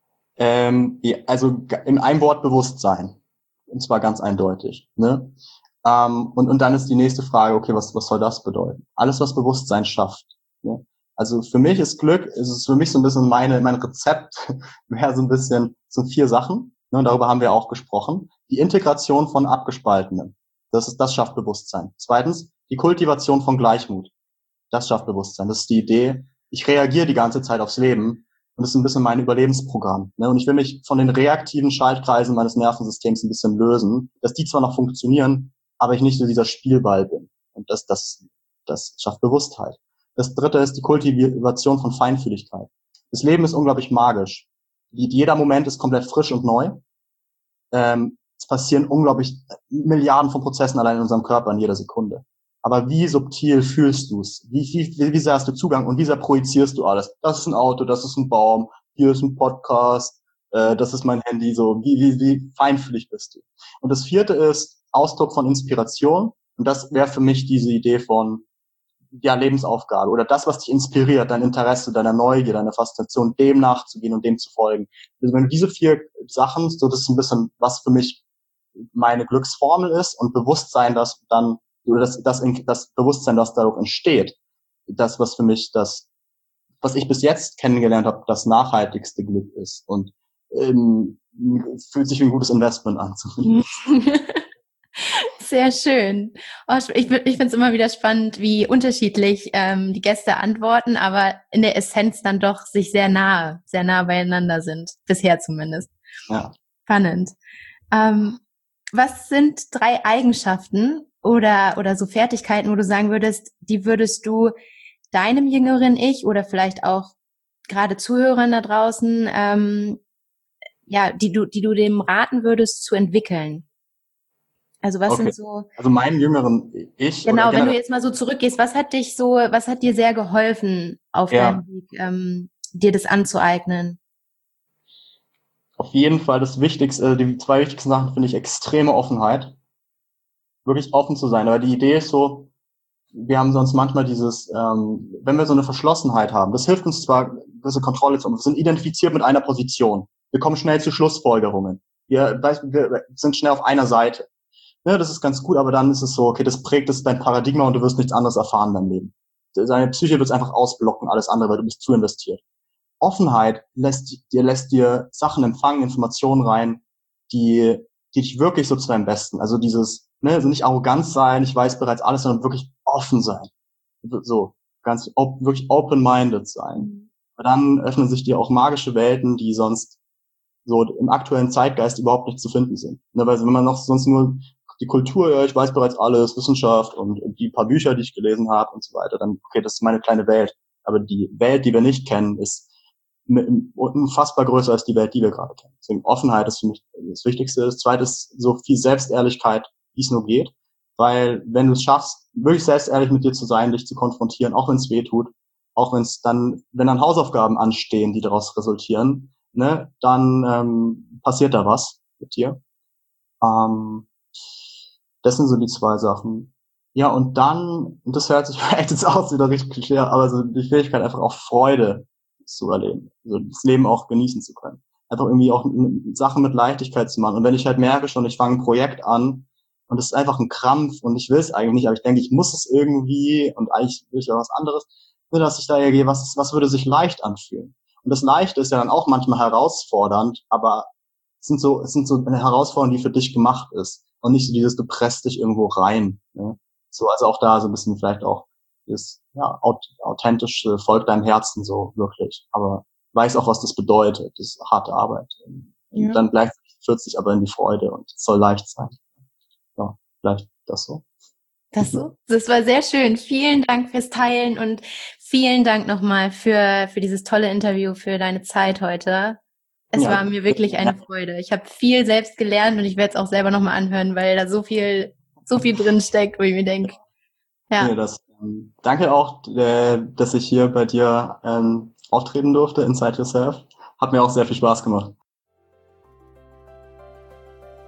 Ähm, ja, also g- in einem Wort Bewusstsein. Und zwar ganz eindeutig. Ne? Ähm, und, und dann ist die nächste Frage, okay, was, was soll das bedeuten? Alles, was Bewusstsein schafft. Ne? Also für mich ist Glück, ist es für mich so ein bisschen meine, mein Rezept, wäre so ein bisschen, so vier Sachen, ne, und darüber haben wir auch gesprochen. Die Integration von Abgespaltenen. Das ist, das schafft Bewusstsein. Zweitens, die Kultivation von Gleichmut. Das schafft Bewusstsein. Das ist die Idee. Ich reagiere die ganze Zeit aufs Leben. Und das ist ein bisschen mein Überlebensprogramm. Ne? Und ich will mich von den reaktiven Schaltkreisen meines Nervensystems ein bisschen lösen, dass die zwar noch funktionieren, aber ich nicht so dieser Spielball bin. Und das, das, das schafft Bewusstheit. Das dritte ist die Kultivation von Feinfühligkeit. Das Leben ist unglaublich magisch. Jeder Moment ist komplett frisch und neu. Ähm, es passieren unglaublich Milliarden von Prozessen allein in unserem Körper in jeder Sekunde. Aber wie subtil fühlst du es? Wie, wie, wie sehr hast du Zugang und wie sehr projizierst du alles? Das ist ein Auto, das ist ein Baum, hier ist ein Podcast, äh, das ist mein Handy, so wie, wie, wie feinfühlig bist du? Und das vierte ist Ausdruck von Inspiration. Und das wäre für mich diese Idee von ja, Lebensaufgabe oder das, was dich inspiriert, dein Interesse, deine Neugier, deine Faszination, dem nachzugehen und dem zu folgen. Also wenn du diese vier Sachen, so das ist ein bisschen, was für mich meine Glücksformel ist und Bewusstsein, das dann, oder das, das, das Bewusstsein, das dadurch entsteht, das, was für mich das, was ich bis jetzt kennengelernt habe, das nachhaltigste Glück ist und ähm, fühlt sich wie ein gutes Investment an. Sehr schön. Oh, ich ich finde es immer wieder spannend, wie unterschiedlich ähm, die Gäste antworten, aber in der Essenz dann doch sich sehr nahe, sehr nah beieinander sind. Bisher zumindest. Ja. Spannend. Ähm, was sind drei Eigenschaften oder, oder so Fertigkeiten, wo du sagen würdest, die würdest du deinem jüngeren Ich oder vielleicht auch gerade Zuhörern da draußen, ähm, ja, die du, die du dem raten würdest zu entwickeln? Also was Okay. sind so, Also meinen jüngeren Ich genau, oder wenn du generell, jetzt mal so zurückgehst, was hat dich so, was hat dir sehr geholfen auf ja, deinem Weg, ähm, dir das anzueignen? auf jeden Fall das Wichtigste, die zwei wichtigsten Sachen finde ich extreme Offenheit, wirklich offen zu sein. Aber die Idee ist so, wir haben sonst manchmal dieses, ähm, wenn wir so eine Verschlossenheit haben, das hilft uns zwar, gewisse Kontrolle zu haben, wir sind identifiziert mit einer Position. Wir kommen schnell zu Schlussfolgerungen. Wir, wir sind schnell auf einer Seite. Ja, das ist ganz gut, aber dann ist es so, okay, das prägt das dein Paradigma und du wirst nichts anderes erfahren in deinem Leben. Deine Psyche wird es einfach ausblocken, alles andere, weil du bist zu investiert. Offenheit lässt dir, lässt dir Sachen empfangen, Informationen rein, die, die dich wirklich so zu deinem Besten, also dieses, ne, also nicht arrogant sein, ich weiß bereits alles, sondern wirklich offen sein. So, ganz op wirklich open-minded sein. Aber dann öffnen sich dir auch magische Welten, die sonst so im aktuellen Zeitgeist überhaupt nicht zu finden sind. Ne, weil wenn man noch sonst nur die Kultur, ja, ich weiß bereits alles, Wissenschaft und die paar Bücher, die ich gelesen habe und so weiter, dann, okay, das ist meine kleine Welt. Aber die Welt, die wir nicht kennen, ist unfassbar größer als die Welt, die wir gerade kennen. Deswegen Offenheit ist für mich das Wichtigste. Das Zweite ist so viel Selbstehrlichkeit, wie es nur geht. Weil wenn du es schaffst, wirklich selbstehrlich mit dir zu sein, dich zu konfrontieren, auch wenn es weh tut, auch wenn es dann, wenn dann Hausaufgaben anstehen, die daraus resultieren, ne, dann ähm, passiert da was mit dir. Ähm, das sind so die zwei Sachen. Ja, und dann, und das hört sich vielleicht jetzt auch wieder richtig klischee, aber so die Fähigkeit einfach auch Freude zu erleben. Also das Leben auch genießen zu können. Einfach irgendwie auch Sachen mit Leichtigkeit zu machen. Und wenn ich halt merke schon, ich fange ein Projekt an und es ist einfach ein Krampf und ich will es eigentlich nicht, aber ich denke, ich muss es irgendwie und eigentlich will ich ja was anderes, nur dass ich da irgendwie, was, was würde sich leicht anfühlen? Und das Leichte ist ja dann auch manchmal herausfordernd, aber es sind so, es sind so eine Herausforderung, die für dich gemacht ist. Und nicht so dieses, du presst dich irgendwo rein. Ne? So, also auch da so ein bisschen vielleicht auch ist, ja, authentisch, äh, folgt deinem Herzen so wirklich. Aber weiß auch, was das bedeutet. Das ist harte Arbeit. Und Ja. dann gleichzeitig führt sich aber in die Freude und es soll leicht sein. Ja, vielleicht das so. Das so? Das war sehr schön. Vielen Dank fürs Teilen und vielen Dank nochmal für, für dieses tolle Interview, für deine Zeit heute. Es Ja, war mir wirklich eine Freude. Ich habe viel selbst gelernt und ich werde es auch selber nochmal anhören, weil da so viel, so viel drin steckt, wo ich mir denke, ja. nee, das, ähm, danke auch, äh, dass ich hier bei dir ähm, auftreten durfte, Inside Yourself. Hat mir auch sehr viel Spaß gemacht.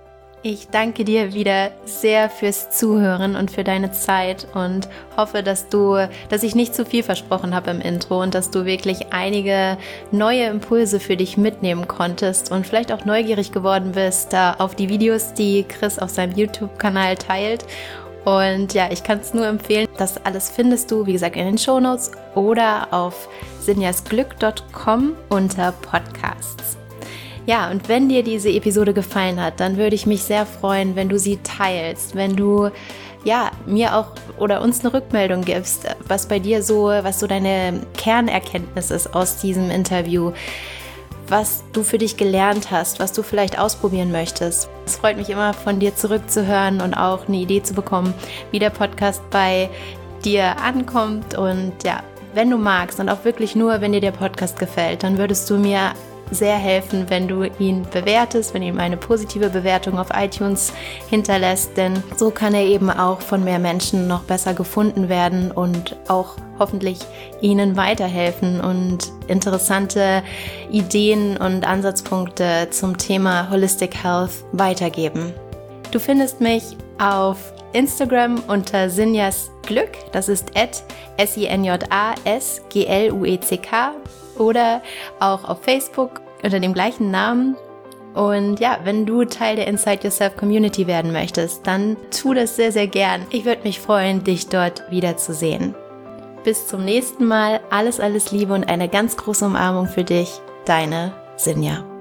Ich danke dir wieder sehr fürs Zuhören und für deine Zeit und hoffe, dass du, dass ich nicht zu viel versprochen habe im Intro und dass du wirklich einige neue Impulse für dich mitnehmen konntest und vielleicht auch neugierig geworden bist da auf die Videos, die Chris auf seinem YouTube-Kanal teilt. Und ja, ich kann es nur empfehlen, das alles findest du, wie gesagt, in den Shownotes oder auf sinjasglück punkt com unter Podcasts. Ja, und wenn dir diese Episode gefallen hat, dann würde ich mich sehr freuen, wenn du sie teilst, wenn du ja mir auch oder uns eine Rückmeldung gibst, was bei dir so, was so deine Kernerkenntnis ist aus diesem Interview, was du für dich gelernt hast, was du vielleicht ausprobieren möchtest. Es freut mich immer, von dir zurückzuhören und auch eine Idee zu bekommen, wie der Podcast bei dir ankommt. Und ja, wenn du magst und auch wirklich nur, wenn dir der Podcast gefällt, dann würdest du mir sehr helfen, wenn du ihn bewertest, wenn du ihm eine positive Bewertung auf iTunes hinterlässt, denn so kann er eben auch von mehr Menschen noch besser gefunden werden und auch hoffentlich ihnen weiterhelfen und interessante Ideen und Ansatzpunkte zum Thema Holistic Health weitergeben. Du findest mich auf Instagram unter sinjasglück, das ist at S I N J A S G L U E C K, oder auch auf Facebook unter dem gleichen Namen. Und ja, wenn du Teil der Inside Yourself Community werden möchtest, dann tu das sehr, sehr gern. Ich würde mich freuen, dich dort wiederzusehen. Bis zum nächsten Mal. Alles, alles Liebe und eine ganz große Umarmung für dich. Deine Sinja.